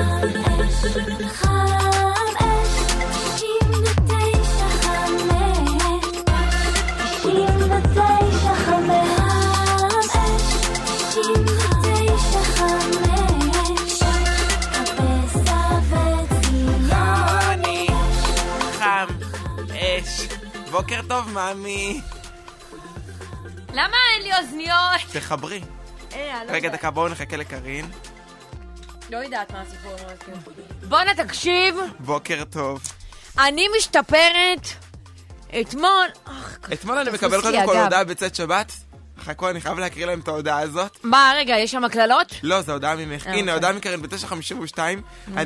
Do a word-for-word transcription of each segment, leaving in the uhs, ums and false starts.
בוקר טוב, מאמי. למה אין לי אוזניות? תחברי. אה, רגע, דקה, בואו נחכה לקרין. לא יודעת מה הסיפור. בואנה, תקשיב. בוקר טוב. אני משתפרת. אתמול... אתמול אני מקבל קודם כל הודעה בצאת שבת. חכו, אני חייב להקריא להם את ההודעה הזאת. מה, רגע, יש שם הקללות? לא, זו הודעה ממך. הנה, הודעה מקרין ב-תשע חמישים ושתיים.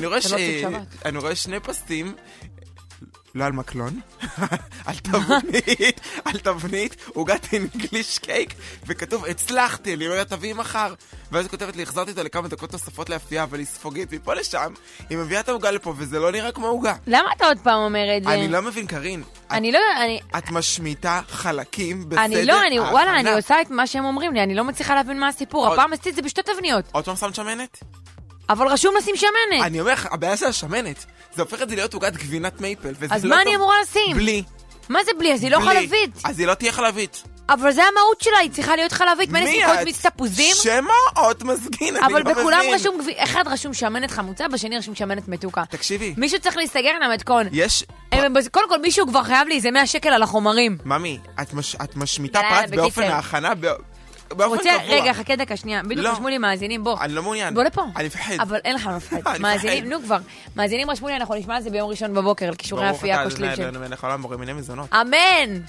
אני רואה שני פוסטים. לא על מקלון, על תבנית, על תבנית, עוגת אנגליש קייק, וכתוב, הצלחתי, אני לא יודעת, תביאי מחר. ואז היא כותבת לי, החזרתי אותו לכמה דקות נוספות להפייה, אבל היא ספוגית, מפה לשם, היא מביאה את העוגה לפה, וזה לא נראה כמו עוגה. למה אתה עוד פעם אומר את זה? אני לא מבין, קרין. אני לא, אני... את משמיטה חלקים בסדר. אני לא, אני, וואלה, אני עושה את מה שהם אומרים לי, אני לא מצליחה להבין מה הסיפור. הפעם עשיתי את זה בשתי תבניות. עוד פעם שמת שמנת? אבל רשום לשים שמנת. אני אומר, הבעיה זה השמנת. זה הופך את זה להיות עוגת גבינת מייפל. אז מה אני אמורה לשים? בלי. מה זה בלי? אז היא לא חלבית. אז היא לא תהיה חלבית. אבל זה המהות שלה, היא צריכה להיות חלבית. מי נסיקות מיץ תפוזים? שמה עוד מזגין, אני לא מבין. אבל בכולם רשום, אחד רשום שמנת חמוצה, בשני רשום שמנת מתוקה. תקשיבי. מישהו צריך להסתגר על המתכון. יש... קודם כל מישהו כבר חייב לי איזה מאה שקל על החומרים. ממי, את משמיטה פרט באופן ההכנה... רוצה, רגע, חכה דקה, שנייה. בדיוק רשמו לי מאזינים, בוא. אני לא מעוניין. בוא לפה. אני מפחד. אבל אין לך מפחד. מאזינים, נו כבר. מאזינים רשמו לי, אנחנו נשמע על זה ביום ראשון בבוקר, על כישורי האפייה הכושלים של... ברוך אתה, מלך העולם, בורא מיני מזונות. אמן!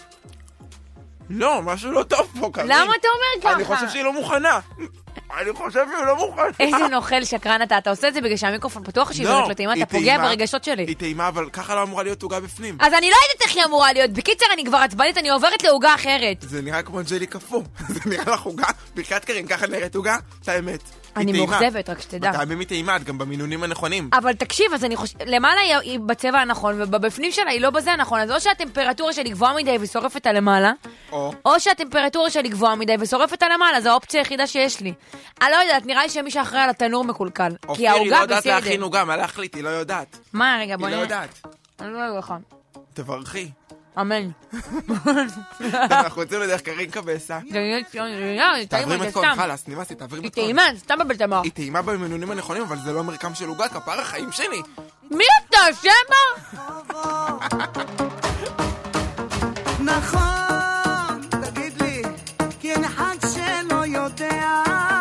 לא, משהו לא טוב פה, קרין. למה אתה אומר ככה? אני חושב שהיא לא מוכנה. אני חושב שהיא לא מוכנה. איזה נוכל שקרן אתה. אתה עושה את זה בגלל שהמיקרופון פתוח שהיא זורק לטעימה, אתה פוגע ברגשות שלי. היא טעימה, אבל ככה לא אמורה להיות עוגה בפנים. אז אני לא יודעת איך היא אמורה להיות. בקיצר, אני כבר עצבנית, אני עוברת לעוגה אחרת. זה נראה כמו ג'לי קפוא. זה נראה לך עוגה. ברכת קרין, ככה נראית עוגה? את האמת. אני מאוכזבת, רק שתדע. מטעמים היא טעימה, גם במינונים הנכונים. אבל תקשיב, אז אני חושב, למעלה היא בצבע הנכון, ובפנים שלה היא לא בזה הנכון. אז או שהטמפרטורה שלי גבוהה מדי ושורפת על למעלה, או, או שהטמפרטורה שלי גבוהה מדי ושורפת על למעלה, זו האופציה היחידה שיש לי. אני לא יודעת, נראה לי שמי שאחראי על התנור מקולקל. כי העוגה בסדר. היא לא יודעת להכין עוגה, מה להחליט? היא לא יודעת. מה, רגע, בוא היא לא יודעת. אני לא יודעת. תברכי. אמן. אנחנו רוצים לדרך קרין קבסה. תעברי מתכון, חלס, נמאסי, תעברי מתכון. היא טעימה, סתם בבלת המוח. היא טעימה במינונים הנכונים, אבל זה לא מרקם של עוגה, כפר החיים שלי. מי אתה, שמה? נכון, תגיד לי, כי אין אחד שלא יודע.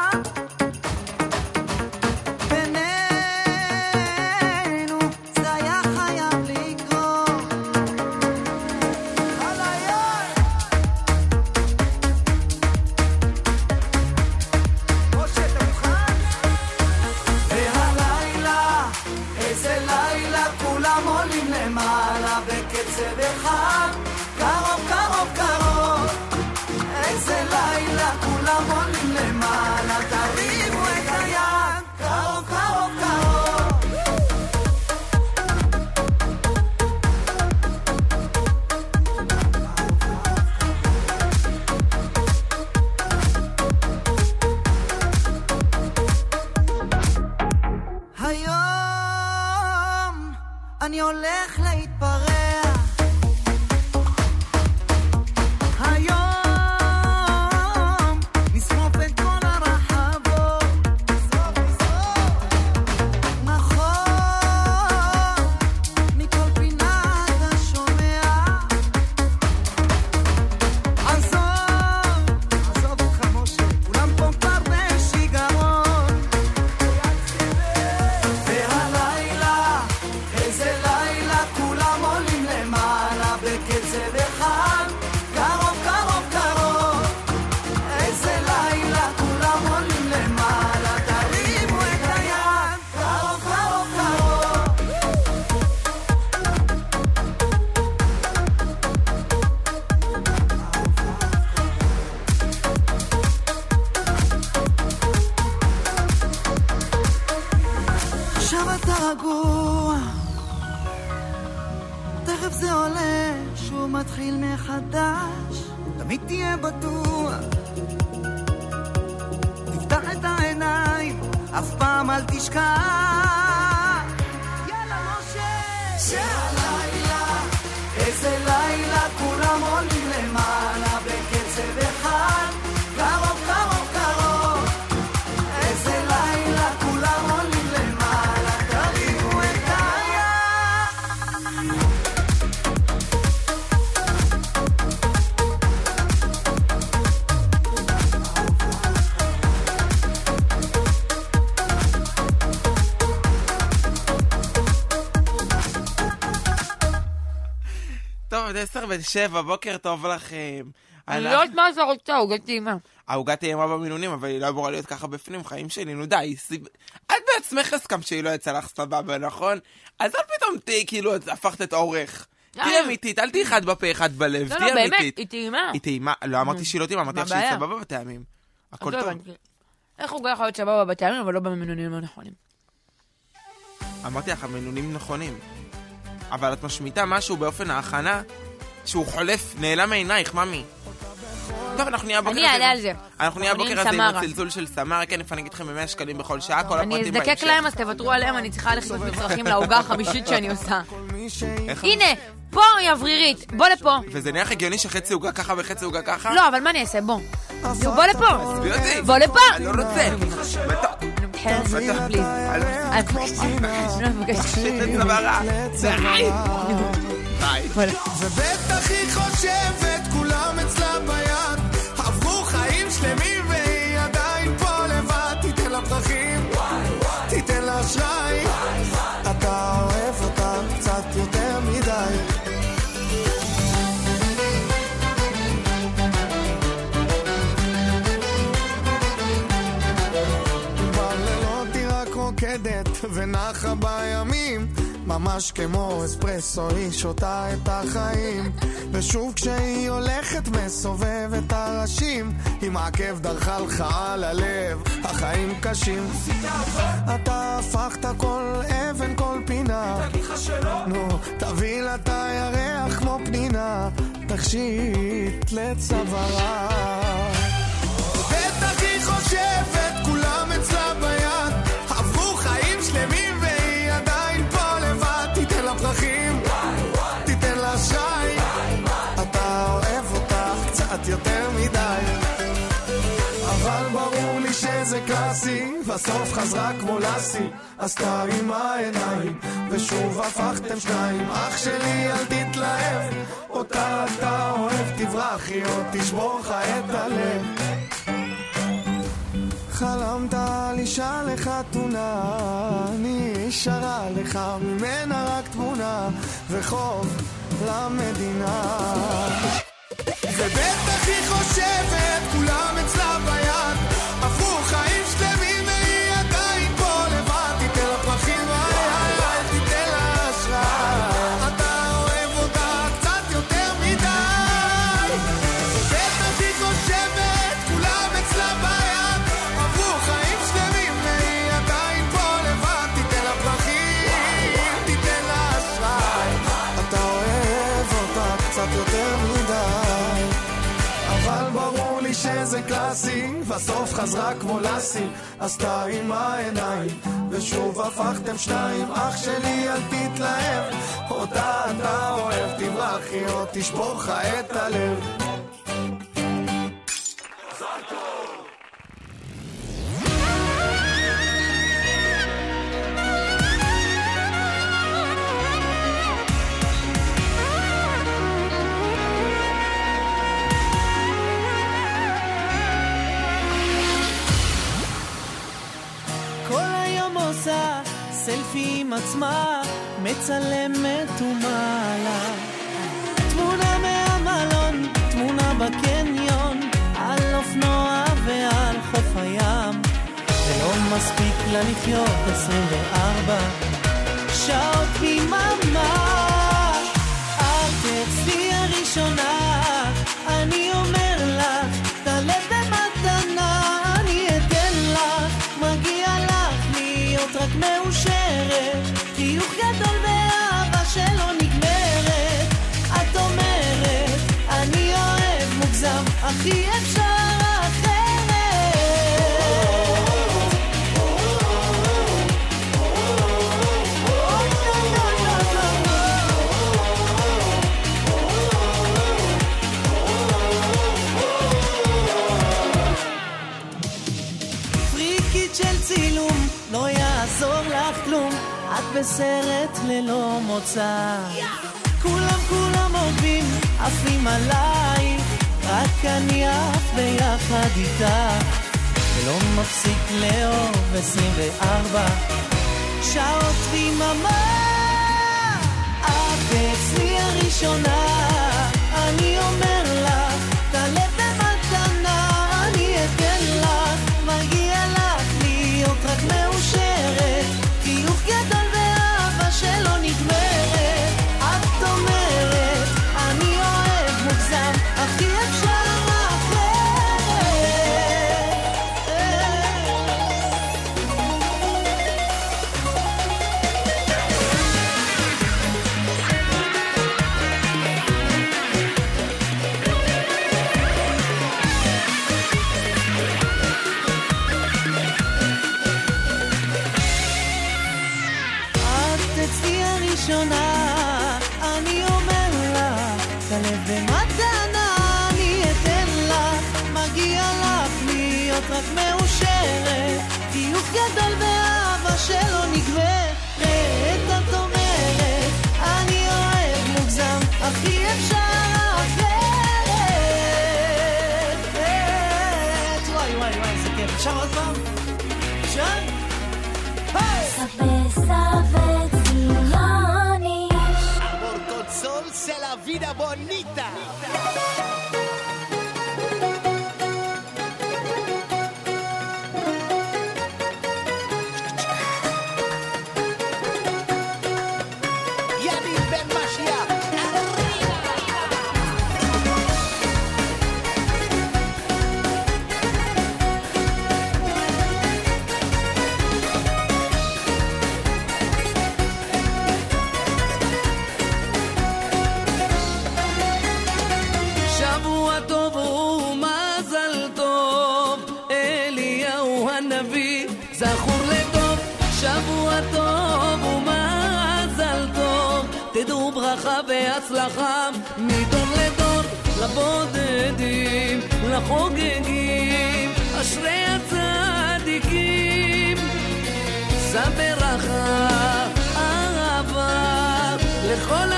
אני הולך להתפרע היום נשרוף את כל הרחבות נשרוף, נשרוף נכון מכל פינה אתה שומע עזוב עזוב אותך משה כולם פה כבר בשיגרון והלילה איזה לילה כולם עולים למעלה בקצב אחד קרוב קרוב קרוב איזה לילה כולם עולים למעלה תרימו את היד קרוב קרוב קרוב עכשיו אתה רגוע תכף זה עולה, שוב מתחיל מחדש תמיד תהיה בטוח תפתח את העיניים, אף פעם אל תשכח שהלילה, איזה לילה, כולם עולים למעלה בקצב אחד, קרוב, קרוב, קרוב. איזה לילה, כולם עולים למעלה, תרימו את היד. טוב, עד עשר ושבע, בוקר טוב לכם. אני לא יודעת מה זה רוצה, עוגת טעימה. העוגה טעימה במינונים, אבל היא לא אמורה להיות ככה בפנים, חיים שלי, נו די. את בעצמך הסכמת שהיא לא יצאה לך סבבה, נכון? אז אל פתאום תהי, כאילו, הפכת את אורך. תהי אמיתית, אל תהי אחד בפה, אחד בלב, לא, תהי לא, באמת, אמיתית. היא טעימה. היא טעימה, לא אמרתי שהיא לא טעימה, אמרתי לך שהיא סבבה בטעמים. הכל טוב. איך עוגה יכול להיות סבבה בטעמים, אבל לא במינונים הנכונים? אמרתי לך, המינונים נכונים. אבל את משמיטה משהו באופן ההכנה שהוא חולף, נעלם מעינייך, ממי. טוב, אנחנו נהיה בוקר הזה. אני אעלה על זה. אנחנו נהיה בוקר הזה עם הצלצול של סמרה, כן, אני אגיד לכם במאה שקלים בכל שעה, כל הפרטים בהמשך. אני אזדקק להם, אז תוותרו עליהם, אני צריכה לחיות מצרכים להוגה החמישית שאני עושה. הנה, פה היא אוורירית, בוא לפה. וזה נראה הגיוני שחצי הוגה ככה וחצי הוגה ככה? לא, אבל מה אני אעשה? בוא. בוא לפה. תסביר אותי. בוא לפה. אני לא רוצה. פליז. אני מבקשת. ובטח היא חושבת כולם אצלה ביד, עברו חיים שלמים והיא עדיין פה לבד. תיתן לה פרחים, תיתן לה אשראי, אתה אוהב אותה קצת יותר מדי. בלילות היא רק רוקדת ונחה בימים, ממש כמו אספרסו היא שותה את החיים. ושוב כשהיא הולכת מסובבת הראשים, עם העקב דרכה לך על הלב, החיים קשים. אתה הפכת כל אבן כל פינה, נו תביא לה את הירח כמו פנינה, תכשיט לצווארה. בטח היא חושבת כולם אצלה ביד, עברו חיים שלמים והיא עדיין פה לבד. תיתן לה פרחים, תיתן לה אשראי, אתה אוהב אותה קצת יותר מדי. אבל ברור לי שזה קלאסי, בסוף חזרה כמו לסי, עשתה עם העיניים ושוב הפכתם שניים. אח שלי אל תתלהב, אותה אתה אוהב, תברחי או תשבור לך את הלב. חלמת על אישה לחתונה, אני שרה לך ממנה רק תמונה וחוב למדינה. ובטח היא חושבת כולם אצלה ביד, עברו חיים שלמים והיא עדיין פה לבד. תיתן לה פרחים, איי איי איי, תיתן לה אשראי, אתה אוהב אותה קצת יותר מדי. ובטח היא חושבת כולם אצלה ביד, עברו חיים שלמים והיא עדיין פה לבד. תיתן לה פרחים, תיתן לה אשראי, אתה אוהב אותה קצת יותר מדי. אבל ברור לי שזה קלאסי, בסוף חזרה כמו לסי, עשתה עם העיניים ושוב הפכתם שניים. אח שלי אל תתלהב, אותה אתה אוהב, תברחי או תשבור לך את הלב. סלפי עם עצמה, מצלמת ומעלה תמונה מהמלון, תמונה בקניון, על אופנוע ועל חוף הים. זה לא מספיק לה לחיות עשרים וארבע שעות ביממה. את אצלי הראשונה, אני אומר לך, תעלה במתנה, אני אתן לך, מגיע לך להיות רק מאושרת, חיוך גדול ואהבה שלא נגמרת. את אומרת, אני אוהב מוגזם, אך אי אפשר אחרת. צילום, לא יעזור לך כלום, את בסרט ללא מוצא. כולם כולם אוהבים, עפים עליי, רק אני עף ביחד איתך, ולא מפסיק לאהוב עשרים וארבע שעות ביממה. את אצלי הראשונה, אני אומר לך, תעלה במתנה, אני אתן לך, מגיע לך להיות רק מאושרת, חיוך גדול ואהבה שלא נגמרת. את אומרת, אני אוהב מוגזם, הכי אפשר אחרת. אני אומר לך, תלב במתנה, אני אתן לך, מגיע לך להיות רק מאושרת, חיוך גדול ואהבה שלא נגמרת. את אומרת, אני אוהב מוגזם, הכי אפשר אחרת. וואי וואי וואי, זה כיף. אפשר עוד פעם? אפשר? סווה סווה Sol, c'est la vida bonita. Yadin Ben Mashiach. בהצלחה מדור לדור, לבודדים, לחוגגים, אשרי הצדיקים, שא ברכה, אהבה לכל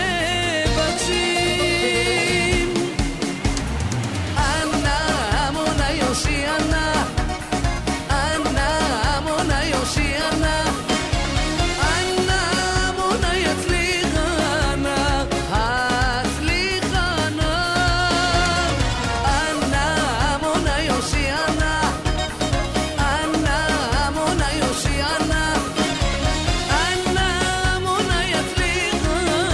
המבקשים. אנא עמונה יושיענה, אנא עמונה יושיענה, Anna, Mona, Yoshiana,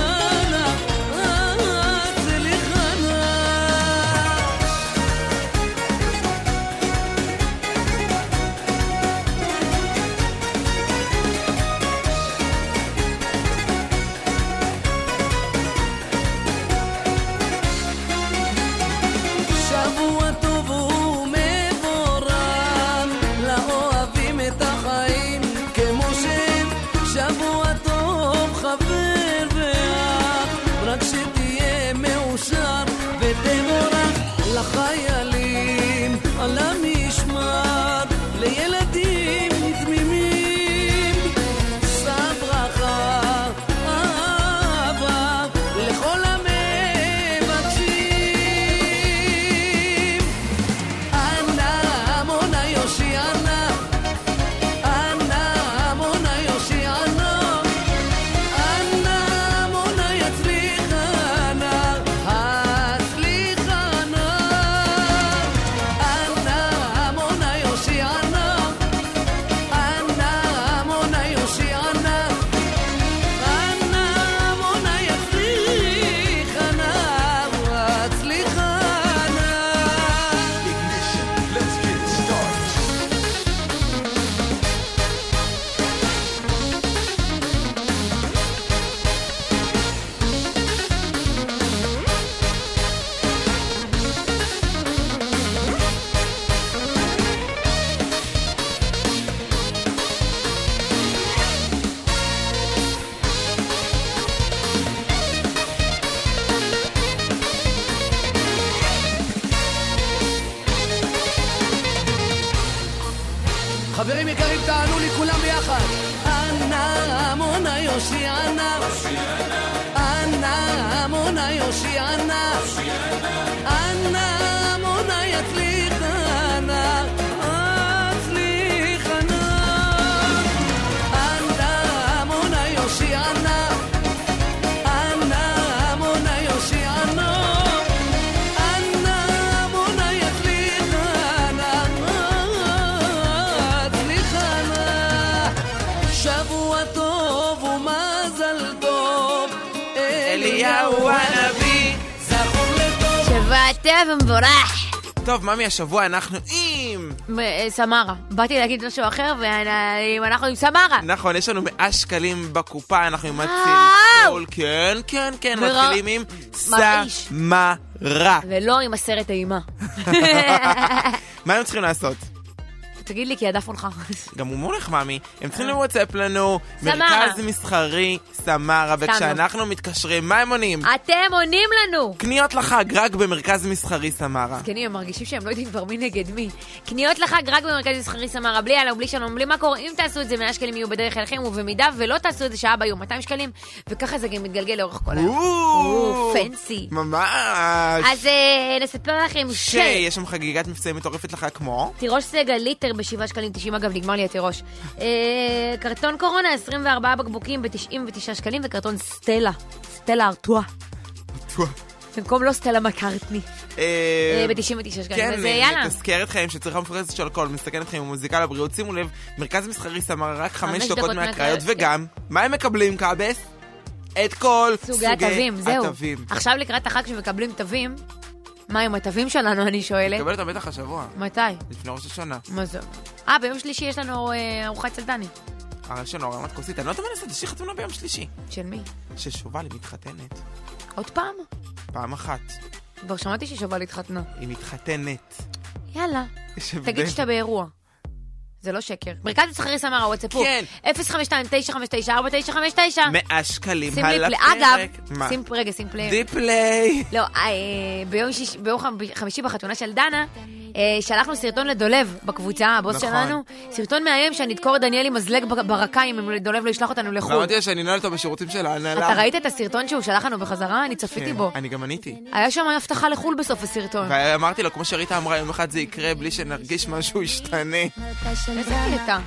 תענו לי כולם ביחד. אנא עמונה יושיענה, אנא עמונה יושיענה, אנא עמונה יצליחנה, הצליחנה. אנא עמונה יושיענה, אנא עמונה יושיענה, אנא עמונה יצליחנה, הצליחנה. שבוע טוב ומזל טוב, אליהו הנביא זכור לטוב. שבוע טוב ומבורך. טוב, ממי, השבוע אנחנו עם... אה, סמרה. באתי להגיד משהו אחר, ואנחנו עם סמרה. נכון, יש לנו מאה שקלים בקופה, אנחנו עם וואו. הצלצול. כן, כן, כן, מר- מתחילים עם מרעיש. סמרה. ולא עם הסרט האימה. מה הם צריכים לעשות? תגיד לי, כי הדף הולך. גם הוא מולך, ממי. הם צריכים לוואטסאפ לנו, סמרה. מרכז מסחרי סמרה, וכשאנחנו מתקשרים, מה הם עונים? אתם עונים לנו! קניות לחג רק במרכז מסחרי סמרה. זקנים, הם מרגישים שהם לא יודעים כבר מי נגד מי. קניות לחג רק במרכז מסחרי סמרה, בלי הלאה ובלי שלום, בלי מקור. אם תעשו את זה, מאה שקלים יהיו בדרך אליכם, ובמידה ולא תעשו את זה שעה ביום, מאתיים שקלים, וככה זה גם מתגלגל לאורך כל היום. או, פנסי. ממש. אז אה, נספר לכם ש... שיש שם חגיגת מבצעים מטורפת לחג כמו... תירוש סגל ליטר בשבעה שקלים תשעים, אגב, נגמר לי התירוש. אה, קרטון קורונה, עשרים וארבעה בקבוקים ב-תשעים ותשעה שקלים, וקרטון סטלה, סטלה ארטואה. במקום לא סטלה מקרטני. ב-תשעים ותשעה שקלים. כן, אז יאללה. מתזכר אתכם שצריכה מפורסת של אלכוהול, מסתכן אתכם עם מוזיקה לבריאות, שימו לב, מרכז מסחרי סמרה רק חמש דקות מהקריות, וגם, מה הם מקבלים, קאבס? את כל סוגי התווים, זהו. התווים. עכשיו לקראת החג שמקבלים תווים, מה עם התווים שלנו, אני שואלת? נקבל אותם בטח השבוע, מתי? לפני ראש השנה. מה זה? אה, ביום שלישי יש לנו אה, ארוחת צלטני. הרי שלנו רמת כוסית, אני לא יודעת מה לעשות, יש לי חתונה ביום שלישי. של מי? ששובל היא מתחתנת. עוד פעם? פעם אחת. כבר שמעתי ששובל התחתנה. היא מתחתנת. יאללה. יש הבדל. תגיד שאתה באירוע. זה לא שקר. מרכז מסחרי סמרה, וואטסאפו. כן. אפס חמש שתיים תשע חמש תשע ארבע תשע חמש תשע. מאה שקלים שים על לי פלי. הפרק. אגב, מה? שים רגע, שים פלי. דיפליי. לא, אה, ביום שיש- ביום חמ- חמישי בחתונה של דנה, אה, שלחנו סרטון לדולב בקבוצה, הבוס נכון. שלנו. סרטון מאיים שאני אדקור את דניאלי מזלג ב- ברקיים אם דולב לא ישלח אותנו לחו"ל. ואמרתי לה שאני נועל אותו בשירותים של ההנהלה. אתה ראית את הסרטון שהוא שלח לנו בחזרה? אני צפיתי כן, בו. אני גם עניתי. היה שם הבטחה לחו"ל בסוף הסרטון. ואמרתי לו, כמו שריטה אמרה, יום אחד זה יקרה בלי שנרגיש משהו ישתנה. איזה קטע.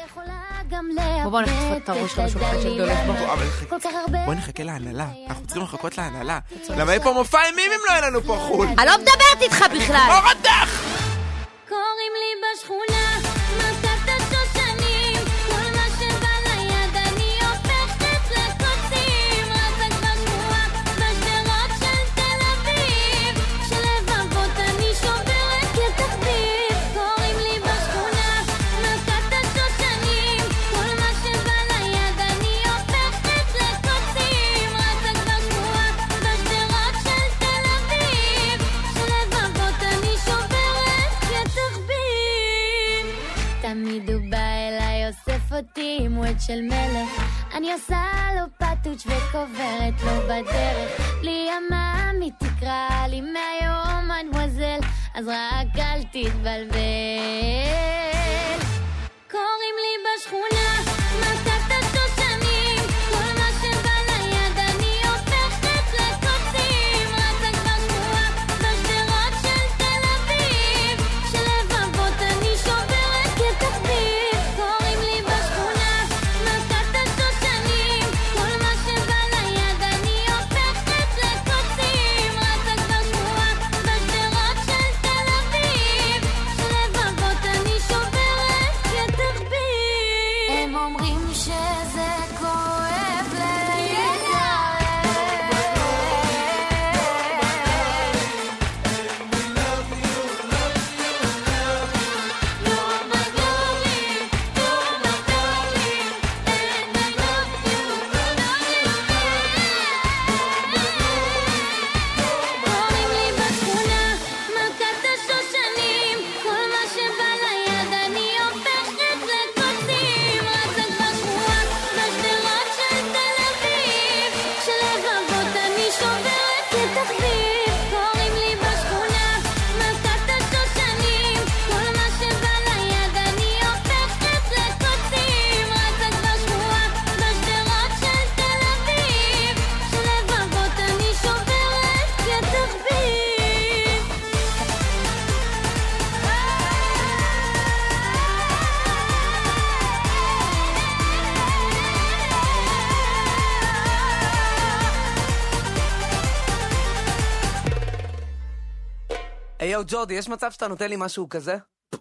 בוא בוא נחטוף את הראש שלו בשולחן של דולב. בוא. אבל חכה- בואי נחכה להנהלה. אנחנו צריכים לחכות להנהלה. למה יהיה פה מופע אימים אם לא יהיה לנו פה חול? אני לא מדברת איתך בכלל. אור הדח! קוראים לי בשכונה מלכת השושנים, כל מה שבא ליד אני הופכת לקוצים, רצק בשמועה בשדרות של תל אביב, שלבבות אני שוברת כתחביב. קוראים לי בשכונה מלכת השושנים, כל מה שבא ליד אני הופכת לקוצים, רצק בשמועה בשדרות של תל אביב, שלבבות אני שוברת כתחביב. תמיד הוא בא אליי, אוסף אותי עם ווד של מלך, אני עושה לו פטוץ' וקוברת לו בדרך, בלי המאמי תקרא לי מהיום מדמואזל, אז רק אל תתבלבל. קוראים לי בשכונה מלכת השושנים, כל מה שבא ליד אני הופכת לקוצים, רצק בשמועה בשדרות של תל אביב, שלבבות אני שוברת כתחביב. קוראים לי בשכונה מלכת השושנים, כל מה שבא ליד אני הופכת לקוצים, רצק בשמועה בשדרות של תל אביב, שלבבות אני שוברת כתחביב. הם אומרים שזה כואב קוראים לי בשכונה מלכת השושנים, כל מה שבא ליד אני הופכת לקוצים, רצק בשמועה יאו ג'ורדי, יש מצב שאתה נותן לי משהו כזה?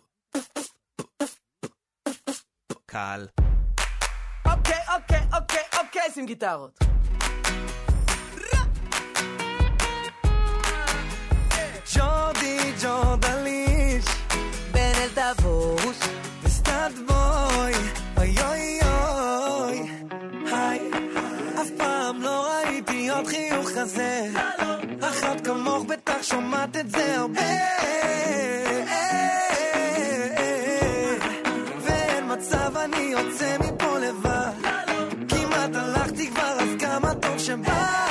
קל. אוקיי, אוקיי, אוקיי, אוקיי, שים גיטרות. ג'ורדי ג'ורדליש בן אל תבוש וסטאט בוי אוי אוי אוי היי אף פעם לא ראיתי עוד חיוך כזה אחת כמוך בטח שומעת את זה הרבה ואין מצב אני יוצא מפה לבד כמעט הלכתי כבר אז כמה טוב שבא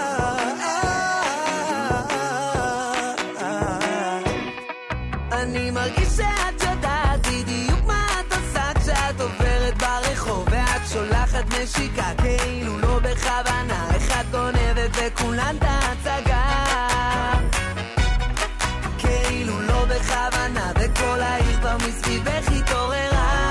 אני מרגיש שאת יודעת בדיוק מה את עושה כשאת עוברת ברחוב ואת שולחת נשיקה כאילו לא בכוונה אחד גונבת וכולן את ההצגה כאילו לא בכוונה וכל העיר כבר מסביבך התעוררה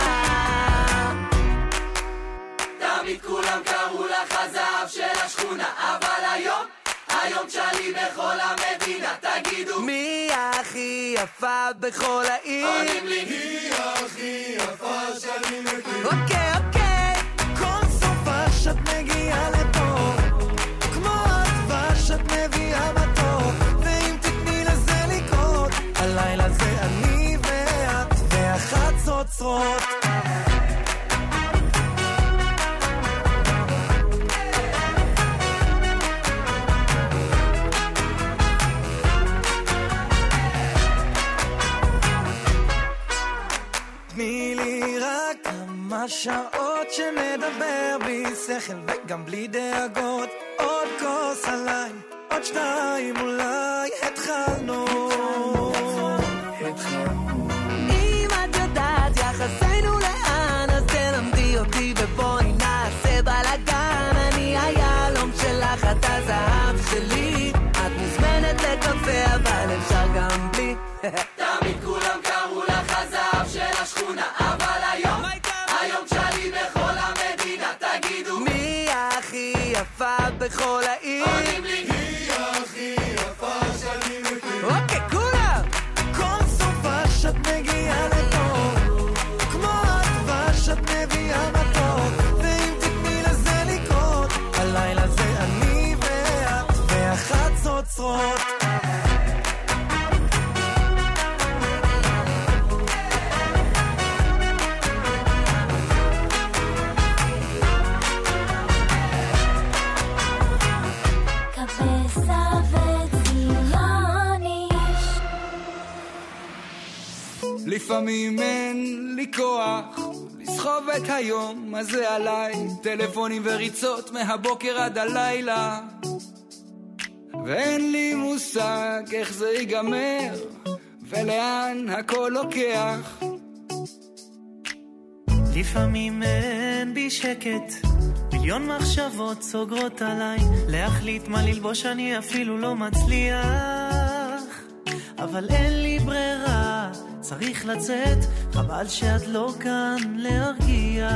תמיד כולם קראו לך הזהב של השכונה אבל היום היום תשאלי בכל המדינה תגידו מי הכי יפה בכל העיר עונים לי היא הכי יפה שאני מכיר אוקיי אוקיי כל סופה שאת מגיעה לפה כמו הדבש שאת מביאה מתוק ואם תתני לזה לקרות הלילה זה אני ואת ואחת עוצרות תני לי רק כמה שעות שנדבר בלי שכל וגם בלי דאגות עוד כוס עליי, עוד שתיים אולי התחלנו אם את יודעת יחסנו לאן אז תלמדי אותי ובואי נעשה בלגן אני היהלום שלך את הזהב שלי את מוזמנת לקפה אבל אפשר גם בלי תמיד כולם קראו לך הזהב של השכונה אבל היום היום תשאלי בכל המדינה תגידו מי הכי יפה בכל העיר עונים לי היא הכי יפה שאני מכיר אוקיי כולם כל סופה שאת מגיעה לפה כמו הדבש שאת מביאה מתוק ואם תתני לזה לקרות הלילה זה אני ואת ואחת עוצרות לפעמים אין לי כוח לסחוב את היום הזה עליי טלפונים וריצות מהבוקר עד הלילה ואין לי מושג איך זה ייגמר ולאן הכל לוקח לפעמים אין בי שקט מיליון מחשבות סוגרות עליי להחליט מה ללבוש אני אפילו לא מצליח אבל אין לי ברירה צריך לצאת, חבל שאת לא כאן להרגיע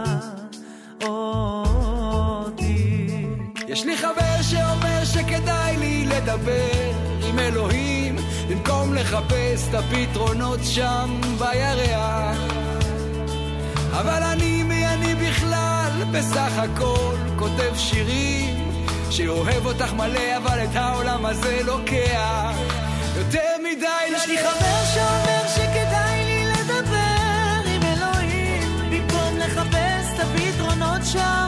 אותי. יש לי חבר שאומר שכדאי לי לדבר עם אלוהים במקום לחפש את הפתרונות שם בירח אבל אני מי אני בכלל בסך הכל כותב שירים שאוהב אותך מלא אבל את העולם הזה לוקח יותר מדי. יש לי חבר שאומר שכדאי לי לדבר עם אלוהים במקום לחפש את הפתרונות שם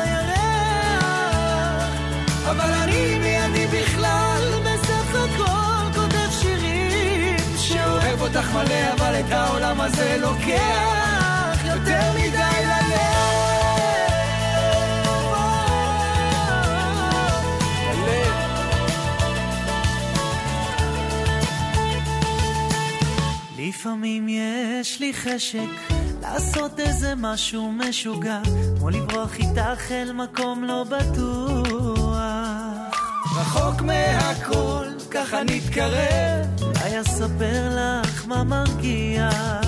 בירח אבל אני מי אני בכלל בסך הכל כותב שירים שאוהב אותך מלא אבל את העולם הזה לוקח יותר מדי ללב לפעמים יש לי חשק לעשות איזה משהו משוגע כמו לברוח איתך אל מקום לא בטוח רחוק מהכל ככה נתקרב אולי אספר לך מה מרגיע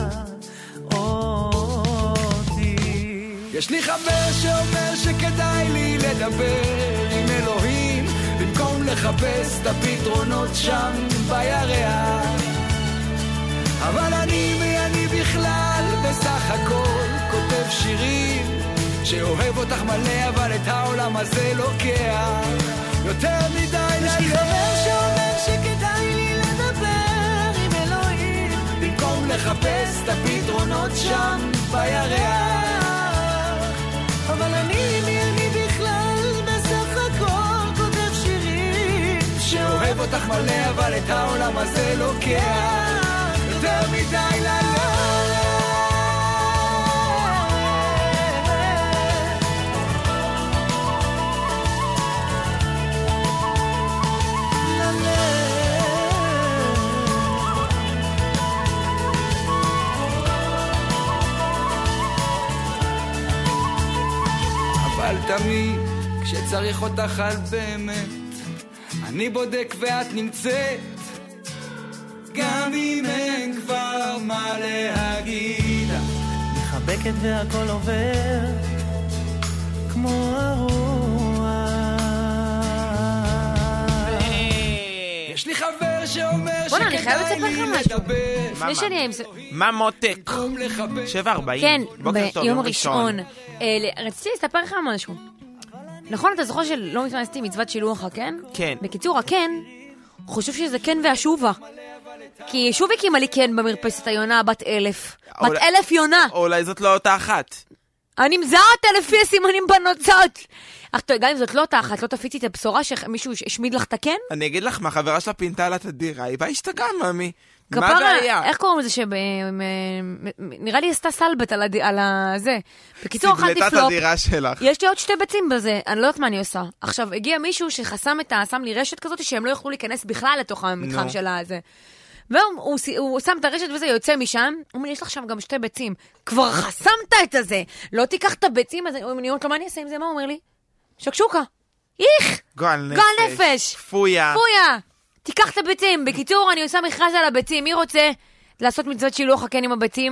אותי יש לי חבר שאומר שכדאי לי לדבר עם אלוהים במקום במקום לחפש את הפתרונות שם בירח. אבל אני מי אני בכלל בסך הכל כותב שירים שאוהב אותך מלא אבל את העולם הזה לוקח יותר מדי לילה. יש לי חבר שאומר שכדאי לי לדבר עם אלוהים במקום לחפש את הפתרונות שם בירח. אבל אני מי אני בכלל בסך הכל כותב שירים שאוהב אותך מלא אבל את העולם הזה לוקח יותר מדי לילה. אבל תמיד כשצריך אותך על באמת אני בודק ואת נמצאת גם אם אין כבר מה להגיד. מחבקת והכל עובר כמו הרוח. יש לי חבר שאומר בוא'נה, אני חייבת שכדאי לספר לי לך משהו. לדבר לפני שאני... מה מותק? במקום לחפש. שבע ארבעים. כן, בוקר טוב, ביום ראשון. אה, רציתי לספר לך משהו. נכון, אתה זוכר שלא מזמן עשיתי מצוות שילוח הכן? כן. בקיצור, הכן, חושב שזה כן והשובה. כי שובי קימה לי כן במרפסת היונה בת אלף. בת אולי- אלף יונה. אולי זאת לא אותה אחת. אני מזהה אותה לפי הסימנים בנוצות. אך טוב, גם אם זאת לא אותה אחת, לא תפיצי את הבשורה שמישהו השמיד לך את הכן? אני אגיד לך מה, חברה שלה פינתה לה את הדירה, היא באה השתגעה, מאמי. מה כפרה, הבעיה? איך קוראים לזה שב... נראה לי עשתה סלבט על הד- על הזה. בקיצור, אכלתי סגלתה את פלופ. הדירה שלך. יש לי עוד שתי ביצים בזה, אני לא יודעת מה אני עושה. עכשיו, הגיע מישהו שחסם את ה... שם לי רשת כזאת שהם לא יוכלו להיכנס בכלל לתוך המתחם נו. של הזה. והוא הוא, הוא שם את הרשת וזה יוצא משם, הוא אומר, יש לך שם גם שתי ביצים. כבר חסמת את הזה, לא תיקח את הביצים, אז אני אומרת לו, מה אני אעשה עם זה? מה הוא אומר לי? שקשוקה. איך! גועל נפש. גועל נפש. פויה. פויה. תיקח את הביצים. בקיצור, אני עושה מכרז על הביצים. מי רוצה לעשות מצוות שילוח הכן עם הביצים?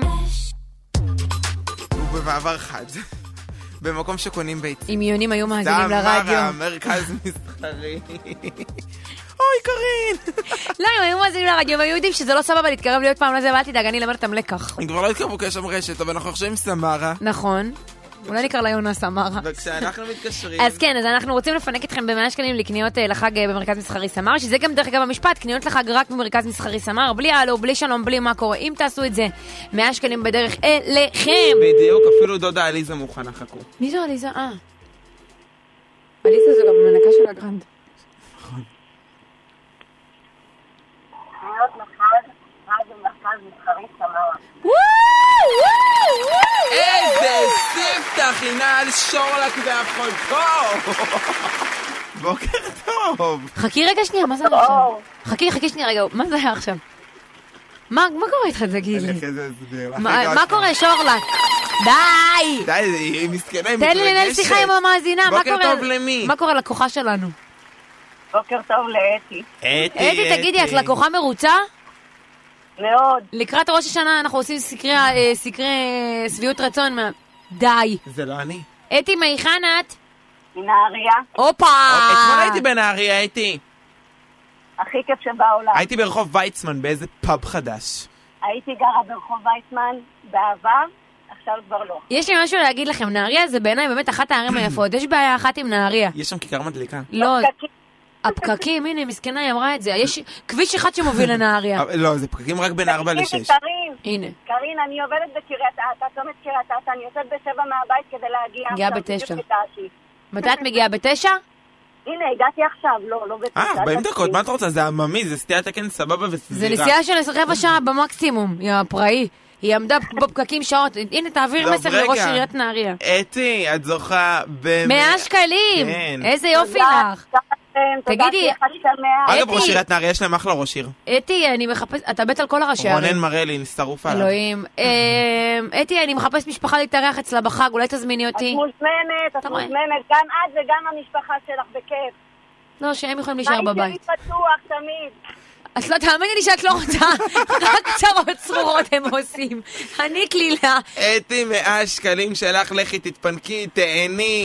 הוא במעבר חד. במקום שקונים ביצים. אם יונים היו מאזינים לרדיו. דמרה, מרכז מסחרי. אוי, קרין. לא, אם היו מאזינים לרדיו, והיו יודעים שזה לא סבבה להתקרב להיות פעם לזה, ואל תדאג, אני אלמד אותם לקח. הם כבר לא התקרבו כי יש שם רשת, אבל אנחנו עכשיו עם סמרה. נכון. אולי נקרא לה יונה סמרה. וכשאנחנו מתקשרים... אז כן, אז אנחנו רוצים לפנק אתכם במאה שקלים לקניות אה, לחג אה, במרכז מסחרי סמר, שזה גם דרך אגב המשפט, קניות לחג רק במרכז מסחרי סמר, בלי הלו, בלי שלום, בלי מה קורה. אם תעשו את זה, מאה שקלים בדרך אליכם. בדיוק, אפילו דודה עליזה מוכנה, חכו. מי זו עליזה? אה. עליזה זו גם המנקה של הגרנד. קניות לחג רק במרכז מסחרי סמר. איזה ספתח, הנה על שורלק ואחותו. בוקר טוב. חכי רגע שנייה, מה זה היה עכשיו? חכי, חכי שנייה רגע, מה זה היה עכשיו? מה מה קורה איתך, תגיד לי? אני אחרי זה אסביר לך. מה מה קורה, שורלק? די! די, היא מסכנה, היא תן לי לנהל מתרגשת. שיחה עם המאזינה, מה בוקר קורה? טוב למי? מה קורה לקוחה שלנו? בוקר טוב לאתי. אתי, אתי, תגידי, את לקוחה מרוצה? מאוד. לקראת ראש השנה אנחנו עושים סקרי, אה, סקרי שביעות רצון. מה- די. זה לא אני. אתי, מהיכן את? מנהריה. הופה! אתמול הייתי בנהריה, הייתי. הכי כיף שבעולם. הייתי ברחוב ויצמן באיזה פאב חדש. הייתי גרה ברחוב ויצמן בעבר, עכשיו כבר לא. יש לי משהו להגיד לכם, נהריה זה בעיניי באמת אחת הערים היפות. יש בעיה אחת עם נהריה. יש שם כיכר מדליקה. לא, פקקים. הפקקים, הנה, מסכנה, היא אמרה את זה. יש כביש אחד שמוביל לנהריה. אבל לא, זה פקקים רק בין ארבע לשש. תקשיבי, קרין, הנה. קרין, אני עובדת בקריית אתא, צומת קריית אתא, אני יוצאת בשבע מהבית כדי להגיע. מגיעה עכשיו, בתשע. בדיוק בטעשי. מתי את מגיעה? בתשע? הנה, הגעתי עכשיו, לא, לא בתשע. אה, ארבעים דקות, מה אתה רוצה? זה עממי, זה סטיית תקן סבבה וסבירה. זה נסיעה של רבע שעה במקסימום, יא פראי. היא עמדה בפקקים שעות. הנה, תעביר טוב, מסר רגע. לראש עיריית נהריה. אתי, את זוכה ב... מאה שקלים! כן. איזה יופי תודה, לך. תודה לכם, תודה תגידי, שיהיה חג שמח. אגב, אתי. ראש עיריית נהריה, יש להם אחלה ראש עיר. אתי, אני מחפש... אתה בית על כל הראשי רונן ערים. מרלי, שרוף עליו. אלוהים. אה, אתי, אני מחפש משפחה להתארח אצלה בחג, אולי תזמיני את אותי. מוזמנת, את אתה רואה? מוזמנת, גם את וגם המשפחה שלך, בכיף. לא, שהם יכולים להישאר בית בבית. שלי פתוח תמיד. את לא תאמיני לי שאת לא רוצה, רק צרות צרורות הם עושים. אני כלילה. אתי, מאה שקלים שלך, לכי תתפנקי, תהני.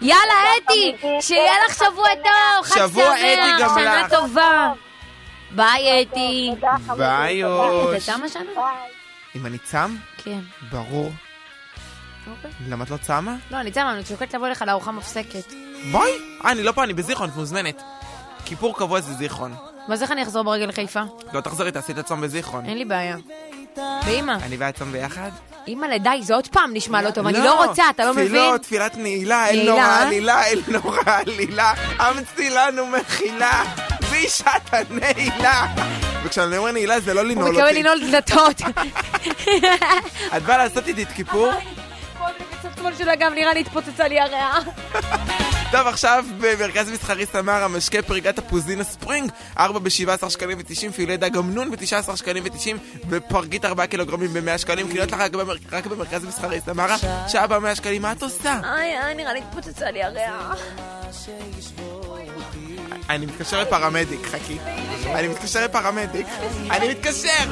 יאללה, אתי, שיהיה לך שבוע טוב, חג שבוע אתי גם שמח, שנה לך. טובה. ביי, אתי. ביי, יוש. אתה צמה שנה? אם אני צם? כן. ברור. אוקיי. למה את לא צמה? לא, אני צמה, אני שוקלת לבוא לך לארוחה מפסקת. בואי. אה, אני לא פה, אני בזיכרון, את מוזמנת. כיפור קבוע זה זיכרון. מה זה איך אני אחזור ברגל לחיפה? לא תחזרי, תעשי את הצום בזיכרון. אין לי בעיה. ואמא? אני והצום ביחד? אמא, די, זה עוד פעם נשמע לא טוב, אני לא רוצה, אתה לא מבין? תפילות, תפילת נעילה, אל נורא עלילה, אל נורא עלילה, אמצי לנו מחילה, בשעת הנעילה. וכשאני אומר נעילה זה לא לנעול אותי. הוא מקבל לנעול דלתות. את באה לעשות איתי את כיפור? כל בקצת שמאל שלו גם נראה לי התפוצצה לי הריאה. טוב, עכשיו במרכז מסחרי סמר, המשקה פריגת הפוזינה ספרינג, ארבע ב-שבעה עשר שקלים ותשעים, פילי דג אמנון ב-תשעה עשר שקלים ותשעים, ופרגית ארבעה קילוגרמים ב-מאה שקלים, קניות לך רק במרכז מסחרי סמר, שעה ב-מאה שקלים, מה את עושה? איי, איי, נראה לי התפוצצה לי הריאה. אני מתקשר לפרמדיק, חכי. אני מתקשר לפרמדיק. אני מתקשר!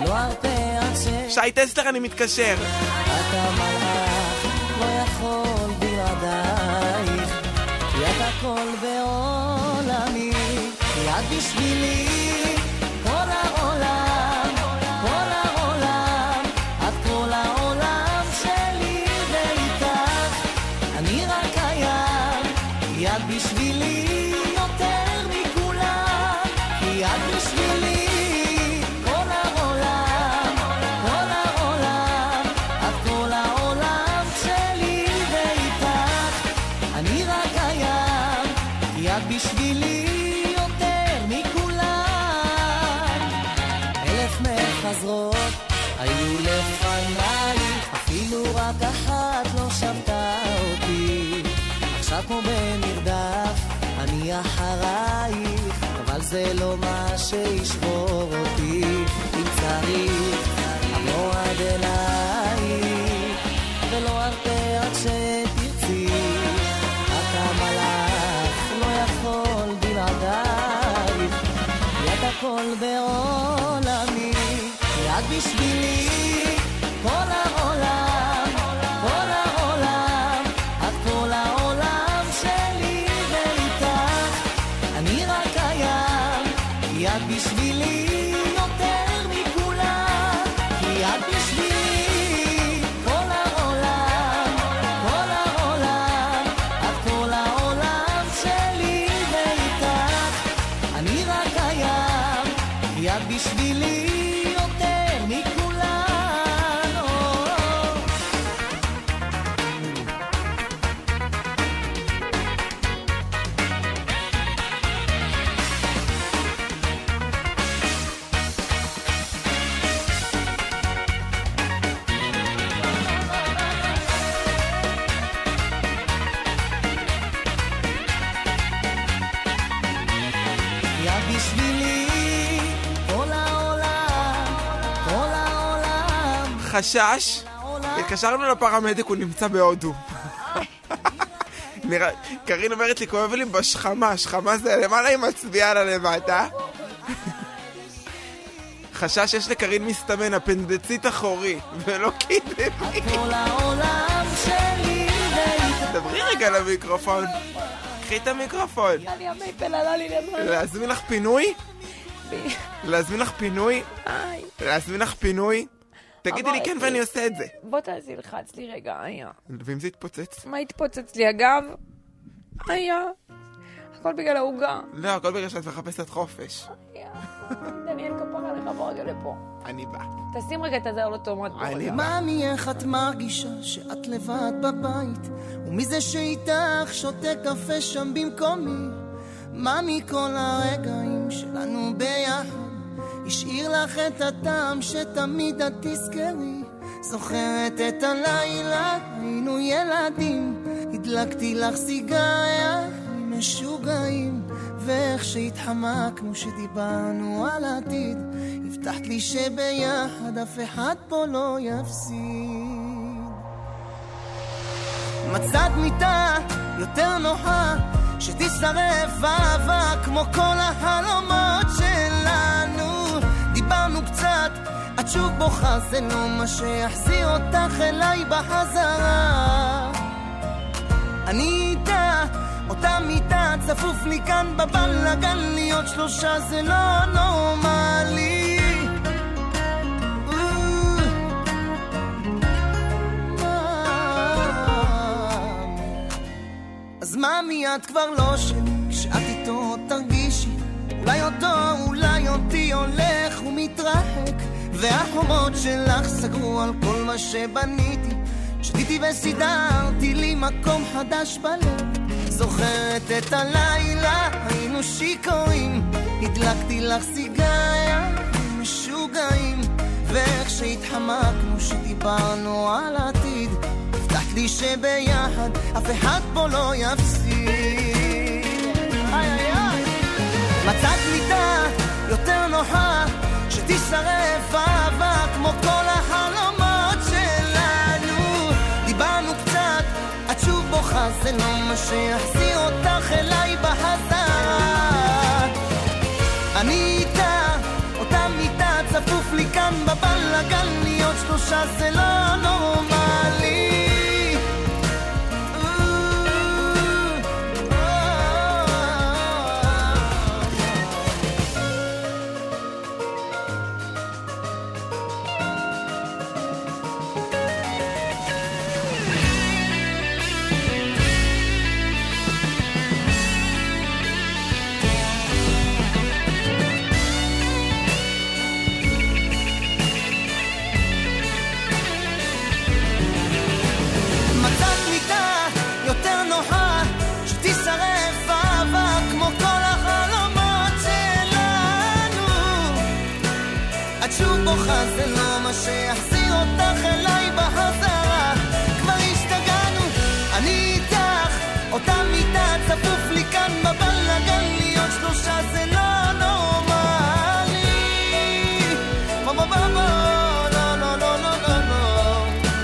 שי טסלר, אני מתקשר. אתה מלאך, לא יכול בלעדייך, כי את הכל בעולמי, כי את בשבילי כל העולם, כל העולם, את כל העולם שלי, ואיתך אני רק קיים, כי את בשבילי יותר מכולם, כי את בשבילי כל העולם, כל העולם, את כל העולם שלי, ואיתך אני רק קיים, כי את בשבילי יותר מכולם. אלף מחזרות היו לפנייך, אפילו רק אחת לא שמתה אותי. עכשיו כמו במרדף אני אחרייך, אבל זה לא מה שישבור אותי. אם צריך אבוא עד אלייך, ולא ארפה עד שתרצי. אתה מלאך, לא יכול בלעדייך, כי את הכל בעולמי, כי את בשבילי כל העולם, כל העולם, את כל העולם שלי, ואיתך אני רק קיים, כי את בשבילי יותר מכולם, כי את בשבילי כל העולם, כל העולם, את כל העולם שלי, ואיתך אני רק קיים, כי את בשבילי יותר מכולם. כי את בשבילי כל העולם, כל העולם. חשש? התקשרנו לפרמדיק, הוא נמצא בהודו. נראה- קרין אומרת לי, כואב לי בשכמה, שכמה זה למעלה, היא מצביעה לה למטה. חשש יש לקרין מסתמן, אפנדצית אחורי, ולא קידמי. כל העולם שלי, ואיתך דברי רגע למיקרופון. קחי את המיקרופון. אני המייפל עלה לי למעלה. להזמין לך פינוי? להזמין לך פינוי? איי. להזמין לך פינוי? תגידי לי כן ואני עושה את זה. בוא תעשי לחץ לי רגע, היה. ואם זה יתפוצץ? מה התפוצץ לי, אגב? היה. הכל בגלל העוגה. לא, הכל בגלל שאת מחפשת חופש. היה. דניאל כפרה לך בוא רגע לפה. אני בא. תשים רגע את הזה על אוטומט. בוא אני רגע. בא. ממי, איך את מרגישה שאת לבד בבית, ומי זה שאיתך שותה קפה שם במקומי? ממי, כל הרגעים שלנו ביחד השאיר לך את הטעם שתמיד את תזכרי. זוכרת את הלילה, היינו ילדים, הדלקתי לך סיגריה עם משוגעים, ואיך שהתחמקנו שדיברנו על העתיד, הבטחת לי שביחד אף אחד פה לא יפסיד. מצאת מיטה יותר נוחה שתשרף אהבה כמו כל החלומות שלנו. דיברנו קצת, את שוב בוכה, זה לא מה שיחזיר אותך אליי בחזרה. אני איתך אותה מיטה צפוף לי כאן בבלגן, להיות שלושה זה לא נורמלי. אז מאמי את כבר לא שלי, כשאת איתו תרגישי אולי אותו, אולי אותי הולך ומתרחק, והחומות שלך סגרו על כל מה שבניתי, שתיתי וסידרתי לי מקום חדש בלב. זוכרת את הלילה, היינו שיקורים, הדלקתי לך סיגריה, משוגעים, ואיך שהתחמקנו שדיברנו על העתיד, הבטחת לי שביחד אף אחד פה לא יפסיד. איי איי איי, מצאת מיטה יותר נוחה שתשרף אהבה כמו כל החלומות שלנו, דיברנו קצת את שוב בוכה, זה לא מה שיחזיר אותך אליי בחזרה. אני איתה, אותה מיטה צפוף לי כאן בבלגן, להיות שלושה זה לא נורמלי. זה לא מה שיחזיר אותך אליי בחזרה, כבר השתגענו, אני איתך, אותה מיטה צפוף לי כאן בבלגן, להיות שלושה זה לא נורמלי. בוא בוא בוא בוא, לא לא לא לא לא לא.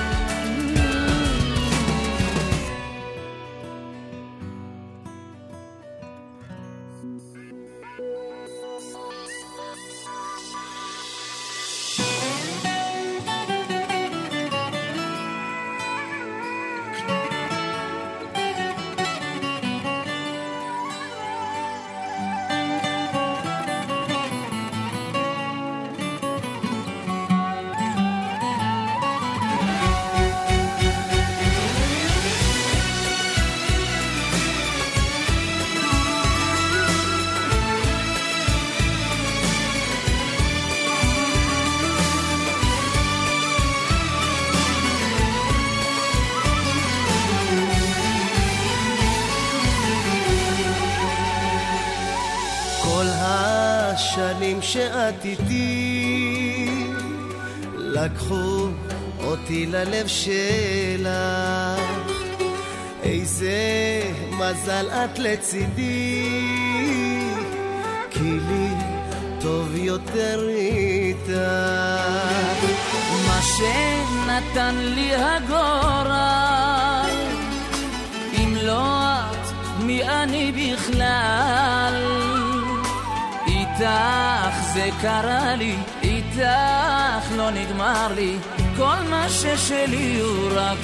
השנים שאת איתי לקחו אותי ללב שלך, איזה מזל את לצידי, כי לי טוב יותר איתך. מה שנתן לי הגורל, אם לא את מי אני בכלל, איתך זה קרה לי, איתך לא נגמר לי, כל מה ששלי הוא רק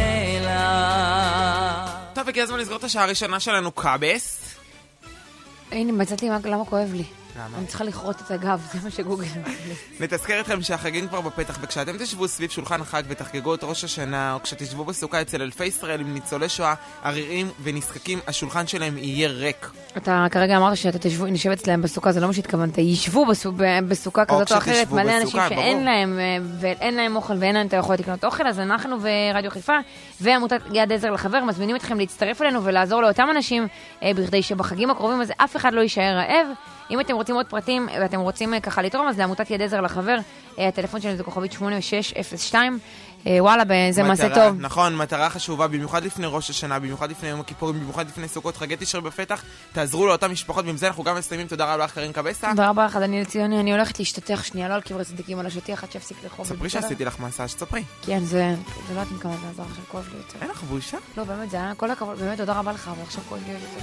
שלה. טוב, הגיע הזמן לסגור את השעה הראשונה שלנו, קאבס. הנה, מצאתי למה כואב לי. למה? אני צריכה לכרות את הגב, זה מה שגוגל. נתזכר אתכם שהחגים כבר בפתח, וכשאתם תשבו סביב שולחן החג ותחגגו את ראש השנה, או כשתשבו בסוכה אצל אלפי ישראל עם ניצולי שואה, ערירים ונזקקים, השולחן שלהם יהיה ריק. אתה כרגע אמרת שאתה נשב אצלהם בסוכה, זה לא מה שהתכוונת, ישבו בסוכה כזאת או אחרת, מלא אנשים שאין להם, ואין להם אוכל ואין להם אתה יכול לקנות אוכל, אז אנחנו ורדיו חיפה ועמותת יד עזר לחבר מזמינים אתכם להצטרף אלינו ולעזור לאותם אנשים, בכדי שבחגים הקרובים הזה אף אחד לא יישאר רעב. אם אתם רוצים עוד פרטים ואתם רוצים ככה לתרום, אז לעמותת יד עזר לחבר, הטלפון שלנו זה כוכבית שמונה שש אפס שתיים. וואלה, זה מעשה טוב. נכון, מטרה חשובה, במיוחד לפני ראש השנה, במיוחד לפני יום הכיפורים, במיוחד לפני סוכות, חגי תשרי בפתח, תעזרו לאותן משפחות, ועם זה אנחנו גם מסיימים. תודה רבה לך, קרין קבסה. תודה רבה לך, דניאל ציוני. אני הולכת להשתתח שנייה, לא על קברי צדיקים, על השטיח, עד שהפסיק לחוב. ספרי שעשיתי לך מסאז', ספרי. כן, זה לא יודעת אם כמה זה עזר, עכשיו כואב לי יותר. אין לך בושה? לא, באמת, זה היה כל הכבוד, באמת תודה רבה לך, אבל עכשיו כואב לי יותר.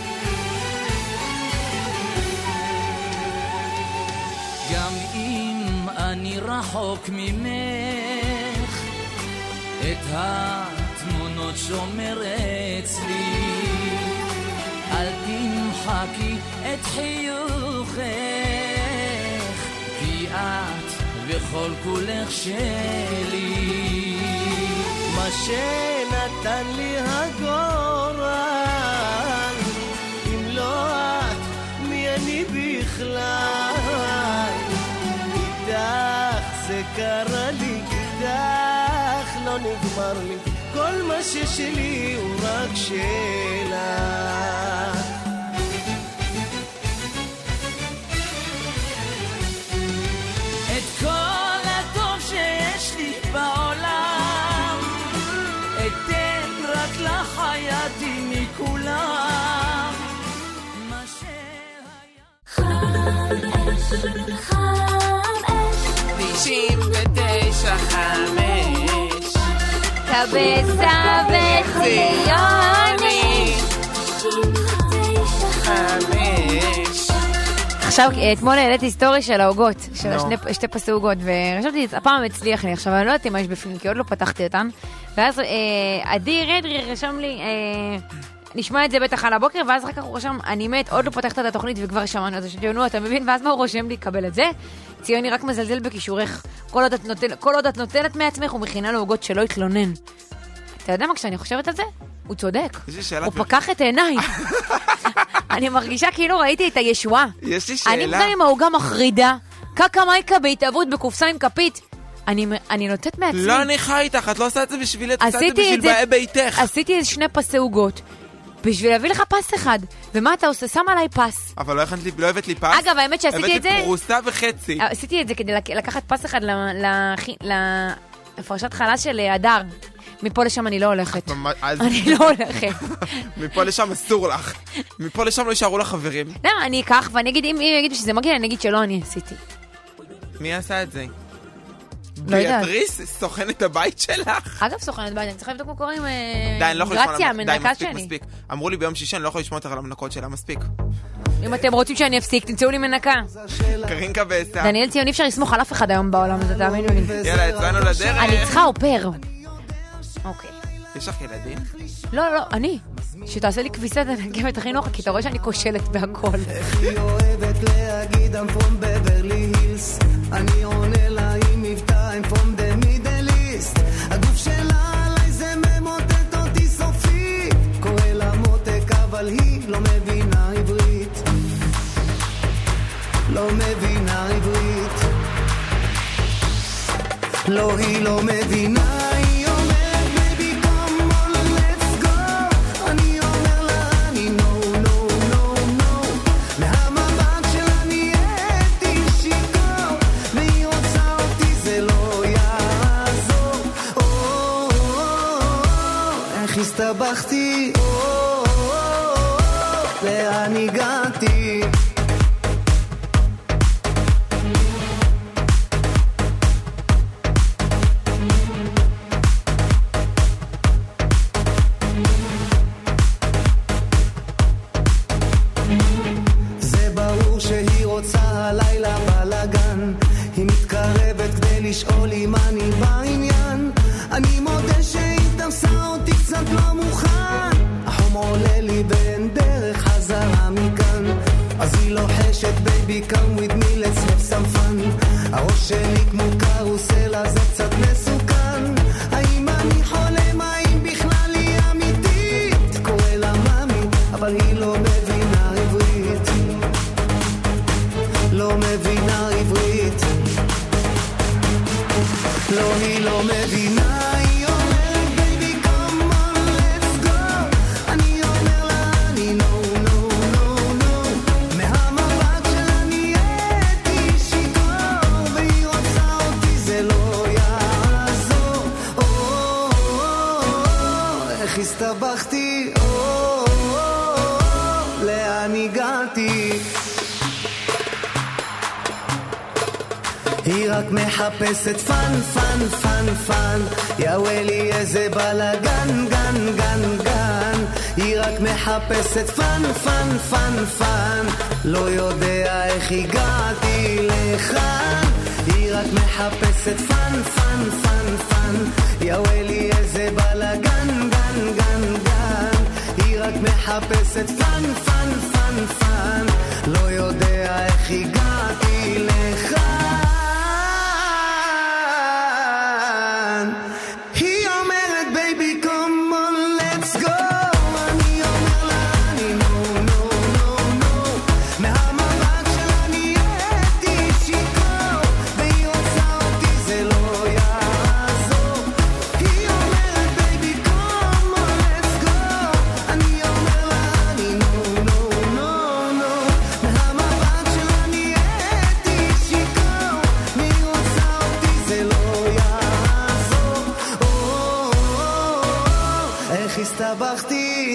גם אם אני רחוק ממך, את התמונות שומר אצלי, תמחקי את חיוכך, כי את וכל כולך שלי. מה שנתן לי הגורל, אם לא את מי אני בכלל. איתך זה קרה לי, איתך לא נגמר לי, כל מה ששלי הוא רק שלך. את כל הטוב שיש לי בעולם אתן רק לך חייתי מכולם. מה שהיה חם אש, חם אש תשעים ותשע חמש קבסה וציוני תשעים ותשע חמש. עכשיו, אתמול העליתי היסטוריה של ההוגות, של השני, שתי פסי הוגות, ורשבתי, הפעם הצליח לי, עכשיו אני לא יודעת מה יש בפנים, כי עוד לא פתחתי אותן, ואז עדי רדרי רשם לי, אה, נשמע את זה בטח על הבוקר, ואז רק הוא רשם, אני מת, עוד לא פתחת את התוכנית, וכבר שמענו את זה, שתיונו, אתה מבין? ואז מה הוא רושם לי, קבל את זה? ציוני רק מזלזל בכישורך, כל עוד את, נותן, כל עוד את נותנת מעצמך, ומכינה להוגות שלא יתלונן. אתה יודע מה, כשאני חושבת על זה? הוא צודק. הוא פקח את העיניים. אני מרגישה כאילו ראיתי את הישועה. יש לי שאלה. אני גם עם ההוגה מחרידה, קקה מייקה בהתאבות בקופסה עם כפית. אני, אני נותנת מעצמי. לא, אני חי איתך, את לא עושה את זה בשבילי, את עושה את זה בשביל באי ביתך. עשיתי שני פסי הוגות, בשביל להביא לך פס אחד. ומה אתה עושה? שם עליי פס. אבל לא הבאת לי פס. אגב, האמת שעשיתי את זה... הבאת לי פרוסה וחצי. עשיתי את זה כדי לקחת פס אחד לפרשת חלש של הדר. מפה לשם אני לא הולכת. אני לא הולכת. מפה לשם אסור לך. מפה לשם לא יישארו לך חברים. לא, אני אקח, ואני אגיד, אם יגידו שזה מגיע, אני אגיד שלא אני עשיתי. מי עשה את זה? לא יודעת. ביאטריס, סוכנת הבית שלך? אגב, סוכנת בית, אני צריכה לבדוק מה קורה עם גרציה, המנקה שלי. די, מספיק, מספיק. אמרו לי ביום שישי, אני לא יכול לשמוע אותך על המנקות שלה, מספיק. אם אתם רוצים שאני אפסיק, תמצאו לי מנקה. קרינקה בעשה. דניאל ציון, אי אפשר לסמוך על אף אחד היום בעולם הזה, תאמינו לי. יאללה, יצאנו לדרך. אני צריכה אופר. אוקיי. יש לך ילדים? לא, לא, אני. שתעשה לי כביסת הנגבת החינוך, כי אתה רואה שאני כושלת בהכל. איך היא אוהבת להגיד I'm from Beverly Hills, אני עונה לה עם מבטא I'm from the Middle East, הגוף שלה עליי זה ממוטט אותי סופי, קורא לה מותק אבל היא לא מבינה עברית, לא מבינה עברית, לא היא לא מבינה. הסתבכתי, לאן הגעתי? זה ברור שהיא רוצה הלילה בלגן, היא מתקרבת כדי לשאול אם אני בעניין, אני מודה שהיא תפסה אותי קצת לא מוכן, החום עולה לי בין דרך חזרה מכאן, אז היא לוחשת baby come with me let's have some fun, הראש שלי כמו קרוסל אז זה קצת מסוכן, האם אני חולם, האם בכלל היא אמיתית, קורא לה מאמי אבל היא לא מבינה עברית, לא מבינה עברית, לא היא לא מבינה. הסתבכתי, לאן הגעתי? היא רק מחפשת פן, פן, פן, פן, יאווה לי איזה בלגן, גן, גן, גן, היא רק מחפשת פן, פן, פן, פן, לא יודע איך הגעתי לכאן, היא רק מחפשת פן, פן, פן, פן, יאווה לי איזה בלגן, גן, גן, גן, היא רק מחפשת פן פן פן פן, לא יודע איך הגעתי לכאן. היא אומרת baby come on let's go, אני אומר לה אני no no no no, מהמבט שלה נהייתי שיכור, והיא רוצה אותי זה לא יעזור. היא אומרת baby come on let's go, אני אומר לה אני no no no no, מהמבט שלה נהייתי שיכור, והיא רוצה אותי זה לא יעזור. איך הסתבכתי,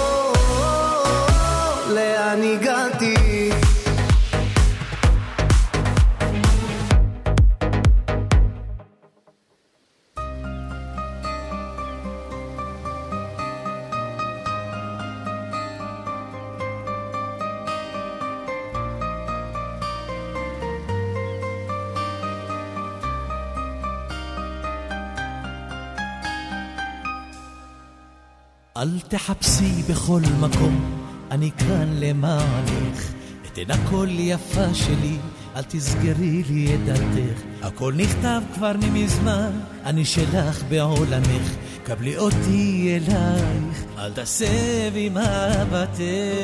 לאן הגעתי. אל תחפשי בכל מקום, אני כאן למענך. אתן הכל יפה שלי, אל תסגרי לי את דלתך. הכל נכתב כבר ממזמן, אני שלך בעולמך. קבלי אותי אלייך, אל תסבי מבטך.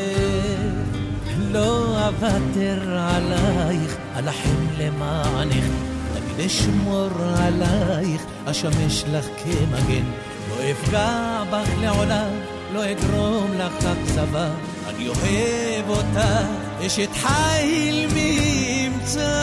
לא אוותר עלייך, אלחם למענך. תמיד אשמור עלייך, אשמש לך כמגן. לא אפגע בך לעולם, לא אגרום לך אכזבה. אני אוהב אותך, אשת חיל ממצא.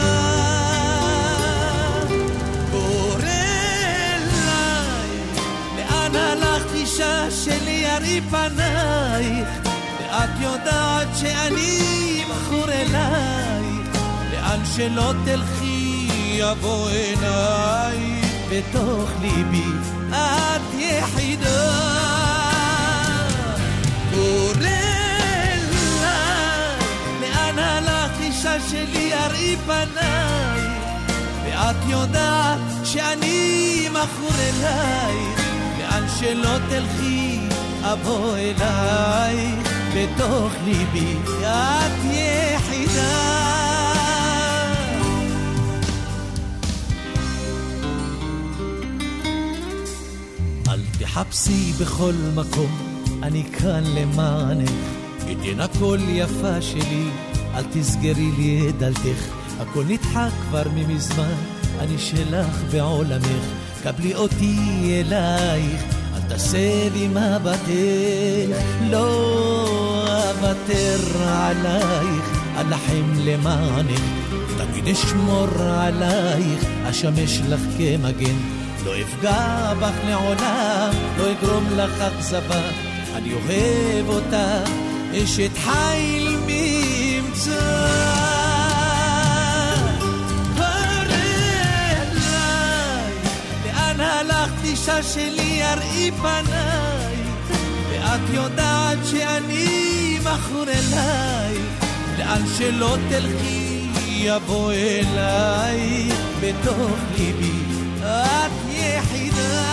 קורא אלייך, לאן הלכת אישה שלי יראי פנייך. ואת יודעת שאני בחור אלייך, לאן שלא תלכי יבוא אליי. בתוך ליבי את יחידה, קורא אליי, לאן הלך אישה שלי יראי פניי. ואת יודעת שאני מכור אלייך, לאן שלא תלכי אבוא אלייך. בתוך ליבי את יחידה. תחפשי בכל מקום, אני כאן למענך. אתן הכל יפה שלי, אל תסגרי לי את דלתך. הכל נדחק כבר ממזמן, אני שלך בעולמך. קבלי אותי אלייך, אל תסבי מבטך. לא אוותר עלייך, אלחם למענך. תמיד אשמור עלייך, אשמש לך כמגן. לא אפגע בך לעולם, לא אגרום לך אכזבה. אני אוהב אותך, אשת חיל ממצא. קורא אליי, לאן הלכת אישה שלי יראי פניי. ואת יודעת שאני מכור אליי, לאן שלא תלכי יבוא אליי. בתוך ליבי את יחידה.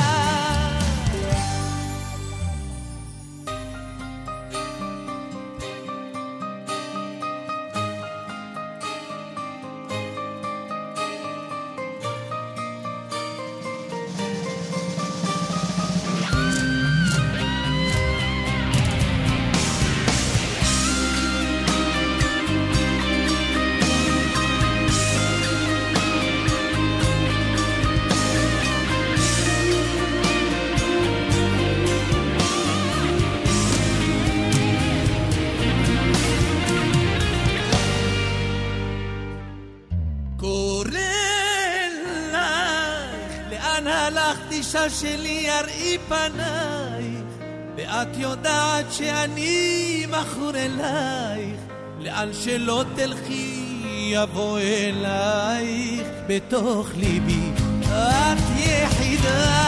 אישה שלי יראי פנייך. ואת יודעת שאני מכור אלייך, לאן שלא תלכי יבוא אלייך. בתוך ליבי את יחידה.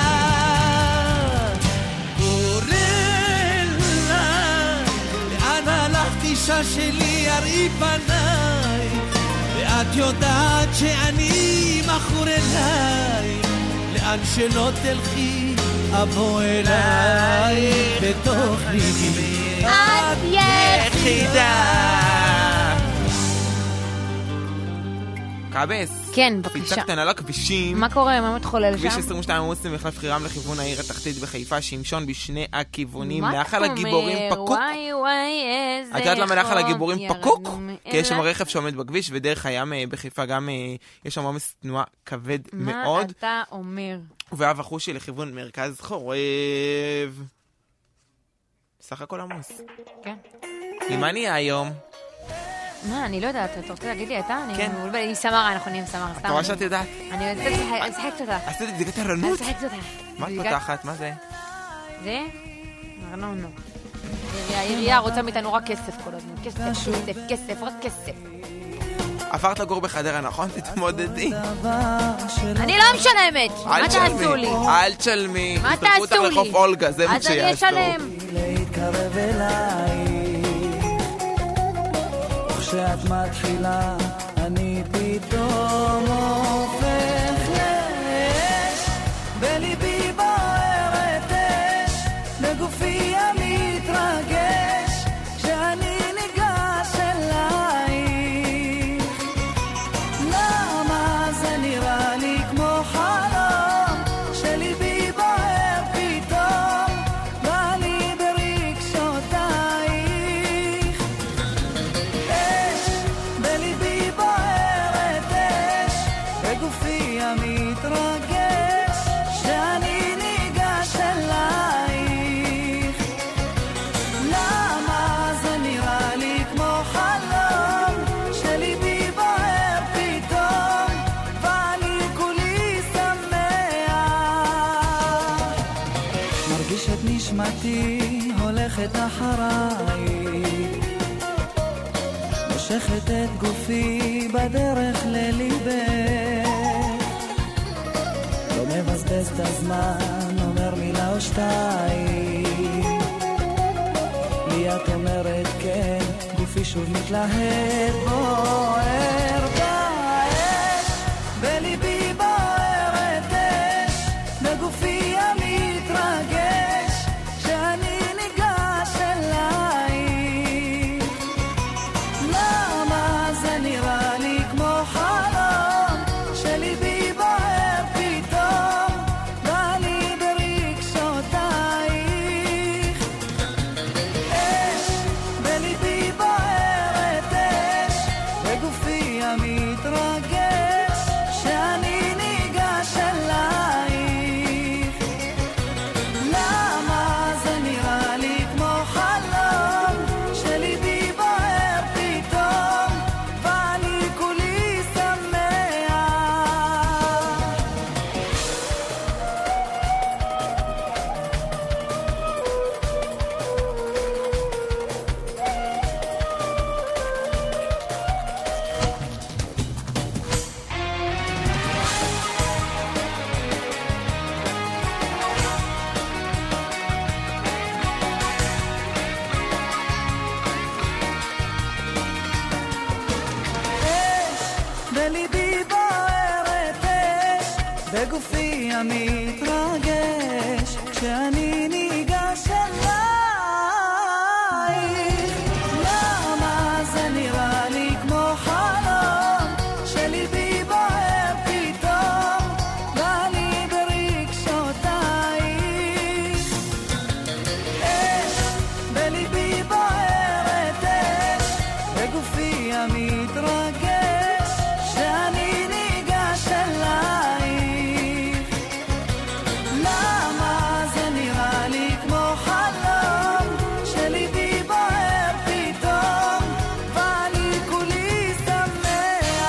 קורא אלייך, לאן הלכת אישה שלי יראי פנייך. ואת יודעת שאני מכור אלייך, לאן שלא תלכי אבוא אלייך. בתוך ליבי את יחידה. קאבס. כן, בבקשה. פיצה קטנה לכבישים. מה קורה? מה מתחולל שם? כביש עשרים ושתיים עמוס ממחלף חירם לכיוון העיר התחתית בחיפה, שמשון בשני הכיוונים. מה נחל הגיבורים פקוק. וואי וואי איזה... את יודעת למה נחל הגיבורים פקוק? כי יש שם אלא... רכב שעומד בכביש, ודרך הים בחיפה גם יש שם עומס תנועה כבד מאוד. מה אתה אומר? ואב החושי לכיוון מרכז חורב. סך הכל עמוס. כן. מה נהיה היום? מה, אני לא יודעת, אתה רוצה להגיד לי אתה? כן. אני עם סמרה, אנחנו נהיים סמרה. אתה רואה שאת יודעת? אני משחקת אותה. עשית את בדיקת הרנות? אני משחקת אותה. מה את פותחת? מה זה? זה? ארנונו. העירייה רוצה מאיתנו רק כסף כל הזמן. כסף, כסף, כסף, רק כסף. עברת לגור בחדרה, נכון? תתמודדי. אני לא משלמת. מה תעשו לי? אל תשלמי. מה תעשו לי? תפתחו אותך לחוף אולגה, זה מה שיעשו. אז אני אשלם. להתקרב אליי כשאת מתחילה אני פתאום הופך לאש בליבי בוערת אש בגופי המתרגש כשאני ניגש אלייך למה זה נראה לי כמו חלום שליבי בוער פתאום בא לי ברגשותייך אש בליבי בוערת אש בגופי המתרגש שאני ניגש אלייך למה זה נראה לי כמו חלום שליבי בוער פתאום ואני כולי שמח מרגיש את נשמתי הולכת אחריי מושכת את גופי בדרך לליבך לא מבזבז את הזמן אומר מילה או שתיים לי את אומרת כן גופי שוב מתלהב בוער באש בליבי בוערת אש בגופי המתרגש שאני ניגש אלייך למה זה נראה לי כמו חלום שליבי בוער פתאום בא לי ברגשותייך אש בליבי בוערת אש בגופי המתרגש שאני ניגש אלייך למה זה נראה לי כמו חלום שליבי בוער פתאום ואני כולי שמח אש בליבי בוערת אש בגופי המתרגש כשאני ניגש אלייך למה זה נראה לי כמו חלום שליבי בוער פתאום בא לי ברגשותייך אש בליבי בוערת אש בגופי המתרגש שאני ניגש אלייך למה זה נראה לי כמו חלום שליבי בוער פתאום ואני כולי שמח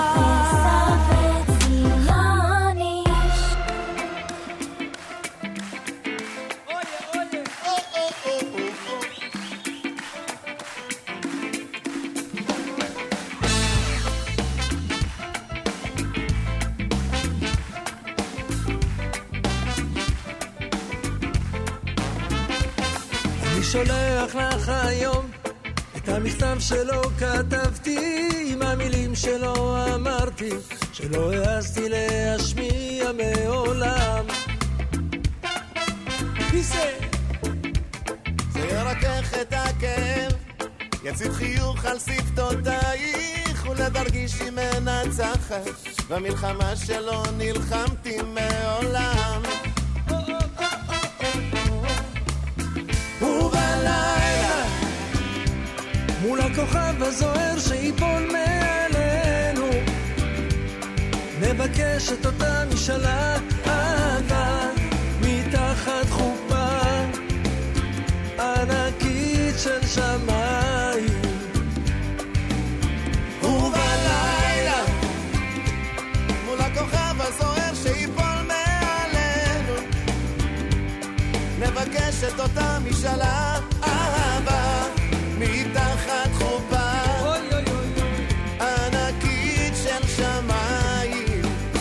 אני שולח לך היום את המכתב שלו כתבתי עם המילים שלו אמרתי שלא העזתי להשמיע מעולם זה ירקח את יצית חיוך על שפתותייך ולדרגישי מנצחת במלחמה שלא נלחמתי מעולם ובלילה מול הכוכב הזוהר שיפול מעלינו נבקש את אותה משאלה אהבה מתחת חופה ענקית של שמיים ובלילה מול הכוכב הזוהר שיפול מעלינו נבקש את אותה משאלה אהבה מתחת חופה ענקית של שמיים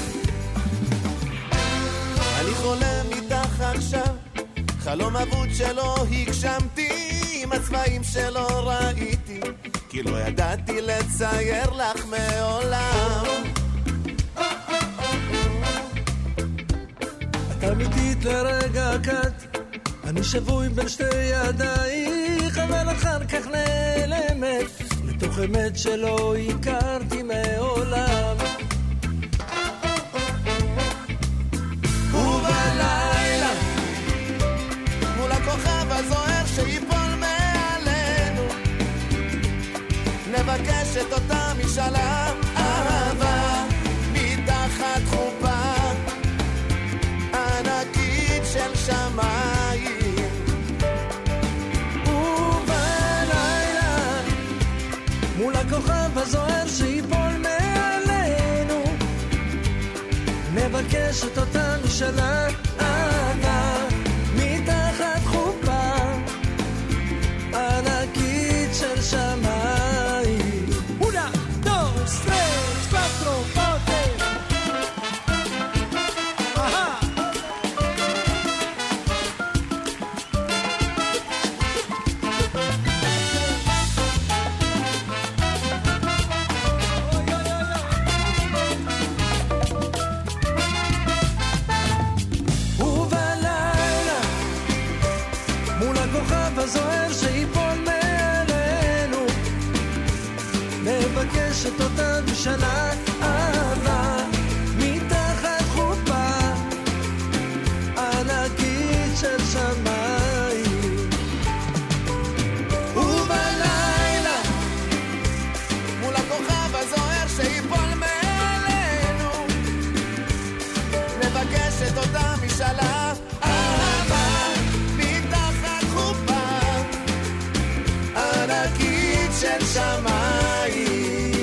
אני חולם איתך עכשיו חלום אבוד שלא הגשמתי עם הצבעים שלא ראיתי כי לא ידעתי לצייר לך מעולם את אמיתית לרגע קט אני שבוי בין שתי ידייך אבל אחר כך נעלמת לתוך אמת שלא הכרתי מעולם ובלילה מול הכוכב הזוהר שיפול מעלינו נבקש את אותה משאלה אהבה מתחת חופה ענקית של שמיים ובלילה מול הכוכב הזוהר שיפול מעלינו נבקש את אותה משאלה אהבה מתחת חופה ענקית של שמיים una, dos, tres, cuatro, ponte aha ובלילה מול הכוכב הזוהר שיפול מעלינו נבקש את אותה משאלה אהבה מתחת חופה ענקית של שמיים ובלילה מול הכוכב הזוהר שיפול מעלינו נבקש את אותה משאלה אהבה מתחת חופה ענקית של שמיים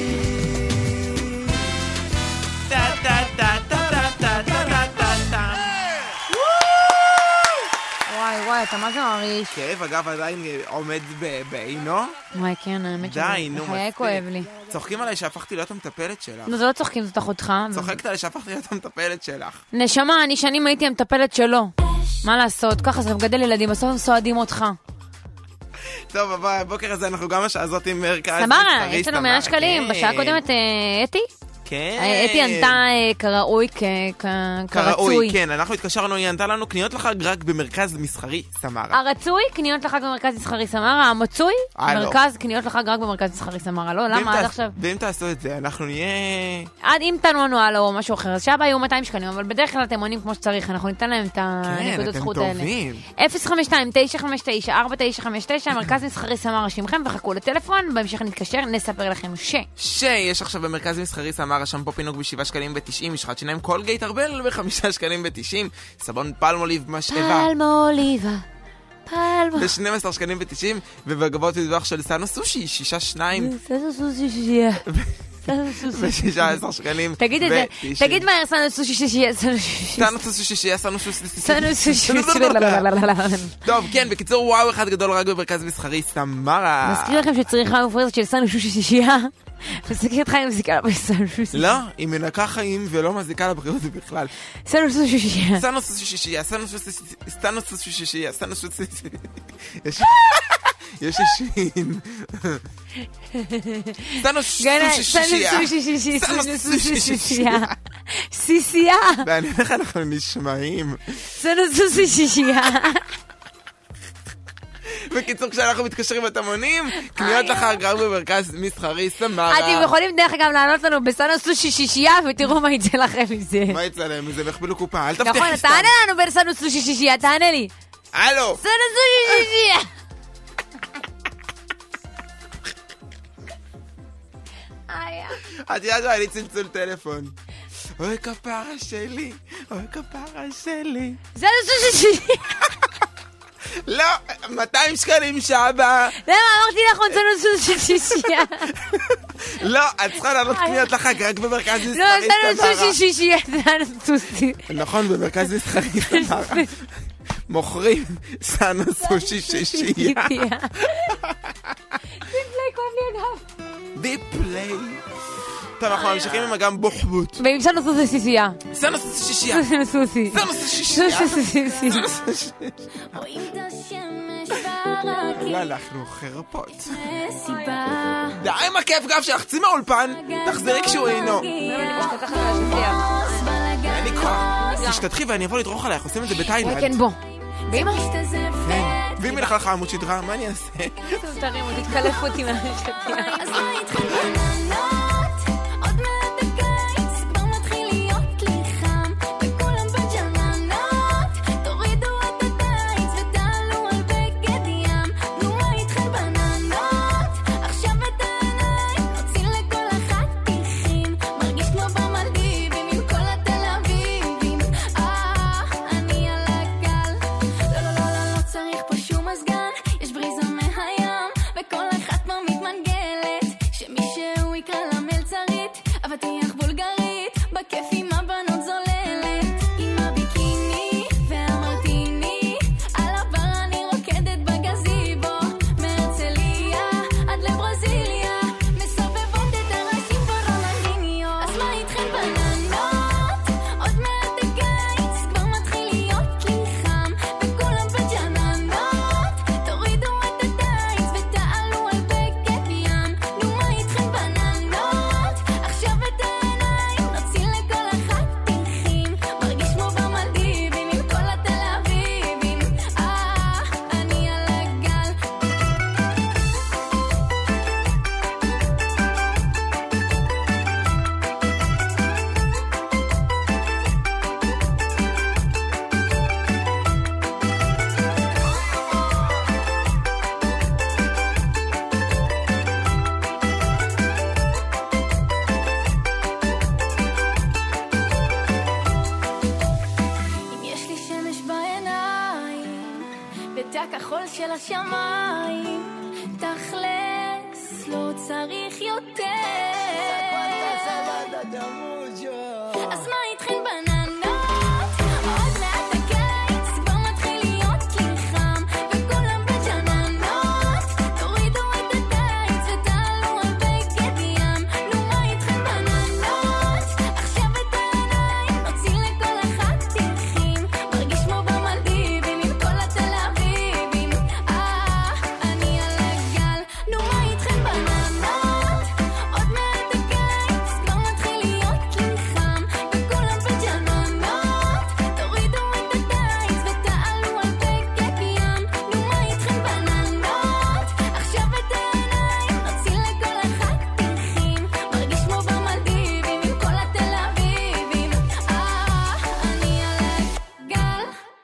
טה טה טה טה טה טה טה טה טה וואי וואי, אתה מה זה מרגיש? כאב אגב עדיין עומד ב- בעינו. וואי כן, האמת די, נו, בחיי מספיק. כואב לי. צוחקים עליי שהפכתי להיות המטפלת שלך. נו, זה לא צוחקים, זאת אחותך. צוחקת עליי שהפכתי להיות המטפלת שלך. נשמה, אני שנים הייתי המטפלת שלו. מה לעשות? ככה זה מגדל ילדים, בסוף הם סועדים אותך. טוב, אבל הבוקר הזה אנחנו גם השעה הזאת עם מרכז סמרה, מסחרי, יש לנו סמרה, מאה שקלים. כן. בשעה הקודמת, אה, אתי? כן. אתי ענתה אה, כראוי, כ- כ- כראוי, כרצוי. כן, אנחנו התקשרנו, היא ענתה לנו קניות לחג רק במרכז מסחרי סמרה. הרצוי, קניות לחג במרכז מסחרי סמרה, המצוי, אה, לא. מרכז קניות לחג רק במרכז מסחרי סמרה. לא, ואם למה עד תעש- עכשיו? ואם תעשו את זה, אנחנו נהיה... עד אם תנו לנו הלאה או משהו אחר, אז שעה יהיו מאתיים שקלים, אבל בדרך כלל אתם עונים כמו שצריך, אנחנו ניתן להם את הנקודות אתם זכות האלה. טובים. אפס חמש שתיים תשע חמש תשע ארבע תשע חמש תשע, מרכז מסחרי סמרה שמכם, וחכו לטלפון, בהמשך נתקשר, נספר לכם ש... שיש עכשיו במרכז מסחרי סמרה שמפו פינוק בשבעה שקלים ותשעים, משחת שיניים קולגייט ארבל בחמישה שקלים ותשעים, סבון פלמוליב משאבה פלמוליבה, פלמו... ב-שנים עשר שקלים ותשעים, ובגבות דיווח של סאנו סושי, שישה שניים סנו סושי שיהיה. ב-שישה עשר שקלים תגיד את זה, ותשעים. תגיד מהר סנו סושי שיהיה, סנו סושי סאנו סושי שיהיה, סאנו סושי סנו סושי. טוב, כן, בקיצור, וואו אחד גדול רק במרכז מסחרי סמרה. מזכיר לכם שצריכה מופרזת של סנו סושי שיהיה. מסכיר אותך עם מזיקה לבריאות סנו סושי. לא, היא מנקה חיים ולא מזיקה לבריאות בכלל. סנו סושי שיהיה. סאנו סושי שיהיה, סאנו סושי סאנו סושי שיהיה, סאנו סושי יש יש שין. סאנו סושי שיהיה. סנו סושי שיהיה. סיסייה. ואני איך אנחנו נשמעים. סנו סושי שיהיה. בקיצור, כשאנחנו מתקשרים אתם עונים, קניות לחג רק במרכז מסחרי סמרה. אתם יכולים דרך אגב לענות לנו בסנו סושי שישייה, ותראו מה יצא לכם מזה. מה יצא להם מזה? והכפילו קופה, אל תבטיחי נכון, סתם. תענה לנו בסנו סושי שישייה, תענה לי. הלו. סנו סושי שישייה. את יודעת, אני צלצול טלפון. אוי כפרה שלי, אוי כפרה שלי. סנו סושי שישייה. לא, מאתיים שקלים שעה. למה אמרתי לך סנו סושי שישייה? לא, את צריכה לעלות קניות לחג רק במרכז מסחרי לא, סמרה. סנו סושי שישייה, סנו סושי. נכון, במרכז מסחרי סמרה. מוכרים סנו סושי שישייה. דיפלי, כואב לי אגב. דיפלי. טוב, אנחנו ממשיכים עם אגם בוחבוט. ועם סנו סושי שישייה. סנו סושי שישייה. סנו סושי. סנו סושי שישייה. סנו סושי. רואים את השמש ברקים. לא, אנחנו חרפות. די עם הכיף גב שלך, צאי מהאולפן, תחזרי כשהוא אינו. אני כוח. תשתתחי ואני אבוא לדרוך עלייך, עושים את זה בתאילנד. כן, בוא. ואמא? ואם ילך לך עמוד שדרה, מה אני אעשה? תרים, הוא תתקלף אותי מהשתייה. אז מה איתכם בננות? עוד מעט הקיץ כבר מתחיל להיות לי חם וכולם בג'ננות תורידו את הקיץ ותעלו על בגד ים נו מה איתכם בננות? עכשיו את העיניים נוציא לכל החתיכים מרגיש כמו במלדיבים עם כל התל אביבים אה, אני על הגל לא לא לא לא לא צריך פה שום מזגן יש בריזה מהים וכל אחת פה מתמנגלת שמישהו יקרא לה מלצרית אבטיח בולגרית בכיף עם הבנות זוללת עם הביקיני והמרטיני על הבר אני רוקדת בגזיבו מהרצליה עד לברזיליה מסובבות את הראשים ברולנדיניו אז מה איתכם בננות? עוד מעט הקיץ כבר מתחיל להיות לי חם וכולם בג'ננות תורידו את הקיץ ותעלו על בגד ים נו מה איתכם בננות? עכשיו את העיניים נוציא לכל החתיכים מרגיש כמו במלדיבים עם כל התל אביבים אה, אני על הגל אם יש לי שמש בעיניים ותא כחול של השמיים תכלס לא צריך יותר אז מה איתכם בננות? עוד מעט הקיץ כבר מתחיל להיות לי חם וכולם בג'ננות תורידו את הקיץ ותעלו על בגד ים נו מה איתכם בננות? עכשיו את העיניים נוציא לכל החתיכים מרגיש כמו במלדיבים עם כל התל אביבים אה, אני על הגל נו מה איתכם בננות? עוד מעט הקיץ כבר מתחיל להיות לי חם וכולם בג'ננות תורידו את הקיץ ותעלו על בגד ים נו מה איתכם בננות? עכשיו את העיניים נוציא לכל החתיכים מרגיש כמו במלדיבים עם כל התל אביבים אה, אני על הגל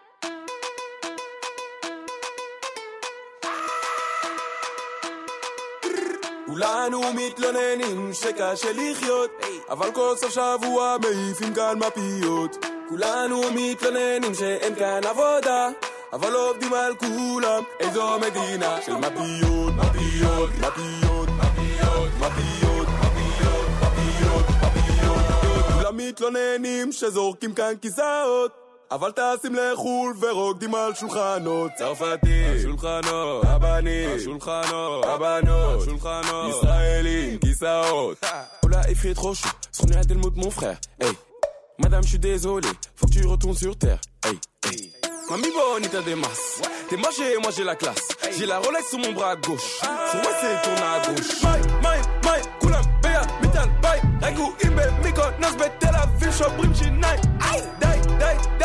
כולנו מתלוננים שקשה לחיות אבל כל סוף שבוע מעיפים כאן מפיות כולנו מתלוננים שאין כאן עבודה אבל עובדים על כולם איזו מדינה של מפיות מפיות מפיות מפיות מפיות מפיות מפיות מפיות כולם מתלוננים שזורקים כאן כיסאות אבל טסים לחול ורוקדים על שולחנות צרפתי, שולחנות, הבנים, שולחנות, הבנות, שולחנות ישראלים, כיסאות Oula, il fait trop chaud, ce qu'on est à Delmout mon frère Hey, madame je suis désolé, faut que tu retournes sur terre Hey, hey Mamie bonita des masses T'es moche et moi j'ai la classe J'ai la Rolex sur mon bras gauche Sur moi c'est tourne à gauche Maï, maï, maï, כולם ביד, מיטל ביי רגועים במיקונוס בתל אביב שוברים שיניים די, די, די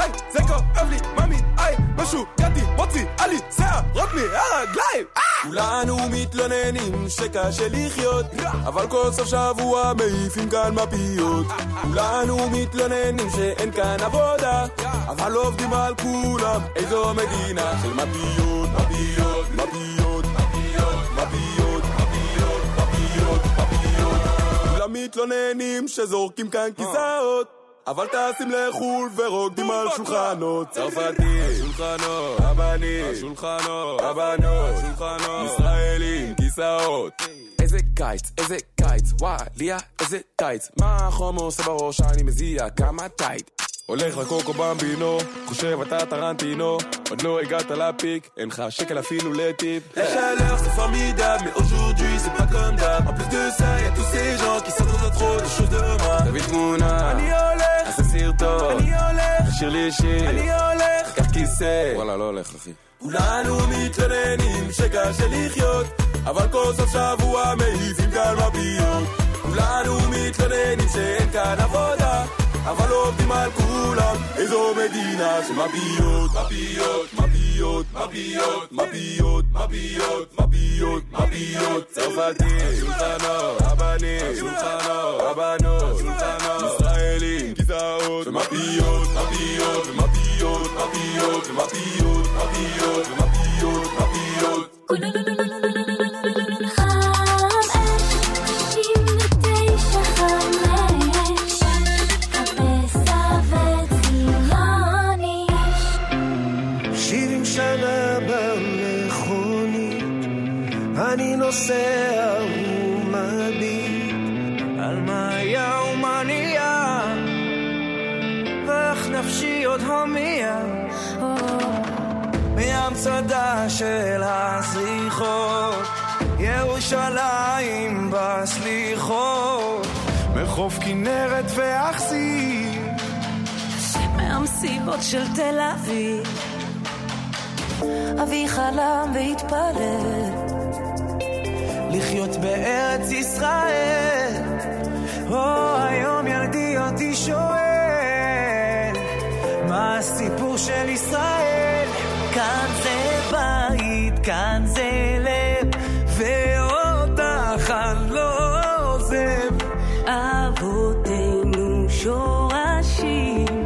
די, זה כואב לי, ממי, איי, משהו, גדי, מוציא, עלי, שערות מהרגליים. כולנו מתלוננים שקשה לחיות, אבל כל סוף שבוע מעיפים כאן מפיות. כולנו מתלוננים שאין כאן עבודה, אבל עובדים על כולם. איזו מדינה של מפיות, מפיות, מפיות, מפיות, מפיות, מפיות, מפיות, מפיות. כולם מתלוננים שזורקים כאן כיסאות, אבל טסים לחול ורוקדים על שולחנות. צרפתי, שולחנות, הבנים, שולחנות, הבנות, שולחנות, ישראלים, כיסאות. איזה קיץ, איזה קיץ, וואי, ליה, איזה טייץ. מה החומו עושה בראש, אני מזיע, כמה טייט. הולך לקוקו במבינו, חושב אתה טרנטינו, עוד לא הגעת לפיק, אין לך שקל אפילו לטיפ. La chaleur c'est formidable, mais aujourd'hui c'est pas comme d'hab. En plus de ça, y'a tous ces gens qui s'attendent à trop de choses de moi. תביא תמונה, אני הולך, עשה סרטון, אני הולך, תשאיר לי שיר, אני הולך, קח כיסא, וואלה לא הולך אחי. כולנו מתלוננים שקשה לחיות, אבל כל סוף שבוע מעיפים כאן מפיות. כולנו מתלוננים שאין כאן עבודה, אבל עובדים על כולם. איזו מדינה של מפיות, מפיות, מפיות, מפיות, מפיות, מפיות, מפיות, מפיות. צרפתי, שולחנות, הבנים, שולחנות, הבנות, שולחנות, ישראלים, כיסאות, ומפיות, מפיות, ומפיות, מפיות, ומפיות, מפיות, ומפיות, מפיות. אני נוסע ומביט על מה היה ומה נהיה, ואיך נפשי עוד הומיע מהמצדה של הסליחות, ירושלים בסליחות, מחוף כנרת ואכסי, מהמסיבות של תל אביב. אבי חלם והתפלל לחיות בארץ ישראל. או היום ילדי אותי שואל מה הסיפור של ישראל. כאן זה בית, כאן זה לב, ואותך אני לא עוזב. אבותינו שורשים,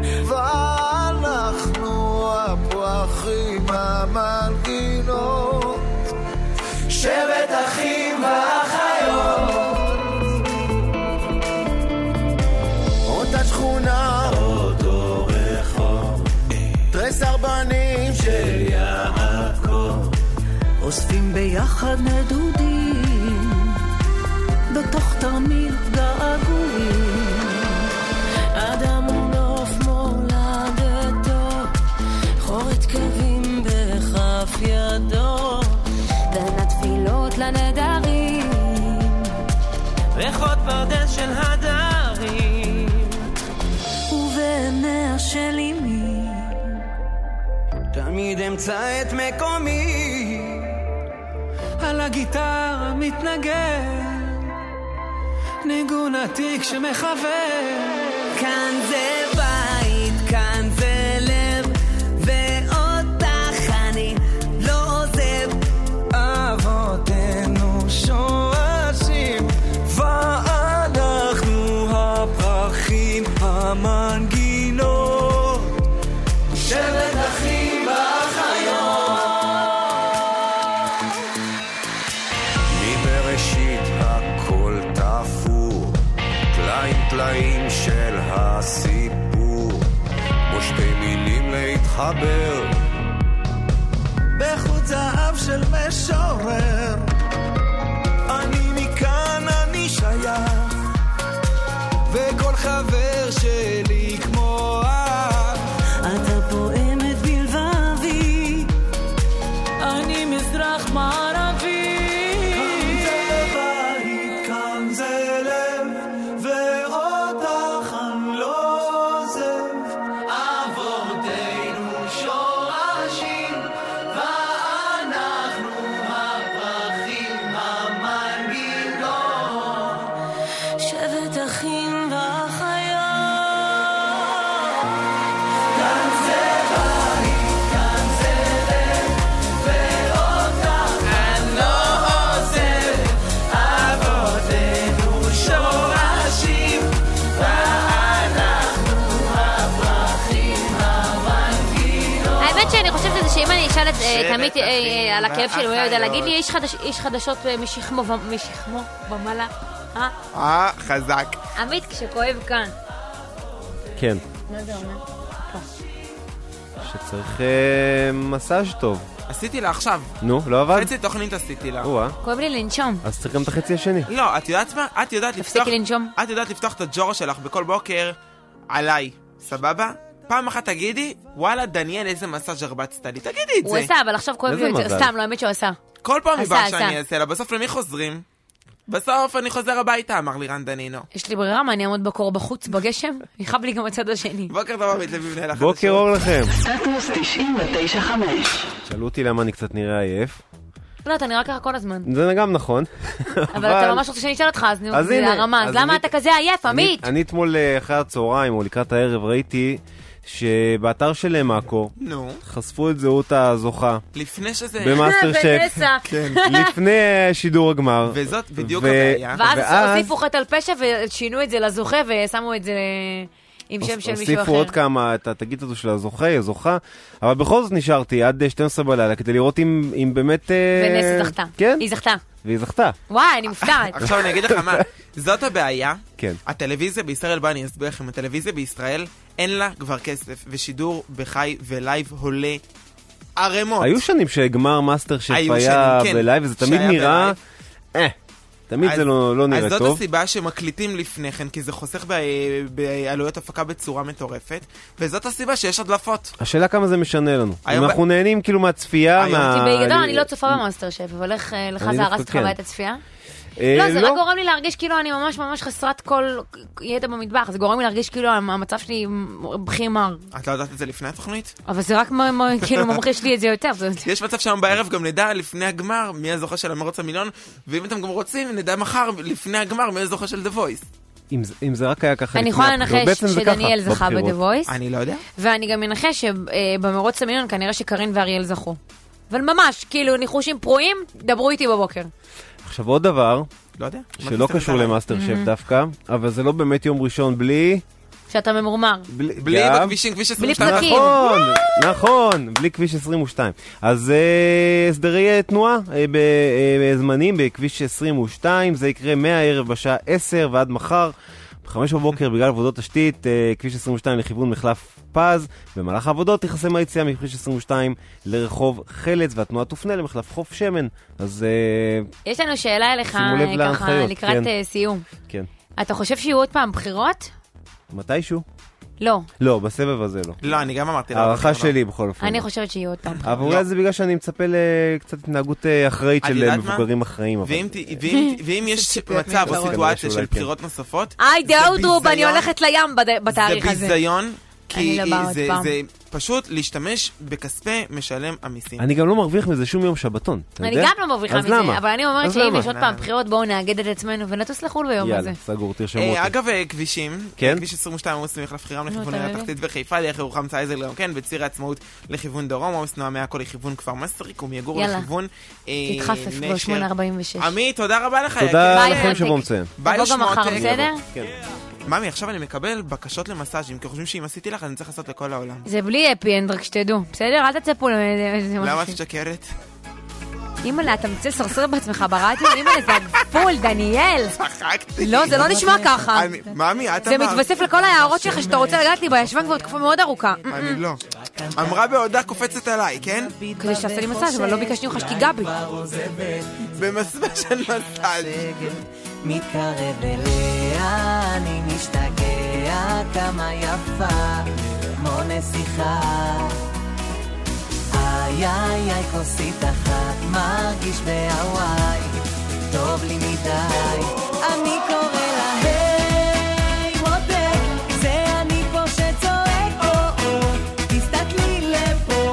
ואנחנו הפרחים המנגינות, שבט אחים ואחיות. אותה שכונה, אותו רחוב, תרס ארבנים של יעקב, אוספים ביחד נדודים בתוך תרמיל געגועים. אדם ונוף מולדתו, חורת קווים בכף ידו, בין התפילות לנדרים, ריחות פרדס של הדרים, ובעיניה של אמי תמיד אמצא את מקומי. על הגיטרה מתנגן ניגון עתיק שמחבר. כאן זה בית, כאן זה לב, ואותך אני לא עוזב. אבותינו שורשים, ואנחנו הפרחים המנגינות, שבט אחים ואחיות. מבראשית הכל תפור, טלאים טלאים של הסיפור, כמו שתי מילים להתחבר בחוט זהב של משורר. אני מכאן אני שייך, וכל חבר שלי כמו אח. אתה פועמת בלבבי, אני מזרח מערבי. כאן זה בית, כאן זה לב, ואותך אני לא עוזב. אבותינו שורשים, ואנחנו הפרחים המנגינות, שבט אחים ואחיות. כאן זה למשל את עמית על הכאב שלי, הוא יודע להגיד לי, איש חדשות משכמו ומעלה. אה, חזק. עמית, כשכואב כאן. כן. מה זה אומר? שצריך מסאז' טוב. עשיתי לה עכשיו. נו, לא עבד? חצי תוכנית עשיתי לה. כואב לי לנשום. אז צריך גם את החצי השני. לא, את יודעת מה? את יודעת לפתוח... תפסיקי לנשום. את יודעת לפתוח את הג'ורה שלך בכל בוקר עליי. סבבה? פעם אחת תגידי, וואלה, דניאל, איזה מסאז' הרבצת לי. תגידי את זה. הוא עשה, אבל עכשיו כואב לי יותר. סתם, לא, האמת שהוא עשה. כל פעם היא באה שאני אעשה לה. בסוף למי חוזרים? בסוף אני חוזר הביתה, אמר לי רן דנינו. יש לי ברירה, מה, אני אעמוד בקור בחוץ, בגשם? יכאב לי גם הצד השני. בוקר טוב, עמית לוי מנהל החדשות. בוקר אור לכם. סטטוס תשעים ותשע חמש. שאלו אותי למה אני קצת נראה עייף. לא, אתה נראה ככה כל הזמן. זה גם נכון. אבל אתה ממש רוצה שאני אשאל אותך, אז זה הרמה. אז למה אתה כזה עייף, עמית? אני אתמול אחרי הצהריים, או לקראת הערב, ראיתי שבאתר של מאקו חשפו את זהות הזוכה. לפני שזה... במאסטר שף. לפני שידור הגמר. וזאת בדיוק הבעיה. ואז הוסיפו חטא על פשע ושינו את זה לזוכה ושמו את זה עם שם של מישהו אחר. הוסיפו עוד כמה, את התגיד הזו של הזוכה, הזוכה. אבל בכל זאת נשארתי עד שתים עשרה בלילה כדי לראות אם באמת... ונס היא זכתה. כן? היא זכתה. והיא זכתה. וואי, אני מופתעת. עכשיו אני אגיד לך מה, זאת הבעיה. כן. הטלוויזיה בישראל, בוא אני אסביר לכם, הטלוויזיה בישראל אין לה כבר כסף, ושידור בחי ולייב עולה ערמות. היו שנים שגמר מאסטר שף היה בלייב, וזה תמיד נראה... אה, תמיד זה לא נראה טוב. אז זאת הסיבה שמקליטים לפני כן, כי זה חוסך בעלויות הפקה בצורה מטורפת, וזאת הסיבה שיש הדלפות. השאלה כמה זה משנה לנו. אנחנו נהנים כאילו מהצפייה. כי בגדול אני לא צופה במאסטר שף, אבל לך זה הרס לך את הצפייה? לא, זה רק גורם לי להרגיש כאילו אני ממש ממש חסרת כל ידע במטבח, זה גורם לי להרגיש כאילו המצב שלי בכי מר. את לא יודעת את זה לפני התוכנית? אבל זה רק כאילו ממחיש לי את זה יותר. יש מצב שם בערב גם נדע לפני הגמר מי הזוכה של המרוץ המיליון, ואם אתם גם רוצים נדע מחר לפני הגמר מי הזוכה של The Voice. אם זה רק היה ככה... אני יכולה לנחש שדניאל זכה ב-The Voice. אני לא יודע. ואני גם מנחש שבמרוץ המיליון כנראה שקרין ואריאל זכו. אבל ממש, כאילו ניחושים פרועים, דברו איתי בבוקר. עכשיו עוד דבר, לא יודע, שלא קשור למאסטר שף דווקא, אבל זה לא באמת יום ראשון בלי... שאתה ממורמר. בלי בכבישים, כביש עשרים ושתיים. בלי פקקים. נכון, נכון, בלי כביש עשרים ושתיים. אז הסדרי תנועה בזמנים בכביש עשרים ושתיים, זה יקרה מהערב בשעה עשר ועד מחר. בחמש בבוקר בגלל עבודות תשתית, כביש עשרים ושתיים לכיוון מחלף פז, במהלך העבודות תיחסם היציאה מכביש עשרים ושתיים לרחוב חלץ, והתנועה תופנה למחלף חוף שמן. אז יש לנו שאלה אליך ככה לקראת סיום. כן. אתה חושב שיהיו עוד פעם בחירות? מתישהו? לא. לא, בסבב הזה לא. לא, אני גם אמרתי. הערכה שלי בכל אופן. אני חושבת שיהיו עוד פעם. אבל אולי זה בגלל שאני מצפה לקצת התנהגות אחראית של מבוגרים אחרים. ואם יש מצב או סיטואציה של בחירות נוספות, איי, דאודרוב, אני הולכת לים בתאריך הזה. זה ביזיון, כי זה פשוט להשתמש בכספי משלם המיסים. אני גם לא מרוויח מזה שום יום שבתון. אני גם לא מרוויחה מזה, אבל אני אומרת שאם יש עוד פעם בחירות, בואו נאגד את עצמנו ונטוס לחול ביום הזה. יאללה, סגור, תרשמו אותי. אגב, כבישים, כביש עשרים ושתיים עמוס מחלף חירם לכיוון התחתית וחיפה, דרך ירוחם צייזל גם כן, בציר העצמאות לכיוון דרום, עמוס נועה מעכו לכיוון כפר מסריק, ומיגור לכיוון תתחפף ב-שמונה ארבעים ושש. עמית, תודה רבה לך. תודה לכם שבוע מצוין. ביי לשמוע. ממי, עכשיו אני מקבל בקשות למסאז'ים, כי חושבים שאם עשיתי לך, אני צריך לעשות לכל העולם. זה בלי אפי אנד, רק שתדעו. בסדר? אל תצפו לזה. למה את שקרת? אימא'לה, אתה מצא סרסר בעצמך ברדיו? אימא'לה, זה הגבול, דניאל. צחקתי. לא, זה לא נשמע ככה. ממי, את זה מתווסף לכל ההערות שלך שאתה רוצה לגעת לי בישבן כבר תקופה מאוד ארוכה. אני לא. אמרה בעודה קופצת עליי, כן? כדי שעשה לי מסאז', אבל לא ביקשתי ממך שתיגע בי. במסווה של מסאז'. מתקרב אליה, אני משתגע, כמה יפה, כמו נסיכה. איי איי איי, כוסית אחת, מרגיש בהוואי, טוב לי מדי. אני קורא לה, היי מותק, זה אני פה שצועק, או או, תסתכלי לפה.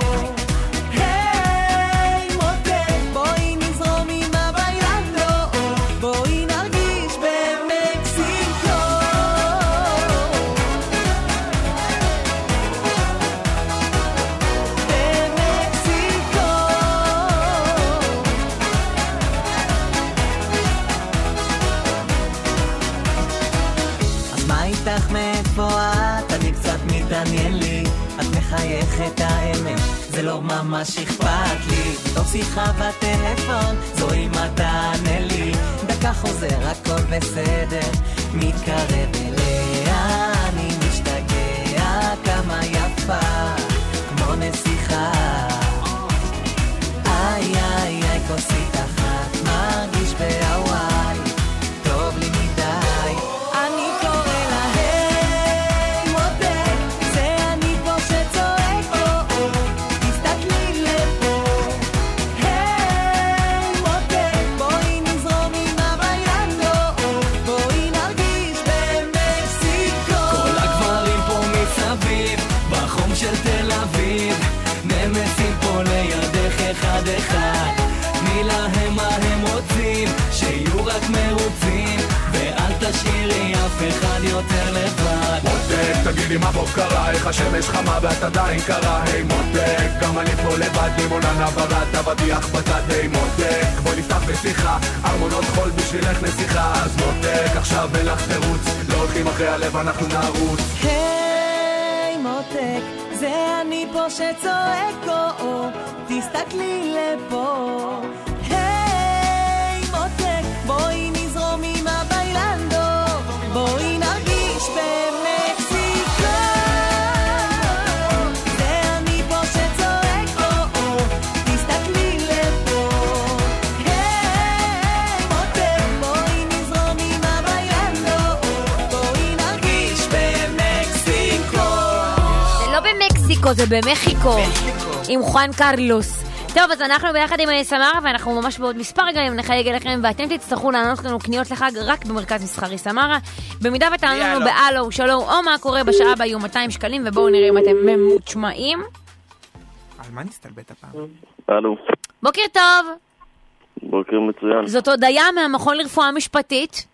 היי מותק, בואי נזרום עם הביילנדו, בואי נרגיש במקסיקו. במקסיקו. אז מה איתך מאיפה את? אני קצת מתעניין לי, את מחייכת האמת, זה לא ממש אכפת לי. טוב שיחה בטלפון, זוהי מה תענה לי. דקה חוזר, הכל בסדר, מתקרב אליה, אני משתגע, כמה יפה, כמו נסיכה. איי איי איי, כוסית אחת, מרגיש בהוואי, טוב לי מדי. אני קורא לה היי מותק, זה אני פה שצועק לו, תסתכלי לפה. היי מותק, בואי נזרום עם הביילנדו, בואי נרגיש במקסיקו. כל הגברים פה מסביב, בחום של תל אביב, נמסים פה לידך אחד אחד, תני להם מה הם רוצים, שיהיו רק מרוצים, ואל תשאירי אף אחד יותר לבד. מותק, תגידי מה פה קרה, איך השמש חמה ואת עדיין קרה. היי מותק, גם אני פה לבד, לימונה נברת, אבטיח בצד. היי מותק, בוא נפתח בשיחה, ארמונות חול בשבילך נסיכה. אז מותק, עכשיו אין לך תירוץ, לא הולכים אחרי הלב, אנחנו נרוץ. היי מותק, זה אני פה שצועק או, תסתכלי לפה. היי מותק, בואי נזרום עם הביילנדו, בואי נרגיש במקסיקו. זה אני פה שצועק או, תסתכלי לפה. היי מותק, בואי נזרום עם הביילנדו, בואי נרגיש במקסיקו. לא במקסיקו, זה במחיקו, עם חואן קרלוס. טוב, אז אנחנו ביחד עם סמרה, ואנחנו ממש בעוד מספר רגעים נחייג אליכם, ואתם תצטרכו לענות לנו קניות לחג רק במרכז מסחרי סמרה. במידה ותענו לנו באלו, שלום, או מה קורה בשעה בה יהיו מאתיים שקלים, ובואו נראה אם אתם ממושמעים. על מה נסתלבט הפעם? אלו. בוקר טוב. בוקר מצוין. זאת הודיה מהמכון לרפואה משפטית.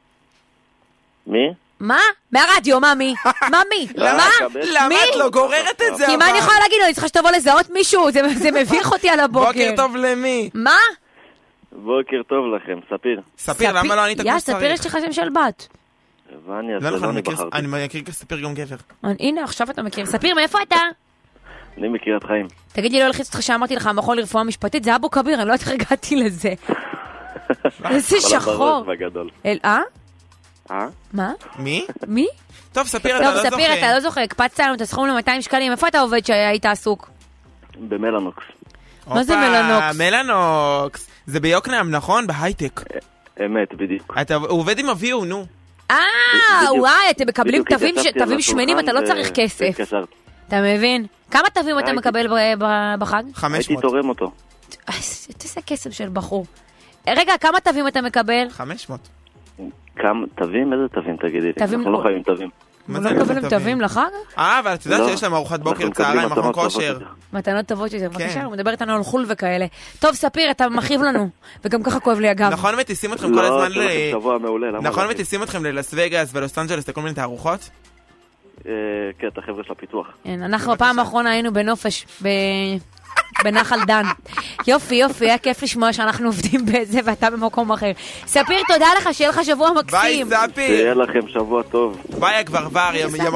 מי? מה? מהרדיו, מה מי? מה מי? למה? למה את לא גוררת את זה? כי מה אני יכולה להגיד לו? אני צריכה שתבוא לזהות מישהו, זה מביך אותי על הבוקר. בוקר טוב למי? מה? בוקר טוב לכם, ספיר. ספיר, למה לא ענית כמו יא, ספיר יש לך שם של בת. ואני אז לא אני בחרתי. אני מכיר כספיר גם גבר. הנה, עכשיו אתה מכיר. ספיר, מאיפה אתה? אני מכיר את חיים. תגיד לי, לא לחיץ אותך שאמרתי לך, המכון לרפואה משפטית, זה אבו כביר, אני לא יודעת איך הגעתי לזה. איזה שחור. אל, אה? אה? מה? מי? מי? טוב, ספיר, אתה לא זוכר. טוב, ספיר, אתה לא זוכר, הקפצת לנו את הסכום ל-מאתיים שקלים. איפה אתה עובד שהיית עסוק? במלנוקס. מה זה מלנוקס? מלנוקס. זה ביוקנעם, נכון? בהייטק. אמת, בדיוק. הוא עובד עם אביו, נו. אה, וואי, אתם מקבלים תווים שמנים, אתה לא צריך כסף. אתה מבין? כמה תווים אתה מקבל בחג? חמש מאות. הייתי תורם אותו. תעשה כסף של בחור. רגע, כמה תווים אתה מקבל? חמש מאות. כמה תווים? איזה תווים תגידי לי? אנחנו לא חייבים תווים. לא מקבלים תווים לחג? אה, אבל את יודעת שיש להם ארוחת בוקר צהריים, מכון כושר. מתנות טובות יותר, בבקשה, הוא מדבר איתנו על חול וכאלה. טוב, ספיר, אתה מכאיב לנו, וגם ככה כואב לי הגב. נכון מטיסים אתכם כל הזמן ל... לא, שבוע מעולה, למה? נכון מטיסים אתכם ללס וגאס ולוס אנג'לס לכל מיני תערוכות? כן, את החבר'ה של הפיתוח. אנחנו הפעם האחרונה היינו בנופש, בנחל דן. יופי, יופי, היה כיף לשמוע שאנחנו עובדים בזה ואתה במקום אחר. ספיר, תודה לך, שיהיה לך שבוע מקסים. ביי, ספיר. שיהיה לכם שבוע טוב. ביי, הגברבר,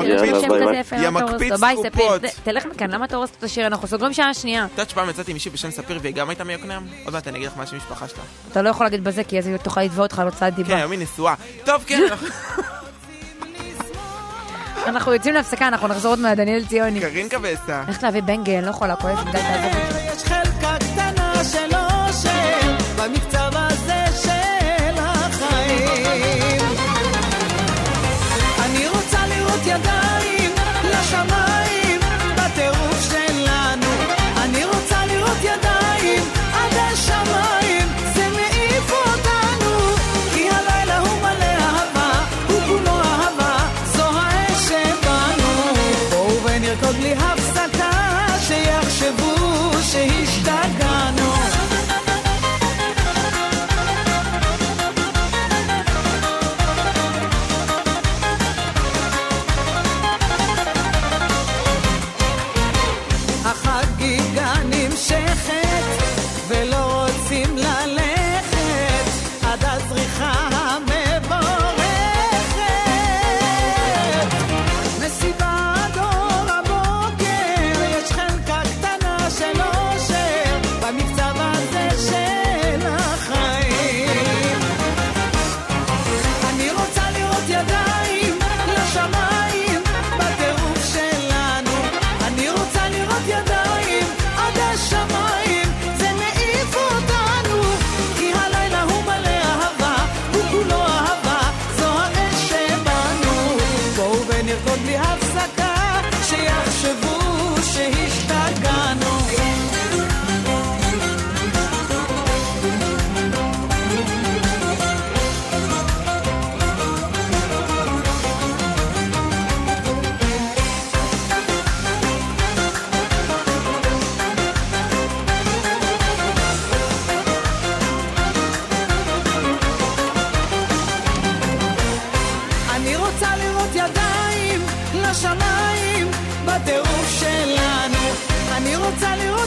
יא מקפיץ סקופות. תלך מכאן, למה אתה הורס את השיר? אנחנו סוגרים שעה שנייה. אתה שפעם יצאתי מישהי בשם ספיר והיא גם הייתה מיוקנעם? עוד מעט אני אגיד לך מה שמשפחה שלה. אתה לא יכול להגיד בזה, כי אז היא תוכל לתבוע אותך על הוצאת דיבה. כן, היום היא נשואה. טוב, כן. אנחנו יוצאים להפסקה, אנחנו נחזור עוד מהדניאל ציוני. קרין קבסה. הולכת להביא בנגל, לא יכולה, כואב, די תעזוב אותי. יש חלקה קטנה של אושר במקצב הזה של החיים. אני רוצה לראות ידיים לשמיים בטירוף שלנו. אני רוצה לראות ידיים עד השמיים, זה מעיף אותנו, כי הלילה הוא מלא אהבה, הוא כולו אהבה, זו האש שבנו. בואו ונרקוד בלי הפסקה, שיחשבו שהשתגענו.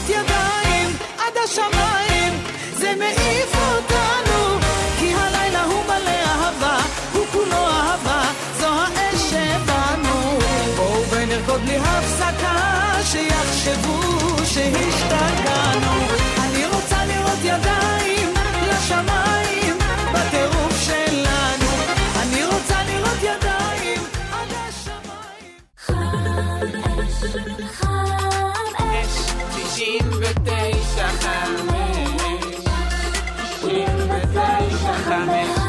לראות ידיים עד השמיים, זה מעיף אותנו, כי הלילה הוא מלא אהבה, הוא כולו אהבה, זו האש שבנו. בואו ונרקוד בלי הפסקה, שיחשבו שהשתגענו. אני רוצה לראות ידיים לשמיים בטירוף שלנו, אני רוצה לראות ידיים עד השמיים. חם אש, חם אש, תשעים ותשע חמש, תשעים ותשע חמש,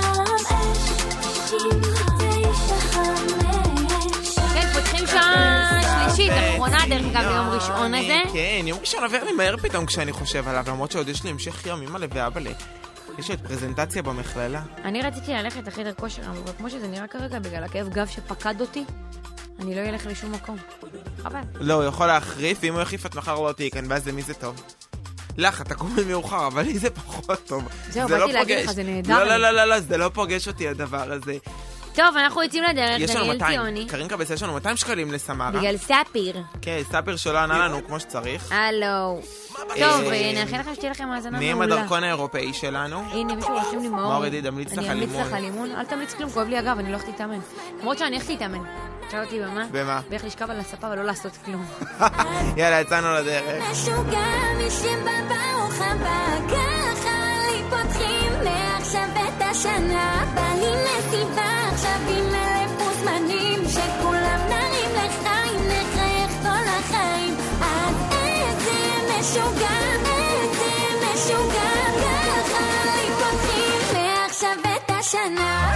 כן, פותחים שעה שלישית, אחרונה דרך אגב ביום ראשון הזה. כן, יום ראשון עובר לי מהר פתאום כשאני חושב עליו, למרות שעוד יש לי המשך יום, אמא ואבא לי. יש לי את פרזנטציה במכללה. אני רציתי ללכת לחדר כושר, אבל כמו שזה נראה כרגע, בגלל הכאב גב שפקד אותי, אני לא אלך לשום מקום. חבל. לא, הוא יכול להחריף, ואם הוא יחריף את מחר לא תהי כאן, ואז למי זה טוב? לך, אתה קוראים מאוחר, אבל לי זה פחות טוב. זהו, באתי להגיד לך, זה נהדר. לא, לא, לא, לא, לא, זה לא פוגש אותי הדבר הזה. טוב, אנחנו יוצאים לדרך, דניאל ציוני. קרין קבס, יש לנו מאתיים שקלים לסמרה. בגלל ספיר. כן, ספיר שלא ענה לנו כמו שצריך. הלו. טוב, נאחל לכם שתהיה לכם מאזנה מעולה. מי עם הדרכון האירופאי שלנו? הנה, מישהו רשום לי מאור. מאור ידיד, המליץ לך לימון. אני אמליץ לך לימון. אל תמליץ כלום, כואב לי אגב, אני לא הולכת להתאמן. למרות שאני הולכת להתאמן. תשאל אותי במה? במה? ואיך לשכב על הספה ולא לעשות כלום. יאללה, יצאנו לדרך. משוגע משם בברוך הבא, ככה לי פותחים מעכשיו את השנה. בא לי מסיבה עכשיו עם אלף מוזמנים, שכולם נרים לחיים, נחייך כל החיים. אז איזה משוגע, איזה משוגע, ככה לי פותחים מעכשיו את השנה.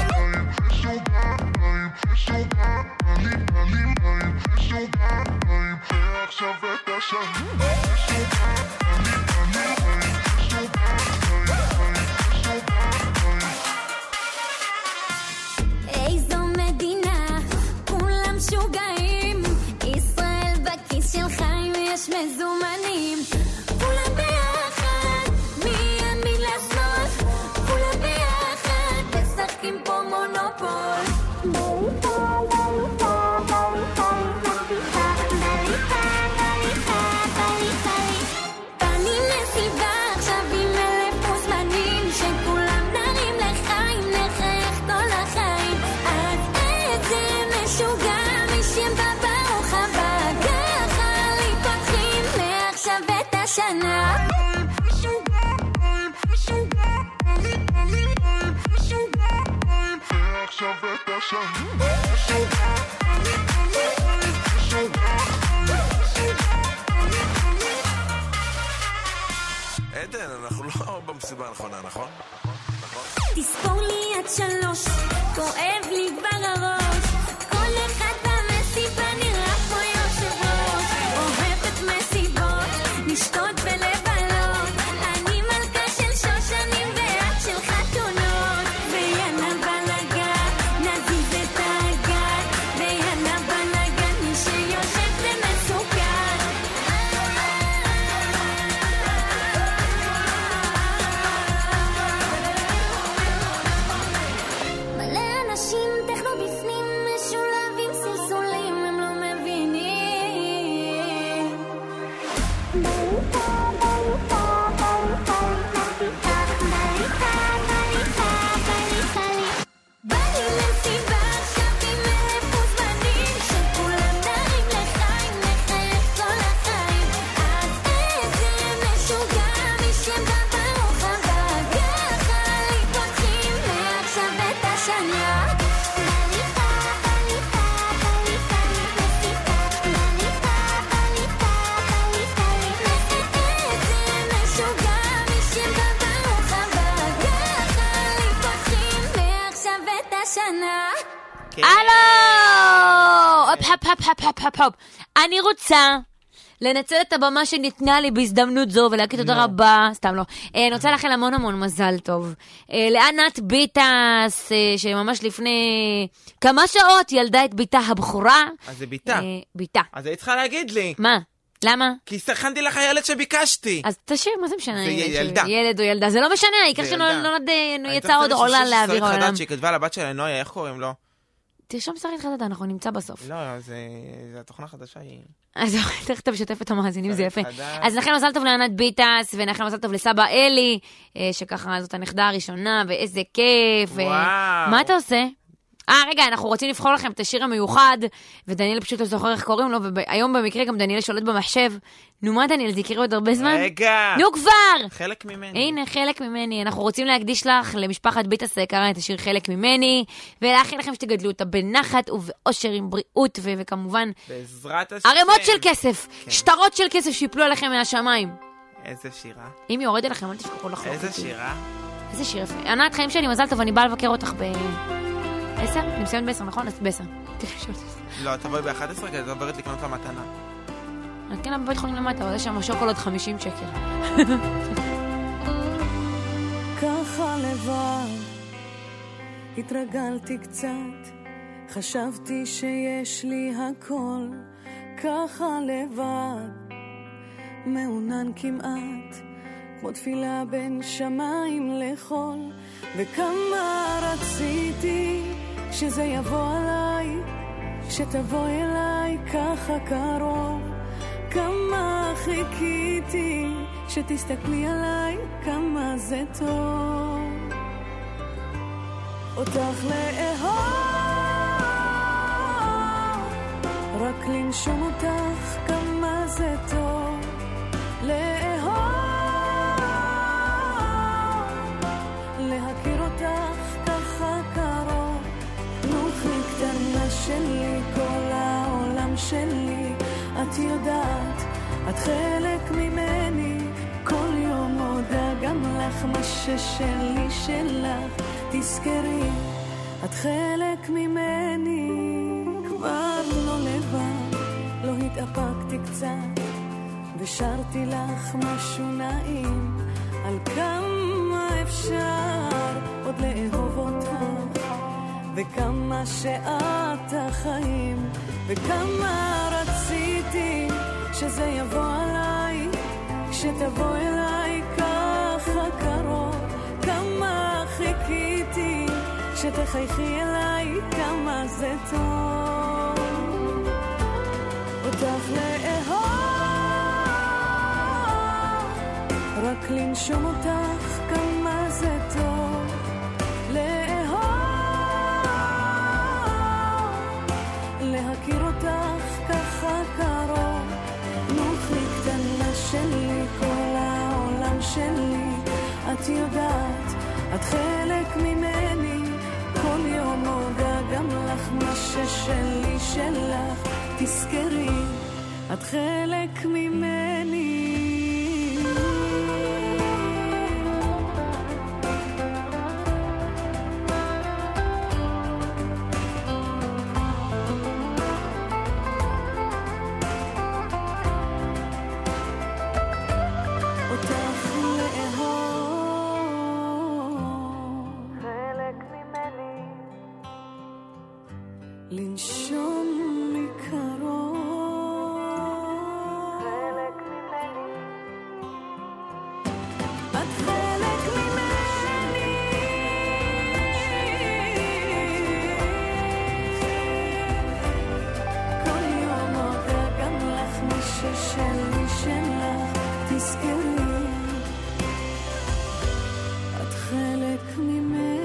עכשיו את השנה. איזו מדינה, כולם משוגעים, ישראל בכיס של חיים, יש מזומנים, כולם ביחד, מימין לשמאל, כולם ביחד, משחקים פה מונופול. שנה עכשיו את השנה. עדן, אנחנו לא במסיבה הנכונה, נכון? תספור לי עד שלוש, כואב לי כבר הראש, כל אחד במסיבה נראה כמו יושב ראש, אוהבת מסיבות, נשתות ולבלות, אני מלכה של שושנים ואת של חתונות, ויאנה בלגן, נזיז את הגן, ויאנה בלגן, מי שיושב זה מסוכן. מלא אנשים טכנו בפנים, משולבים סלסולים, הם לא מבינים. בא לי מסיבה עכשיו עם אלף מוזמנים, שכולם נרים לחיים, נחייך כל החיים. אז איזה משוגע משם בברוך הבא, ככה לי פותחים מעכשיו את השנה. הלו! הופ, הופ, הופ, הופ, הופ, הופ. אני רוצה לנצל את הבמה שניתנה לי בהזדמנות זו ולהגיד תודה רבה, סתם לא. אני רוצה לאחל המון המון מזל טוב. לענת ביטס, שממש לפני כמה שעות ילדה את ביתה הבכורה. אז זה ביתה. ביתה. אז היית צריכה להגיד לי. מה? למה? כי סכנתי לך ילד שביקשתי. אז תשאיר, מה זה משנה? זה ילדה. ילד או ילדה, זה לא משנה, העיקר שנולד, יצא עוד עולה לאוויר העולם. שהיא כתבה לבת שלה, נויה, איך קוראים לו? תרשום שרית חדדה, אנחנו נמצא בסוף. לא, זה התוכנה החדשה היא... אז תכף אתה משתף את המאזינים, זה יפה. אז לכן מזל טוב לענת ביטס, ולכן מזל טוב לסבא אלי, שככה זאת הנכדה הראשונה, ואיזה כיף. וואו. מה אתה עושה? אה, רגע, אנחנו רוצים לבחור לכם את השיר המיוחד, ודניאל פשוט לא זוכר איך קוראים לו, והיום במקרה גם דניאל שולט במחשב. נו מה דניאל, זה יקרה עוד הרבה זמן? רגע! נו כבר! חלק ממני. הנה, חלק ממני. אנחנו רוצים להקדיש לך, למשפחת ביטס היקרה, את השיר חלק ממני, ולאחל לכם שתגדלו אותה בנחת ובאושר עם בריאות, ו- וכמובן... בעזרת השם. ערימות של כסף, כן. שטרות של כסף שיפלו עליכם מהשמיים. איזה שירה? אם יורד אליכם, אל תשכחו לחלוק. איזה שירה? איזה שיר יפה. ענת, חיים שלי, מזל טוב, אני באה לבקר אותך ב... עשר? אני מסיימת בעשר, נכון? אז בעשר. לא, תבואי ב-אחת עשרה, כי את עוברת לקנות לה מתנה. אני כן, בבית חולים למטה, אבל יש שם שוקולד חמישים שקל. ככה לבד, התרגלתי קצת, חשבתי שיש לי הכל. ככה לבד, מעונן כמעט, כמו תפילה בין שמיים לחול. וכמה רציתי שזה יבוא עליי, שתבוא אליי ככה קרוב. כמה חיכיתי שתסתכלי עליי, כמה זה טוב אותך לאהוב, רק לנשום אותך, כמה זה טוב לאהוב, להכיר אותך ככה קרוב. נוחי קטנה שלי, כל העולם שלי, את יודעת, את חלק ממני, כל יום מודה גם לך, מה ששלי שלך, תזכרי, את חלק ממני, כבר לא לבד, לא התאפקתי קצת, ושרתי לך משהו נעים, על כמה אפשר עוד לאהוב אותך, וכמה שאת החיים, וכמה רציתי שזה יבוא עליי, שתבוא אליי ככה קרוב. כמה חיכיתי שתחייכי אליי, כמה זה טוב אותך לאהוב, רק לנשום אותך, כמה זה טוב לאהוב, להכיר אותך ככה קרוב. נוחי קטנה שלי, כל העולם שלי, את יודעת, את חלק ממני, כל יום מודה גם לך, מה ששלי שלך, תזכרי, את חלק ממני. לנשום מקרוב, חלק ממני, את חלק ממני, כל יום מודה גם לך, מה ששלי שלך, תזכרי, את חלק ממני.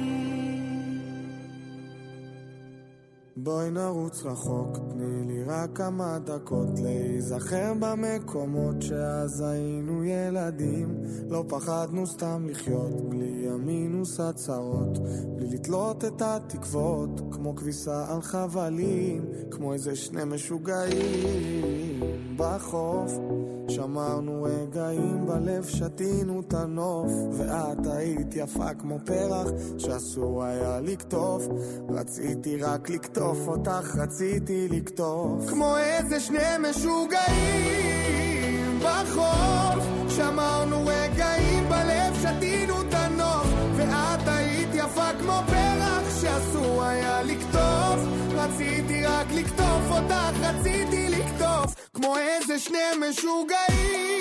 בואי נרוץ רחוק, תני לי רק כמה דקות להיזכר במקומות שאז היינו ילדים, לא פחדנו סתם לחיות בלי המינוס הצרות, בלי לתלות את התקוות כמו כביסה על חבלים, כמו איזה שני משוגעים בחוף. שמרנו רגעים בלב, שתינו את הנוף, ואת היית יפה כמו פרח שאסור היה לקטוף, רציתי רק לקטוף אותך, רציתי לקטוף כמו איזה שני משוגעים בחוף. שמרנו רגעים בלב, שתינו את הנוף, ואת היית יפה כמו פרח שאסור היה לקטוף, רציתי רק לקטוף אותך, רציתי לקטוף כמו איזה שני משוגעים.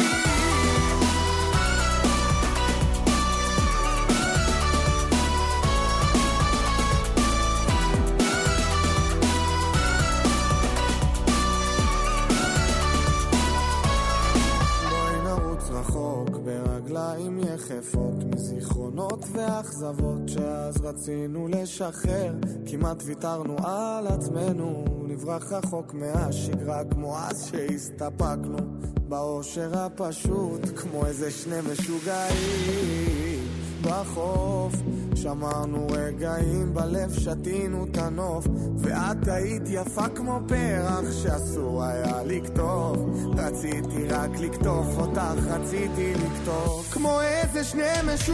האכזבות שאז רצינו לשחרר, כמעט ויתרנו על עצמנו, נברח רחוק מהשגרה כמו אז שהסתפקנו באושר הפשוט, כמו איזה שני משוגעים בחוף. שמרנו רגעים בלב, שתינו את הנוף, ואת היית יפה כמו פרח שאסור היה לקטוף. רציתי רק לקטוף אותך, רציתי לקטוף כמו איזה שני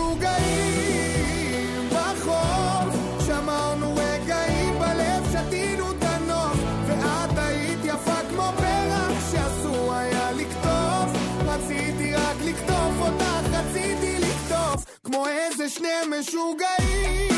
משוגעים בחוף. שמרנו רגעים בלב, שתינו את הנוף, ואת היית יפה כמו פרח שאסור היה לקטוף. רציתי רק לקטוף אותך, רציתי לקטוף כמו איזה שני משוגעים.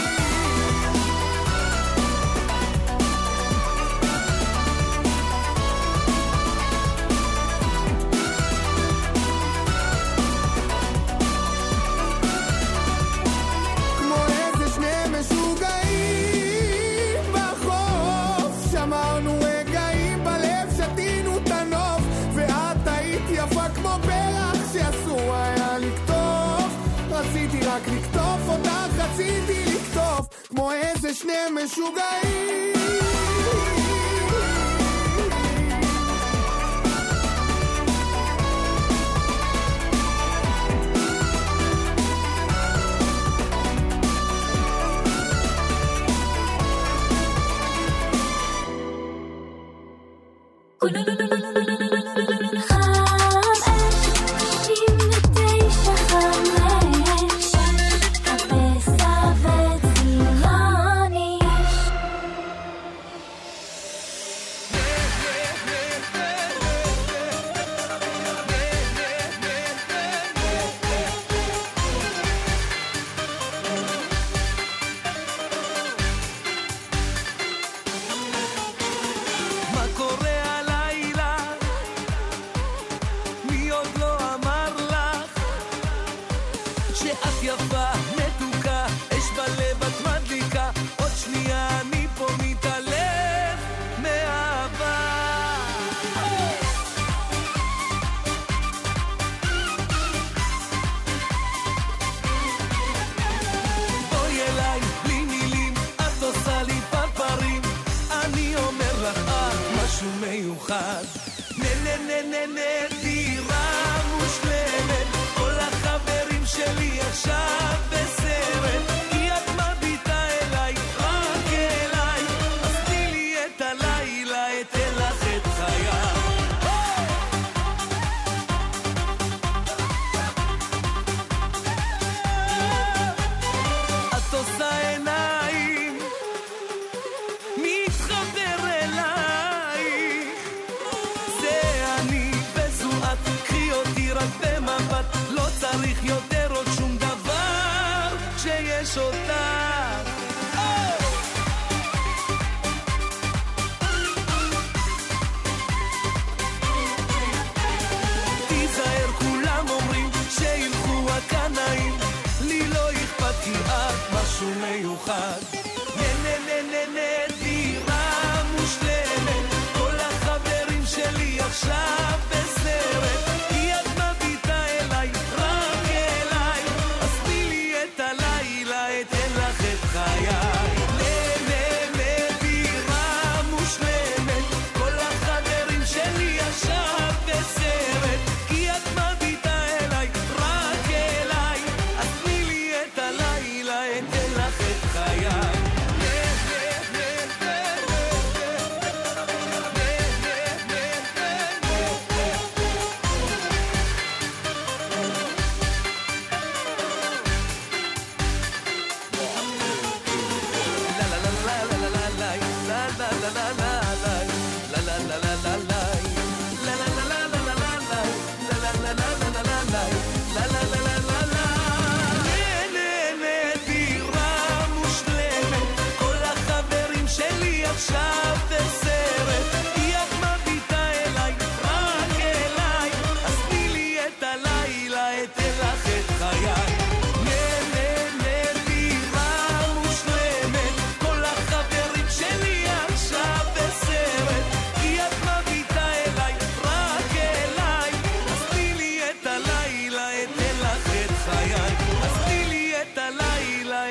כמו איזה שני משוגעים בחוף. שמרנו רגעים בלב, שתינו את הנוף, ואת היית יפה כמו פרח שאסור היה לקטוף. רציתי רק לקטוף אותך, רציתי לקטוף כמו איזה שני משוגעים.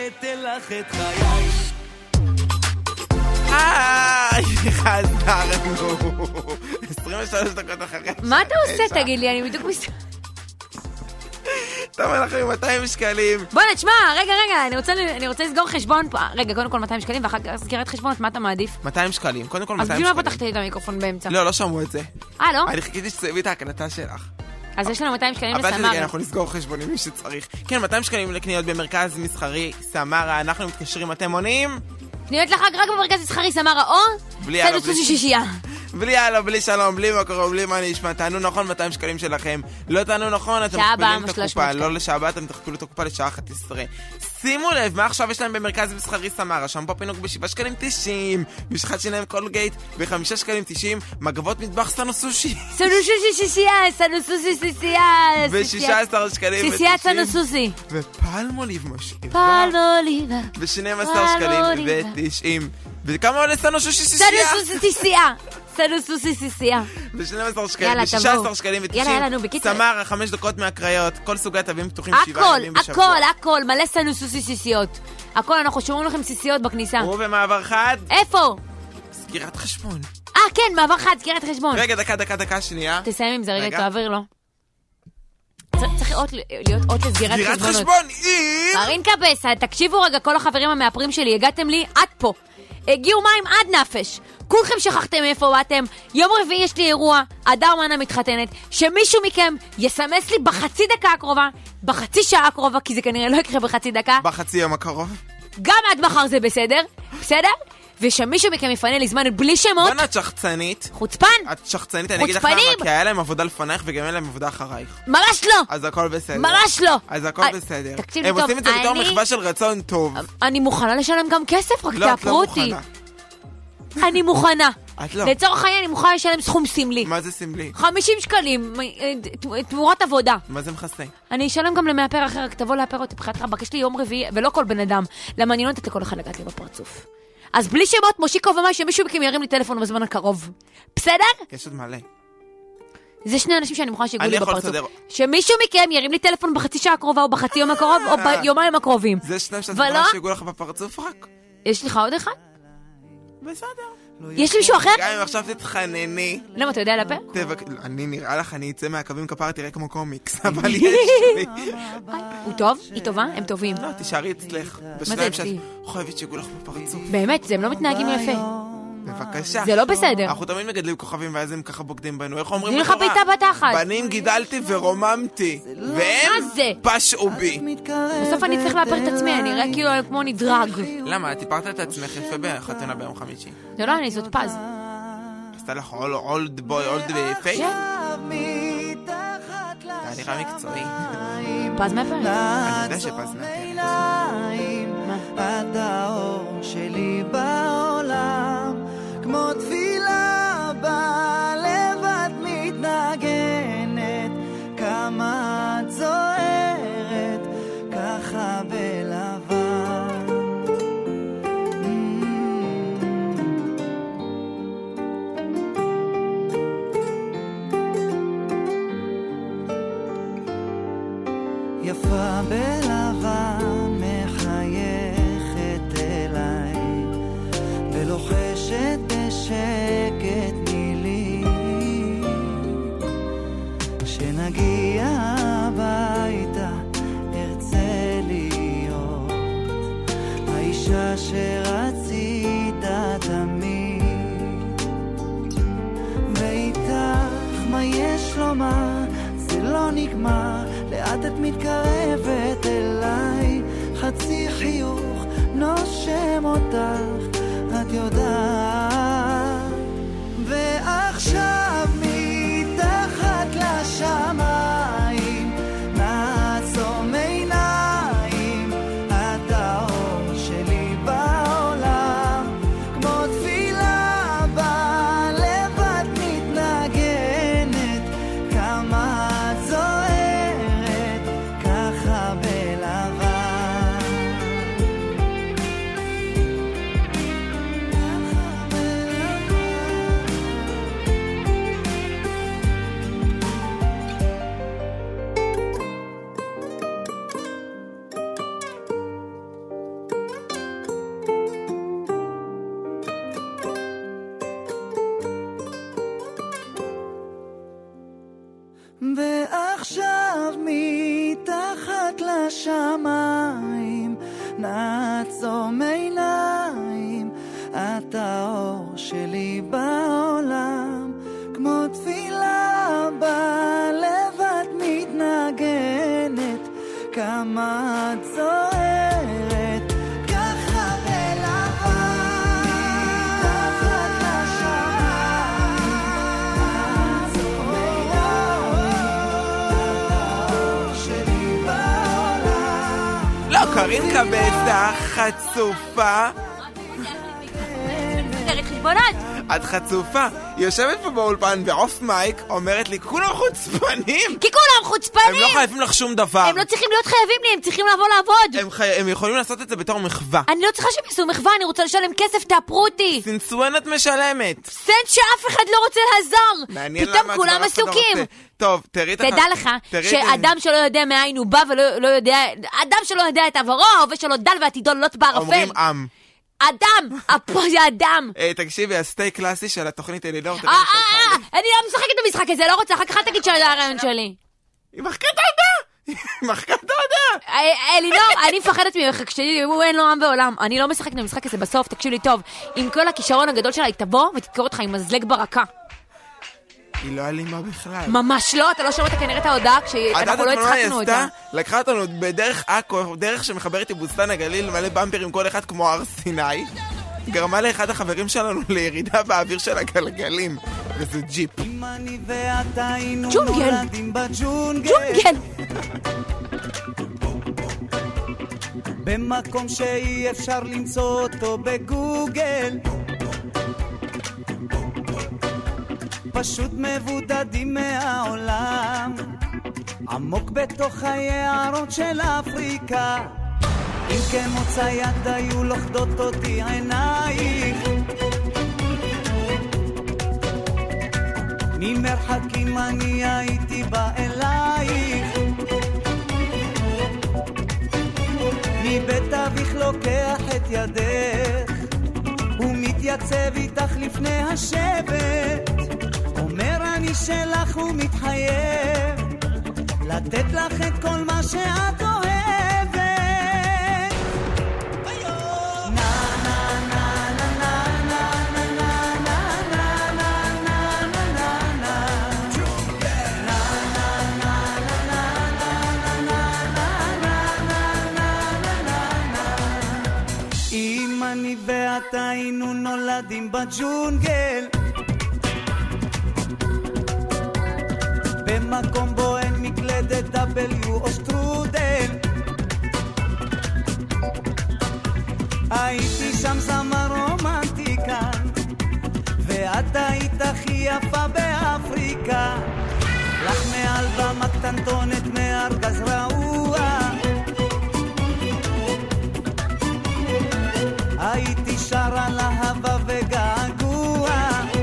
אתן לך את חיי. היי, חזרנו. עשרים ושלוש דקות אחרי. מה אתה עושה, תגיד לי? אני בדיוק מסתכל. אתה אומר לכם מאתיים שקלים. בוא נשמע, רגע, רגע, אני רוצה, אני רוצה לסגור חשבון פה. רגע, קודם כל מאתיים שקלים, ואחר כך סגירת חשבונות, מה אתה מעדיף? מאתיים שקלים, קודם כל מאתיים שקלים. אז בשביל מה פתחתי לי את המיקרופון באמצע? לא, לא שמעו את זה. אה, לא? אני חיכיתי שתסיימי את ההקלטה שלך. אז יש לנו מאתיים שקלים לסמרה. לסמרה. אנחנו נסגור חשבונים מי שצריך. כן, מאתיים שקלים לקניות במרכז מסחרי סמרה, אנחנו מתקשרים, אתם עונים? קניות לחג רק במרכז מסחרי סמרה, או? בלי הלו, בלי שישייה. בלי הלו, בלי שלום, בלי מה קורה, בלי מה נשמע. תענו נכון מאתיים שקלים שלכם. לא תענו נכון, אתם מכפילים את הקופה. לא לשעה הבאה, אתם תכפילו את הקופה לשעה אחת עשרה. שימו לב, מה עכשיו יש להם במרכז מסחרי סמרה? שם פה פינוק בשבעה שקלים תשעים, משחת שיניים קולגייט בחמישה שקלים תשעים, מגבות מטבח סנו סושי. סנו סושי שישייה, סנו סושי שישייה. ב-שישה עשר שקלים שישייה סנו סושי. ופלמוליב משאבה. פלמוליב. ב-שנים עשר שקלים ו-תשעים. וכמה עולה סנו סושי שישייה? סנו סושי שישייה. סנו סושי שישייה. ב-שנים עשר שקלים, ב-שישה עשר שקלים ו-תשעים. יאללה, יאללה, נו, בקיצור. סמרה, חמש דקות מהקריות, כל סוגי התווים פתוחים שבעה ימים בשבוע. הכל, הכל, הכל, מלא סנו סושי שישיות. הכל, אנחנו שומעים לכם סיסיות בכניסה. ובמעבר חד? איפה? סגירת חשבון. אה, כן, מעבר חד, סגירת חשבון. רגע, דקה, דקה, דקה, שנייה. תסיים עם זה, רגע, תעביר לו. צריך להיות אות לסגירת חשבונות. סגירת חשבון, אם... מרין קבסה, תקשיבו רגע, כל החברים המאפרים שלי, הגעתם לי עד פה. הגיעו מים עד נפש. כולכם שכחתם איפה באתם. יום רביעי יש לי אירוע, הדר מנה מתחתנת, שמישהו מכם יסמס לי בחצי דקה הקרובה, בחצי שעה הקרובה, כי זה כנראה לא יקרה בחצי דקה. בחצי יום הקרוב. גם עד מחר זה בסדר, בסדר? ושמישהו מכם יפנה לי זמן בלי שמות. בואנה, את שחצנית. חוצפן. את שחצנית, אני אגיד לך למה, כי היה להם עבודה לפנייך וגם היה להם עבודה אחרייך. ממש לא. אז הכל בסדר. ממש לא. אז הכל בסדר. תקשיב לי טוב, הם עושים את זה בתור מחווה של רצון טוב. אני מוכנה לשלם גם כסף, רק תאפרו אותי. לא, את לא מוכנה. אני מוכנה. את לא. לצורך העניין אני מוכנה לשלם סכום סמלי. מה זה סמלי? חמישים שקלים, תמורת עבודה. מה זה מכסה? אני אשלם גם למאפר אחר, רק תבוא לאפר אותי בחיית רבק, יש לי יום רביעי, ולא כל בן אדם. למה אני לא נתת לכל אחד לגעת לי בפרצוף. אז בלי שמות, מושיקו ומאי, שמישהו מכם ירים לי טלפון בזמן הקרוב. בסדר? יש עוד מלא. זה שני אנשים שאני מוכנה שיגעו לי בפרצוף. לסדר. שמישהו מכם ירים לי טלפון בחצי שעה הקרובה, או בחצי יום הקרוב, או ביומיים הקרובים. זה שניים שאת מוכנה שיגעו לך בפרצוף רק? יש לך עוד אחד? בסדר. יש לי מישהו אחר? גם אם עכשיו תתחנני. למה, אתה יודע לפה? אני נראה לך, אני אצא מהקווים כפרה, תראה כמו קומיקס, אבל יש לי. הוא טוב? היא טובה? הם טובים. לא, תישארי אצלך. בשניים שאת חייבת שיגעו לך בפרצוף. באמת, זה הם לא מתנהגים יפה. בבקשה. זה לא בסדר. אנחנו תמיד מגדלים כוכבים ואז הם ככה בוגדים בנו. איך אומרים לך בעיטה בתחת. בנים גידלתי ורוממתי. והם פשעו בי. בסוף אני צריך לאפר את עצמי, אני נראה כאילו כמו נדרג. למה? את טיפרת את עצמך יפה בחתונה ביום חמישי. זה לא, אני זאת פז. עשתה לך אולד בוי, אולד פייק? זה נראה מקצועי. פז מאפר? אני יודע שפז מאפר. עד האור שלי בעולם כמו תפילה בלב את מתנגנת כמה את זוהרת ככה בלבן יפה בלבן מחייכת אליי ולוחשת בשקט מילי כשנגיע הביתה ארצה להיות האישה שרצית תמיד ואיתך מה יש לומר זה לא נגמר לאט את מתקרבת אליי חצי חיוך נושם אותך את יודעת ועכשיו מתחת לשמיים נעצום עיניים את האור שלי בעולם כמו תפילה בלב את מתנגנת כמה את זוהרת ככה בלבן לעצום עיניים, את האור שלי בעולם, כמו תפילה בלב את מתנגנת, כמה את זוהרת ככה בלבן, מתחת לשמיים, לעצום עיניים, שלי בעולם. לא, קרינקה בטח חצופה. תראי חשבונות. את חצופה. היא יושבת פה באולפן באוף מייק, אומרת לי, כולם חוצפנים. כי כולם חוצפנים. הם לא חייבים לך שום דבר. הם לא צריכים להיות חייבים לי, הם צריכים לבוא לעבוד. הם, חי... הם יכולים לעשות את זה בתור מחווה. אני לא צריכה שהם יעשו מחווה, אני רוצה לשלם כסף, תאפרו אותי. סנסואן את משלמת. סנט שאף אחד לא רוצה לעזור. מעניין פתאום למה כולם כבר אף אחד לא עסוקים. רוצה. טוב, תראי את תדע לך שאדם שלא יודע מאין הוא בא ולא לא יודע, אדם שלא יודע את עברו, ההווה שלו דל ועתידו לוט בערפל. אומרים עם. אדם, פה זה אדם. תקשיבי, הסטייק קלאסי של התוכנית אלינור. אה, אה, אני לא משחקת במשחק הזה, לא רוצה, אחר כך אל תגיד שזה הרעיון שלי. היא מחקה את ההודעה! היא מחקה את ההודעה! אלינור, אני מפחדת ממך, כשאני אין לו עם בעולם. אני לא משחקת במשחק הזה בסוף, תקשיב לי טוב. עם כל הכישרון הגדול שלה, היא תבוא ותתקור אותך עם מזלג ברקה. היא לא אלימה בכלל. ממש לא, אתה לא שמעת כנראה את ההודעה כשאנחנו לא הצחקנו אותה. לקחה אותנו בדרך עכו, דרך שמחברת עם בוסתן הגליל, מלא במפרים כל אחד כמו הר סיני. גרמה לאחד החברים שלנו לירידה באוויר של הגלגלים. וזה ג'יפ. ג'ונגל. ג'ונגל. במקום שאי אפשר למצוא אותו בגוגל, פשוט מבודדים מהעולם, עמוק בתוך היערות של אפריקה. אם כן מוצא יד היו לוחדות אותי עינייך, ממרחקים אני הייתי בא אלייך, מבית אביך לוקח את ידך ומתייצב איתך לפני השבט, אומר אני שלך ומתחייב לתת לך את כל מה שאת אוהבת. אם אני ואת היינו נולדים בג'ונגל, במקום בו אין מקלדת דאבליו או שטרודל, הייתי שם זמר רומנטיקן, ואת היית הכי יפה באפריקה, לך מעל במה קטנטונת מארגז רעוע, הייתי שר על אהבה וגעגוע,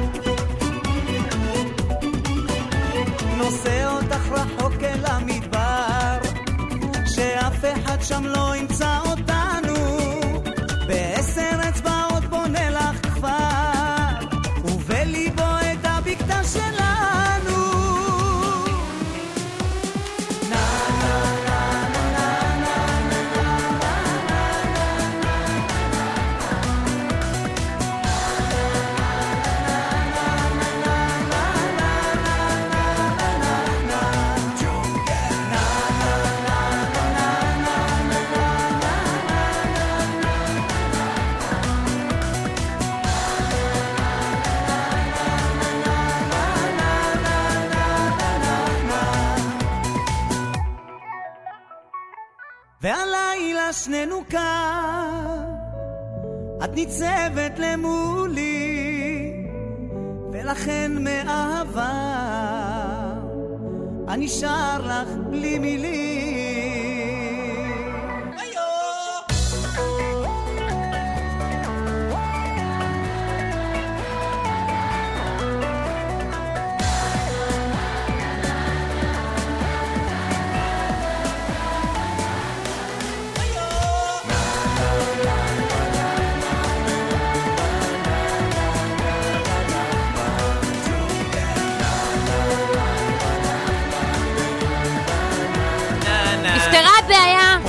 נושא אותך רחוק אל המדבר, שאף אחד שם לא ימצא אותנו, בעשר אצבעות בונה לך כפר, ובליבו את הבקתה שלנו. והלילה שנינו כאן, את ניצבת למולי, ולכן מאהבה אני שר לך בלי מילים.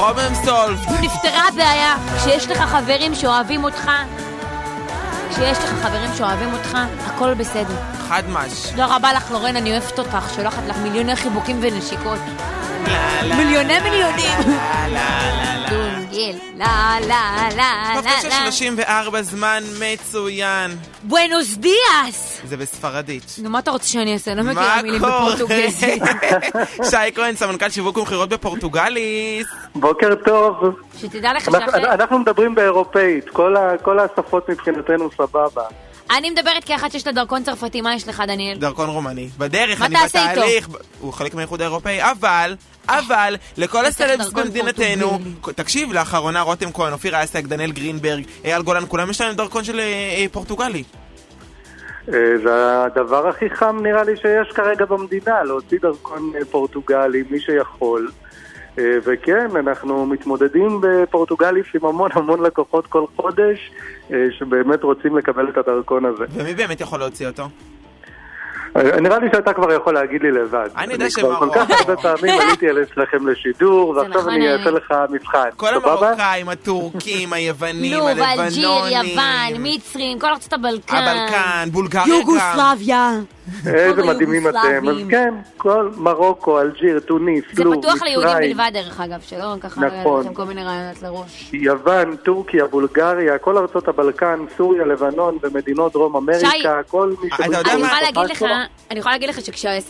Problem solved. נפתרה הבעיה. כשיש לך חברים שאוהבים אותך, כשיש לך חברים שאוהבים אותך, הכל בסדר. חד מש. תודה רבה לך, לורן, אני אוהבת אותך. שולחת לך מיליוני חיבוקים ונשיקות. מיליוני מיליונים. דונגל, לה לה לה לה. תשע שלושים וארבע זמן מצוין. בואנוס דיאס. זה בספרדית. נו, מה אתה רוצה שאני אעשה? לא מכירה מילים בפורטוגזית. שי כהן, סמנכ"ל שיווק ומכירות בפורטוגליס. בוקר טוב. שתדע לך שאחרי... אנחנו מדברים באירופאית, כל השפות מבחינתנו סבבה. אני מדברת כאחת שיש לה דרכון צרפתי, מה יש לך, דניאל? דרכון רומני. בדרך, אני בתהליך, הוא חלק מהאיחוד האירופאי, אבל, אבל, לכל הסלבס במדינתנו, תקשיב, לאחרונה רותם כהן, אופיר אייסק, דניאל גרינברג, אייל גולן, כולם יש להם דרכון של פורטוגלי. זה הדבר הכי חם נראה לי שיש כרגע במדינה, להוציא דרכון פורטוגלי, מי שיכול. וכן, אנחנו מתמודדים בפורטוגליס עם המון המון לקוחות כל חודש שבאמת רוצים לקבל את הדרכון הזה. ומי באמת יכול להוציא אותו? נראה לי שאתה כבר יכול להגיד לי לבד. אני יודע כבר כל כך הרבה פעמים עליתי אצלכם לשידור, ועכשיו אני אעשה לך מבחן. כל המרוקאים, הטורקים, היוונים, הלבנונים. אלג'יר, יוון, מצרים, כל ארצות הבלקן. הבלקן, בולגריה גם. יוגוסלביה. איזה מדהימים אתם. אז כן, כל מרוקו, אלג'יר, טוניס, זה לוב, פתוח מצרים. ליהודים בלבד דרך אגב, שלא ככה נכון. לכם כל מיני רעיונות לראש. יוון, טורקיה, בולגריה, כל ארצות הבלקן, סוריה, לבנון ומדינות דרום אמריקה, כל מי אתה יודע אני מה? יכולה להגיד לך, אני יכולה להגיד לך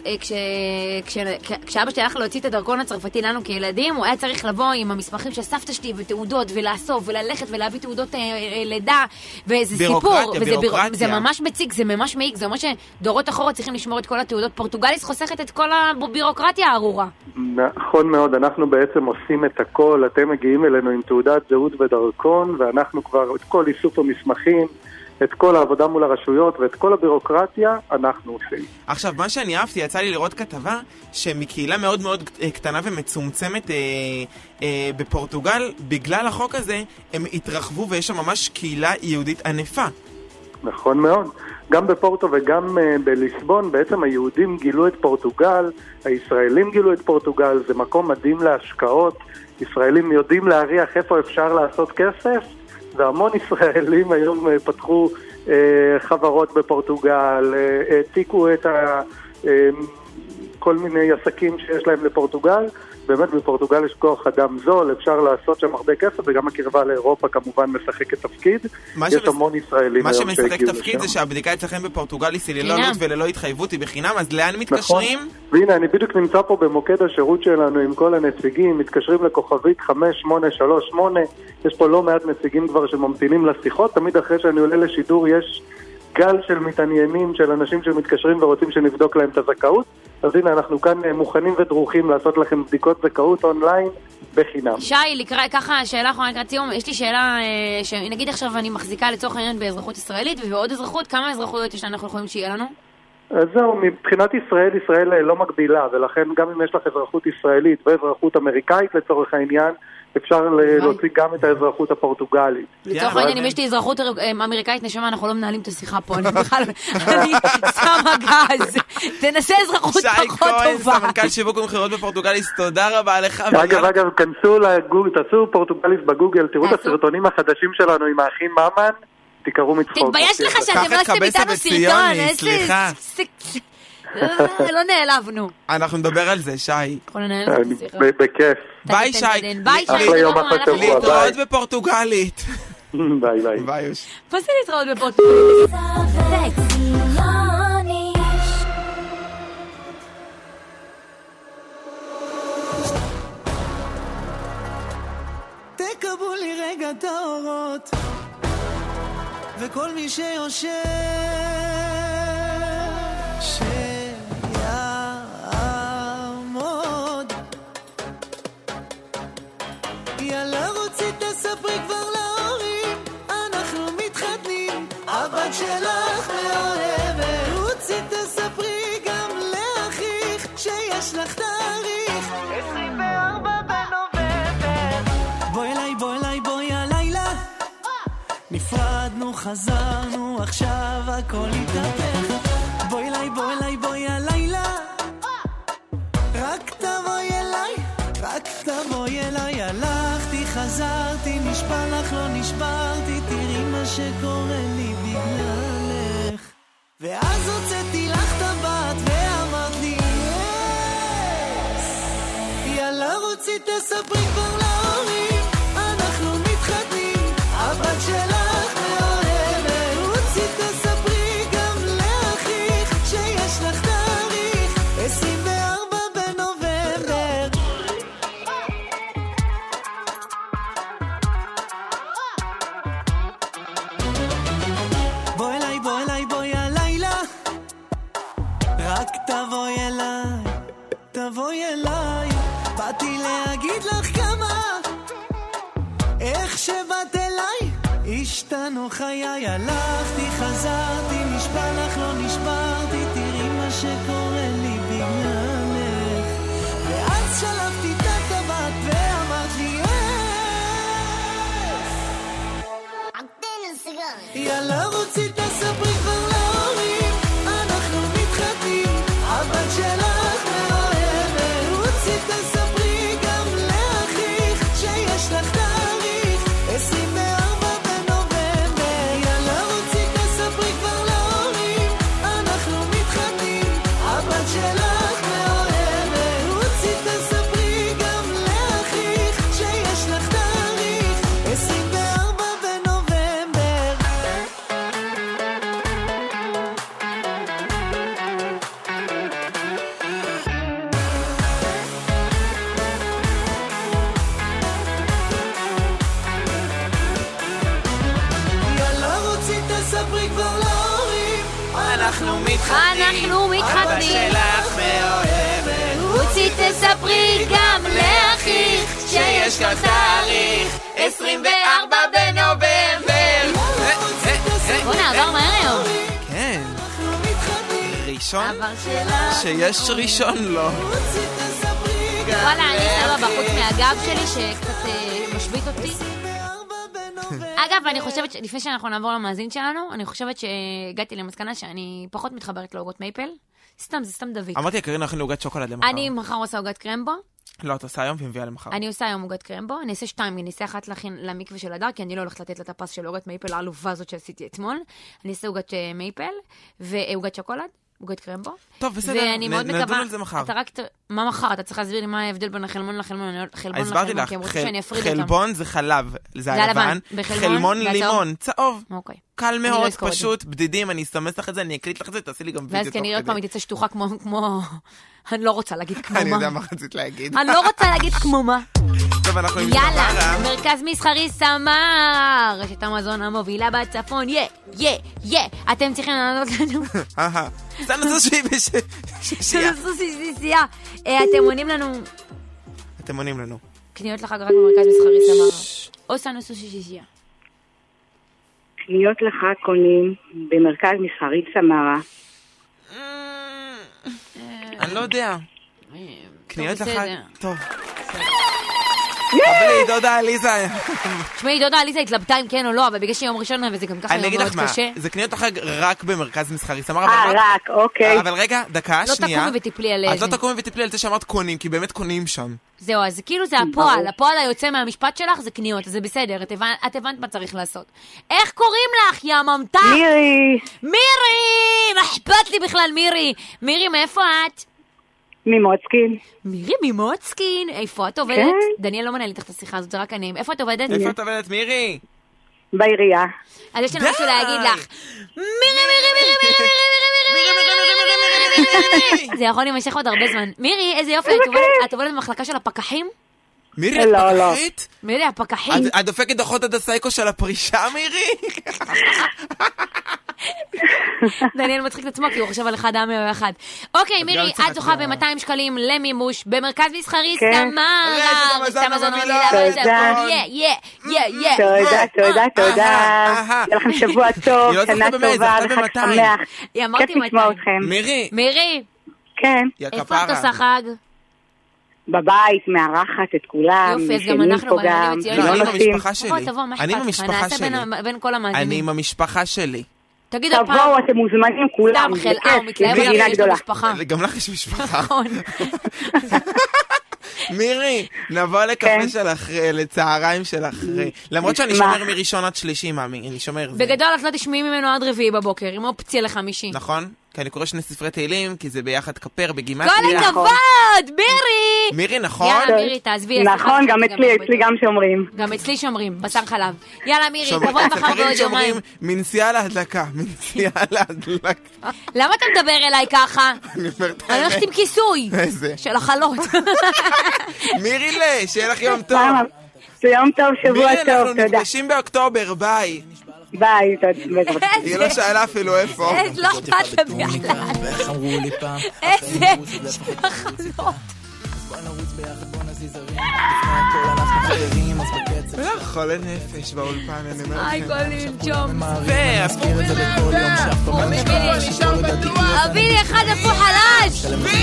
שכשאבא שלי הלך להוציא את הדרכון הצרפתי לנו כילדים, הוא היה צריך לבוא עם המסמכים של סבתא שלי ותעודות ולאסוף וללכת ולהביא תעודות לידה, וזה סיפור, זה ממש מציג, זה ממש מעיק, זה אומר שדורות אחרות צריכים לשמור את כל התעודות. פורטוגליס חוסכת את כל הבירוקרטיה הארורה. נכון מאוד, אנחנו בעצם עושים את הכל, אתם מגיעים אלינו עם תעודת זהות ודרכון, ואנחנו כבר את כל איסוף המסמכים, את כל העבודה מול הרשויות ואת כל הבירוקרטיה אנחנו עושים. עכשיו, מה שאני אהבתי, יצא לי לראות כתבה שמקהילה מאוד מאוד קטנה ומצומצמת אה, אה, בפורטוגל, בגלל החוק הזה הם התרחבו ויש שם ממש קהילה יהודית ענפה. נכון מאוד. גם בפורטו וגם uh, בליסבון, בעצם היהודים גילו את פורטוגל, הישראלים גילו את פורטוגל, זה מקום מדהים להשקעות, ישראלים יודעים להריח איפה אפשר לעשות כסף, והמון ישראלים היום uh, פתחו uh, חברות בפורטוגל, uh, העתיקו את ה, uh, כל מיני עסקים שיש להם לפורטוגל, באמת בפורטוגל יש כוח אדם זול, אפשר לעשות שם הרבה כסף, וגם הקרבה לאירופה כמובן משחקת תפקיד. יש שמס... המון ישראלים מה היום שמשחק תפקיד זה שהבדיקה אצלכם בפורטוגל היא ללא עלות וללא התחייבות, היא בחינם, אז לאן מתקשרים? נכון. והנה, אני בדיוק נמצא פה במוקד השירות שלנו עם כל הנציגים, מתקשרים לכוכבית חמש שמונה שלוש שמונה, יש פה לא מעט נציגים כבר שממתינים לשיחות, תמיד אחרי שאני עולה לשידור יש גל של מתעניינים, של אנשים שמתקשרים ורוצים שנבדוק להם את הזכאות. אז הנה, אנחנו כאן מוכנים ודרוכים לעשות לכם בדיקות זכאות אונליין בחינם. שי, לקרא, ככה, שאלה אחרונה לקראת סיום, יש לי שאלה, שנגיד עכשיו אני מחזיקה לצורך העניין באזרחות ישראלית, ובעוד אזרחות, כמה אזרחויות יש אנחנו יכולים שיהיה לנו? אז זהו, מבחינת ישראל, ישראל לא מגבילה, ולכן גם אם יש לך אזרחות ישראלית ואזרחות אמריקאית לצורך העניין, אפשר להוציא גם את האזרחות הפורטוגלית. לצורך העניין, אם יש לי אזרחות אמריקאית, נשמע, אנחנו לא מנהלים את השיחה פה, אני בכלל, אני שמה גז. תנסה אזרחות פחות טובה. שי כהן, סמנכ"ל שיווק ומכירות בפורטוגליס, תודה רבה לך. אגב, אגב, כנסו לגוגל, תעשו פורטוגליס בגוגל, תראו את הסרטונים החדשים שלנו עם האחים ממן, תקראו מצחוק. תתבייש לך שאתם לא עשיתם איתנו סרטון, סליחה. לא נעלבנו. אנחנו נדבר על זה, שי. בכיף. ביי, שי. ביי, שי. להתראות בפורטוגלית. ביי, ביי. ביי. מה זה להתראות בפורטוגלית? תקבלו לי רגע את האורות וכל מי שיושב שיעמוד יאללה רוצי תספרי כבר להורים אנחנו מתחתנים הבת שלך מאוהבת רוצי תספרי גם לאחיך שיש לך תאריך עשרים וארבע בנובמבר בואי אליי בואי אליי בואי הלילה נפרדנו חזרנו עכשיו הכל יתהפך בואי אליי בואי אליי בואי הלילה רק תבואי אליי רק תבואי אליי הלילה חזרתי, נשבע לך לא נשברתי, תראי מה שקורה לי בגללך. ואז הוצאתי לך טבעת ואמרת לי יס, יאללה רוצי תספרי כבר להורים, אנחנו מתחתנים, הבת שלך מאוהבת. רוצי תספרי גם לאחיך שיש לך תאריך עשרים וארבעה בנובמבר. בוא אליי, בוא אליי, בואי הלילה, רק תבואי אליי, תבואי אליי. באתי להגיד לך כמה, איך שבאת אליי, השתנו חיי. הלכתי, חזרתי, נשבע לך לא נשברתי, תראי מה שקורה לי בגללך. ואז שלפתי את הטבעת ואמרת לי יאללה רוצי תספרי כבר להורים, אנחנו מתחתנים, הבת שלך מאוהבת. רוצי תספרי גם לאחיך שיש לך תאריך עשרים וארבעה בנובמבר. יאללה רוצי תספרי כבר להורים, אנחנו מתחתנים, הבת שלך מאוהבת. רוצי תספרי גם לאחיך שיש לך תאריך עשרים וארבעה בנובמבר. יאללה רוצי תספרי כבר להורים, אנחנו מתחתנים, אנחנו מתחתנים. אבא שלך מאוהבת. רוצי תספרי גם לאחיך שיש לך תאריך עשרים וארבעה בנובמבר. בוא נעבר מהר היום. כן. ראשון? שיש ראשון לא. וואלה, אני סבבה בחוץ מהגב שלי שקצת אה, משבית אותי. אגב, אני חושבת, לפני שאנחנו נעבור למאזין שלנו, אני חושבת שהגעתי למסקנה שאני פחות מתחברת לעוגות מייפל. סתם, זה סתם דוד. אמרתי, קרין, אנחנו עוגת שוקולד למחר. אני מחר עושה עוגת קרמבו. לא, את עושה היום ומביאה למחר. אני עושה היום עוגת קרמבו. אני אעשה שתיים, אני אעשה אחת להכין למקווה של הדר, כי אני לא הולכת לתת לה את הפס של עוגת מייפל העלובה הזאת שעשיתי אתמול. אני אעשה עוגת מייפל ועוגת שוקולד. עוגת קרמבו. טוב, בסדר, נדון על זה מחר. אתה רק, מה מחר? אתה צריך להסביר לי מה ההבדל בין החלמון לחלמון. הסברתי לך, חלבון זה חלב, זה הלבן, חלמון לימון, צהוב. קל מאוד, פשוט, בדידים, אני אסמס לך את זה, אני אקליט לך את זה, תעשי לי גם וידאו. ואז כנראה עוד פעם היא תצא שטוחה כמו, אני לא רוצה להגיד כמו מה. אני יודע מה רצית להגיד. אני לא רוצה להגיד כמו מה. טוב, אנחנו עם יאללה, מרכז מסחרי סמר, רשת המזון המובילה בצפון, יא, יא, יא. אתם צריכים לענות לנו. אהה, סנו סושי בשישייה. סנו סושי בשישייה. אתם עונים לנו. אתם עונים לנו. קניות לחג רק במרכז מסחרי סמר. או סנו סושי בשישייה. קניות לחג קונים במרכז מסחרי סמרה. אני לא יודע. קניות לחג. טוב. קבלי, דודה אליזה. תשמעי, דודה אליזה התלבטה אם כן או לא, אבל בגלל שיום ראשון וזה גם ככה יום מאוד קשה. זה קניות החג רק במרכז מסחרי סמרה. אה, רק, אוקיי. אבל רגע, דקה, שנייה. לא תקומי ותפלי על את לא תקומי ותפלי על זה שאמרת קונים, כי באמת קונים שם. זהו, אז כאילו זה הפועל. הפועל היוצא מהמשפט שלך זה קניות, אז זה בסדר. את הבנת מה צריך לעשות. איך קוראים לך, יא ממתה? מירי. מירי! מה אכפת לי בכלל, מירי? מירי, מאיפה את? ממוצקין. מירי ממוצקין? איפה את עובדת? דניאל לא מנהל איתך את השיחה הזאת, זה רק אני. איפה את עובדת? איפה את עובדת, מירי? בעירייה. אז יש לנו משהו להגיד לך. מירי, מירי, מירי, מירי, מירי, מירי, מירי, מירי. זה יכול להימשך עוד הרבה זמן. מירי, איזה יופי, את עובדת במחלקה של הפקחים? מירי, הפקחית? מירי, הפקחית. את דופקת דוחות עד הסייקו של הפרישה, מירי? דניאל מצחיק את עצמו כי הוא חושב על אחד העמי או אחד. אוקיי, מירי, את זוכה ב-מאתיים שקלים למימוש במרכז מסחרי סמרה. תודה. תודה, תודה, תודה. יהיה לכם שבוע טוב, שנה טובה וחג שמח. כיף לשמוע אתכם. מירי. מירי. כן. איפה את עושה חג? בבית, מארחת את כולם. יופי, אז גם אנחנו, לא, אני עם המשפחה שלי. אני עם המשפחה שלי. בין כל המאזינים. אני עם המשפחה שלי. תגיד הפעם. תבואו, אתם מוזמנים כולם. סתם חלאה, הוא מתלהב, גם יש לו משפחה. גם לך יש משפחה. נכון. מירי, נבוא לקפה שלך, לצהריים שלך. למרות שאני שומר מראשון עד שלישי, מאמי, אני שומר. בגדול את לא תשמעי ממנו עד רביעי בבוקר, עם אופציה לחמישי. נכון? כי אני קורא שני ספרי תהילים, כי זה ביחד כפר בגימטריה. כל הכבוד, מירי! מירי, נכון? יאללה, מירי, תעזבי. נכון, גם אצלי, אצלי גם שומרים. גם אצלי שומרים, בשר חלב. יאללה, מירי, תבואי מחר בעוד יומיים. מנסיעה להדלקה, מנסיעה להדלקה. למה אתה מדבר אליי ככה? אני אומר את האמת. אני הולכת עם כיסוי. איזה? של החלות. מירי לי, שיהיה לך יום טוב. יום טוב, שבוע טוב, תודה. מירי, אנחנו נפגשים באוקטובר, ביי. ביי, תודה. היא לא שאלה אפילו איפה. איזה לא אכפת לי בכלל. איזה חלות. לא, חולה נפש באולפן, אני אומר היי, גולים, צ'ום. והפוך מהאהבה. המיקרופון נשאר בטוח. אבי לי אחד הפוך חלש.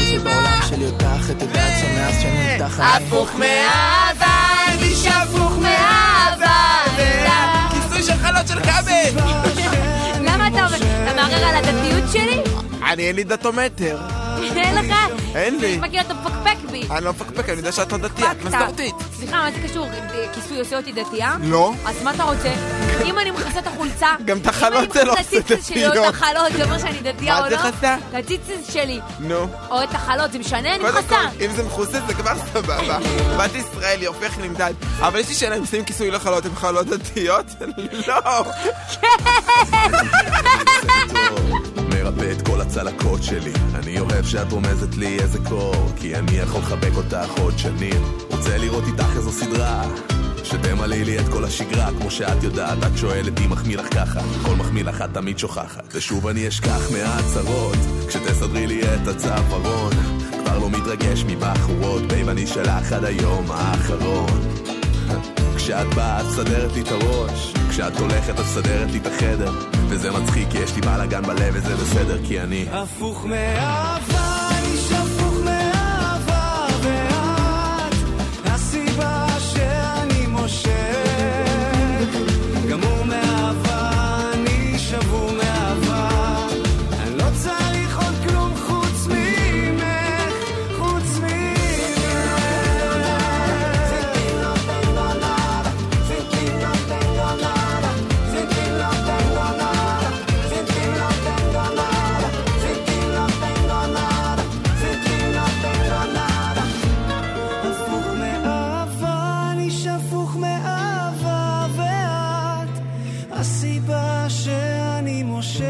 הפוך מהאהבה, אני שפוך מהאהבה. כיסוי של חלות של כבד. למה אתה מערער על הדתיות שלי? אני אין לי דתומטר. אין לך? אין לי. מכיר אתה מפקפק בי. אני לא מפקפק, אני יודע שאת לא דתייה, את מסתרתית. סליחה, מה זה קשור? כיסוי עושה אותי דתייה? לא. אז מה אתה רוצה? אם אני מכסה את החולצה... גם את החלות זה לא עושה דתיות. או את החלות, זה אומר שאני דתייה או לא? מה את מכסה? את הציצס שלי. נו. או את החלות, זה משנה? אני מכסה. קודם כל, אם זה מכוסה זה כבר סבבה. בת ישראל יופך נמדד. אבל יש לי שאלה, אם שמים כיסוי לחלות, הם חלות דתיות? לא. מרפא את כל הצלקות שלי. אני אוהב שאת רומזת לי איזה קור, כי אני יכול לחבק אותך עוד שנים. רוצה לראות איתך איזו סדרה שתמלאי לי את כל השגרה. כמו שאת יודעת, את שואלת אם מחמיא לך ככה, כל מחמיא לך את תמיד שוכחת. ושוב אני אשכח מהצרות כשתסדרי לי את הצווארון. כבר לא מתרגש מבחורות, בייב אני שלך עד היום האחרון. כשאת באה את סדרת לי את הראש, כשאת הולכת את סדרת לי את החדר. וזה מצחיק כי יש לי בלגן בלב וזה בסדר כי אני הפוך מאהבה, אני שפוך מאהבה. ואת הסיבה שאני מושך, גמור מאהבה, אני שבור מאהבה. אני לא צריך עוד כלום חוץ ממך, חוץ ממך. הסיבה שאני מושך,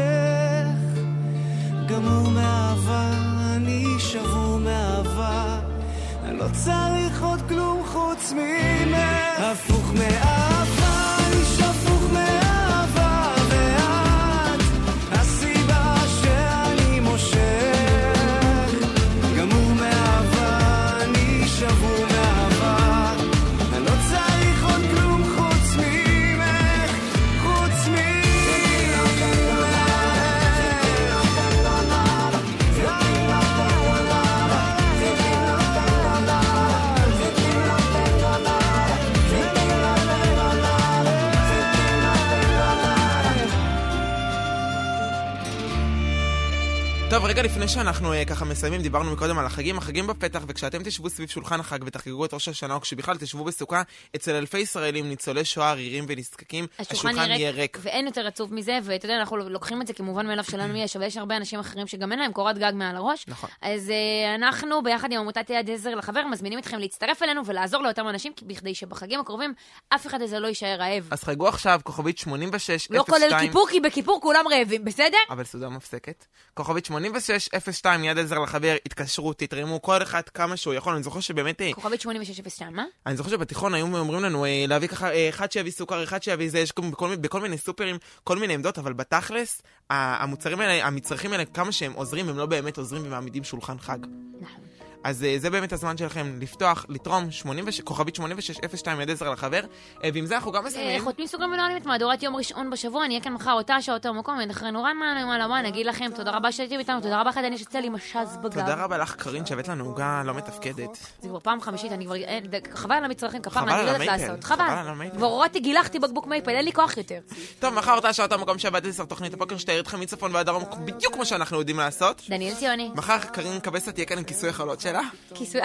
גמור מאהבה, אני שבור מאהבה. אני לא צריך עוד כלום חוץ ממך. הפוך מאהבה, אני שפוך מאהבה. ואת הסיבה שאני מושך, גמור מאהבה, אני שבור מאהבה. אני לא צריך עוד כלום חוץ ממך. טוב, רגע לפני שאנחנו uh, ככה מסיימים, דיברנו מקודם על החגים, החגים בפתח, וכשאתם תשבו סביב שולחן החג ותחגגו את ראש השנה, או כשבכלל תשבו בסוכה, אצל אלפי ישראלים, ניצולי שואה, ערירים ונזקקים, השולחן יהיה ריק. ואין יותר עצוב מזה, ואתה יודע, אנחנו לוקחים את זה כמובן מאליו שלנו יש, אבל יש הרבה אנשים אחרים שגם אין להם קורת גג מעל הראש. נכון. אז uh, אנחנו, ביחד עם עמותת יד עזר לחבר, מזמינים אתכם להצטרף אלינו ולעזור לאותם אנשים, בכדי שבחגים הקרובים אף אחד הזה לא יישאר רעב. אז חגגו עכשיו, כוכבית שמונים ושש אפס שתיים. לא כולל כיפור, כי בכיפור כולם רעבים, בסדר? אבל סעודה מפסקת. כוכבית שמונים ושש אפס שתיים, יד עזר לחבר, התקשרו, תתרמו כל אחד כמה שהוא יכול. אני זוכר שבאמת... כוכבית שמונים ושש אפס שתיים, מה? אני זוכר שבתיכון היו אומרים לנו להביא ככה, אחד שיביא סוכר, אחד שיביא זה, יש בכל, בכל מיני סופרים, כל מיני עמדות, אבל בתכלס, המוצרים האלה, המצרכים האלה, כמה שהם עוזרים, הם לא באמת עוזרים ומעמידים שולחן חג. נכון. אז זה באמת הזמן שלכם לפתוח, לתרום, כוכבית שמונים ושש אפס שתיים, יד עזר לחבר, ועם זה אנחנו גם מסיימים. חותמים סוגרים ונועלים את מהדורת יום ראשון בשבוע, אני אהיה כאן מחר אותה שעה אותו מקום, ואנחנו נורא מה נגיד לכם, תודה רבה שהייתם איתנו, תודה רבה חדני שצא לי משז בגב. תודה רבה לך קרין שהבאת לנו עוגה לא מתפקדת. זה כבר פעם חמישית, אני כבר, חבל על המצרכים, כפר, אני לא יודעת לעשות, חבל. כבר הורדתי, גילחתי בקבוק מייפל, אין לי כוח יותר. טוב, מחר אותה שעה אותו מקום שעבדתי עשר תוכנית הפוקר שתאיר אתכם מצפון ועד דרום, בדיוק כמו שאנחנו יודעים לעשות. דניאל ציוני. מחר קרין קבסה תהיה כאן עם כיסוי החלות שלה. שאלה? כיסוי...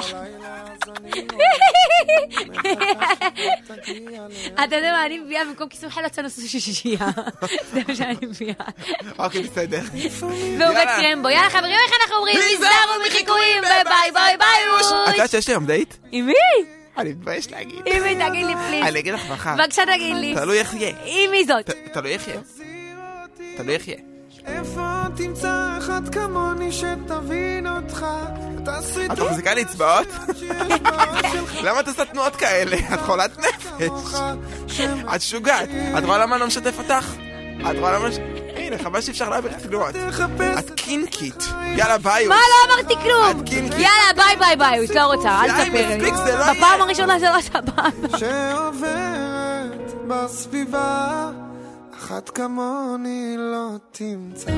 אתה יודע מה, אני מביאה במקום כיסוי חיל הצאנו שישייה. זה מה שאני מביאה. אוקיי, בסדר. ועובד קרמבו. יאללה חברים, איך אנחנו אומרים? נזהרו מחיקויים, ביי ביי ביי. את יודעת שיש לי היום דייט? עם מי? אני מתבייש להגיד. עם מי? תגיד לי פליז. אני אגיד לך מחר. בבקשה תגיד לי. תלוי איך יהיה. עם מי זאת? תלוי איך יהיה. תלוי איך יהיה. איפה תמצא אחד כמוני שתבין אותך? את מחזיקה לי אצבעות? למה את עושה תנועות כאלה? את חולת נפש. את שוגעת. את רואה למה אני לא משתף אותך? את רואה למה... הנה, חבל שאפשר להעביר תנועות. את קינקית. יאללה ביי. מה? לא אמרתי כלום. את קינקית. יאללה ביי ביי ביי. לא רוצה, אל תספר לי. בפעם הראשונה זה לא סבבה. שעוברת בסביבה אחת כמוני לא תמצא.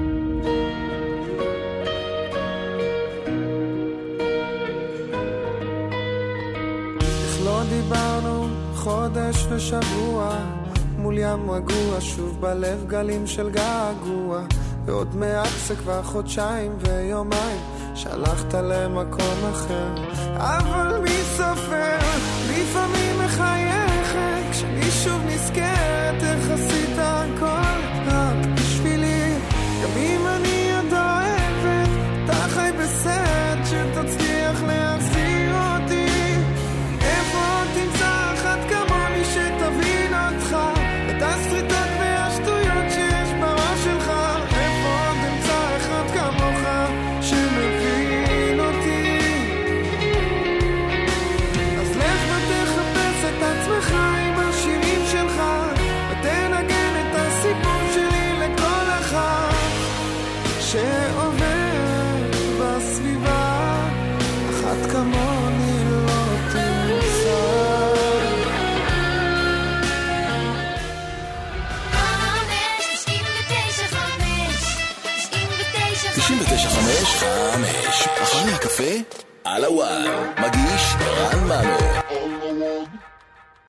איך לא דיברנו חודש ושבוע מול ים רגוע, שוב בלב גלים של געגוע, ועוד מעט זה כבר חודשיים ויומיים שהלכת למקום אחר. אבל מי סופר? לפעמים מחייכת כשאני שוב נזכרת איך עשית הכל רק בשבילי. גם אם אני עוד אוהבת, אתה חי בסרט שתצליח להחזיר אותי. איפה תמצא אחת כמוני שתבין אותך, את הסריטות והשטויות שיש בראש שלך? איפה תמצא אחד כמוך שמבין אותי? אז לך ותחפש את עצמך עם השירים שלך, ותנגן את הסיפור שלי לכל אחד שעובר בסביבה, אחת כמוני לא תמצא. תשעים ותשע חמש חמש אחרי הקפה על הוואל מגיש רן מלו.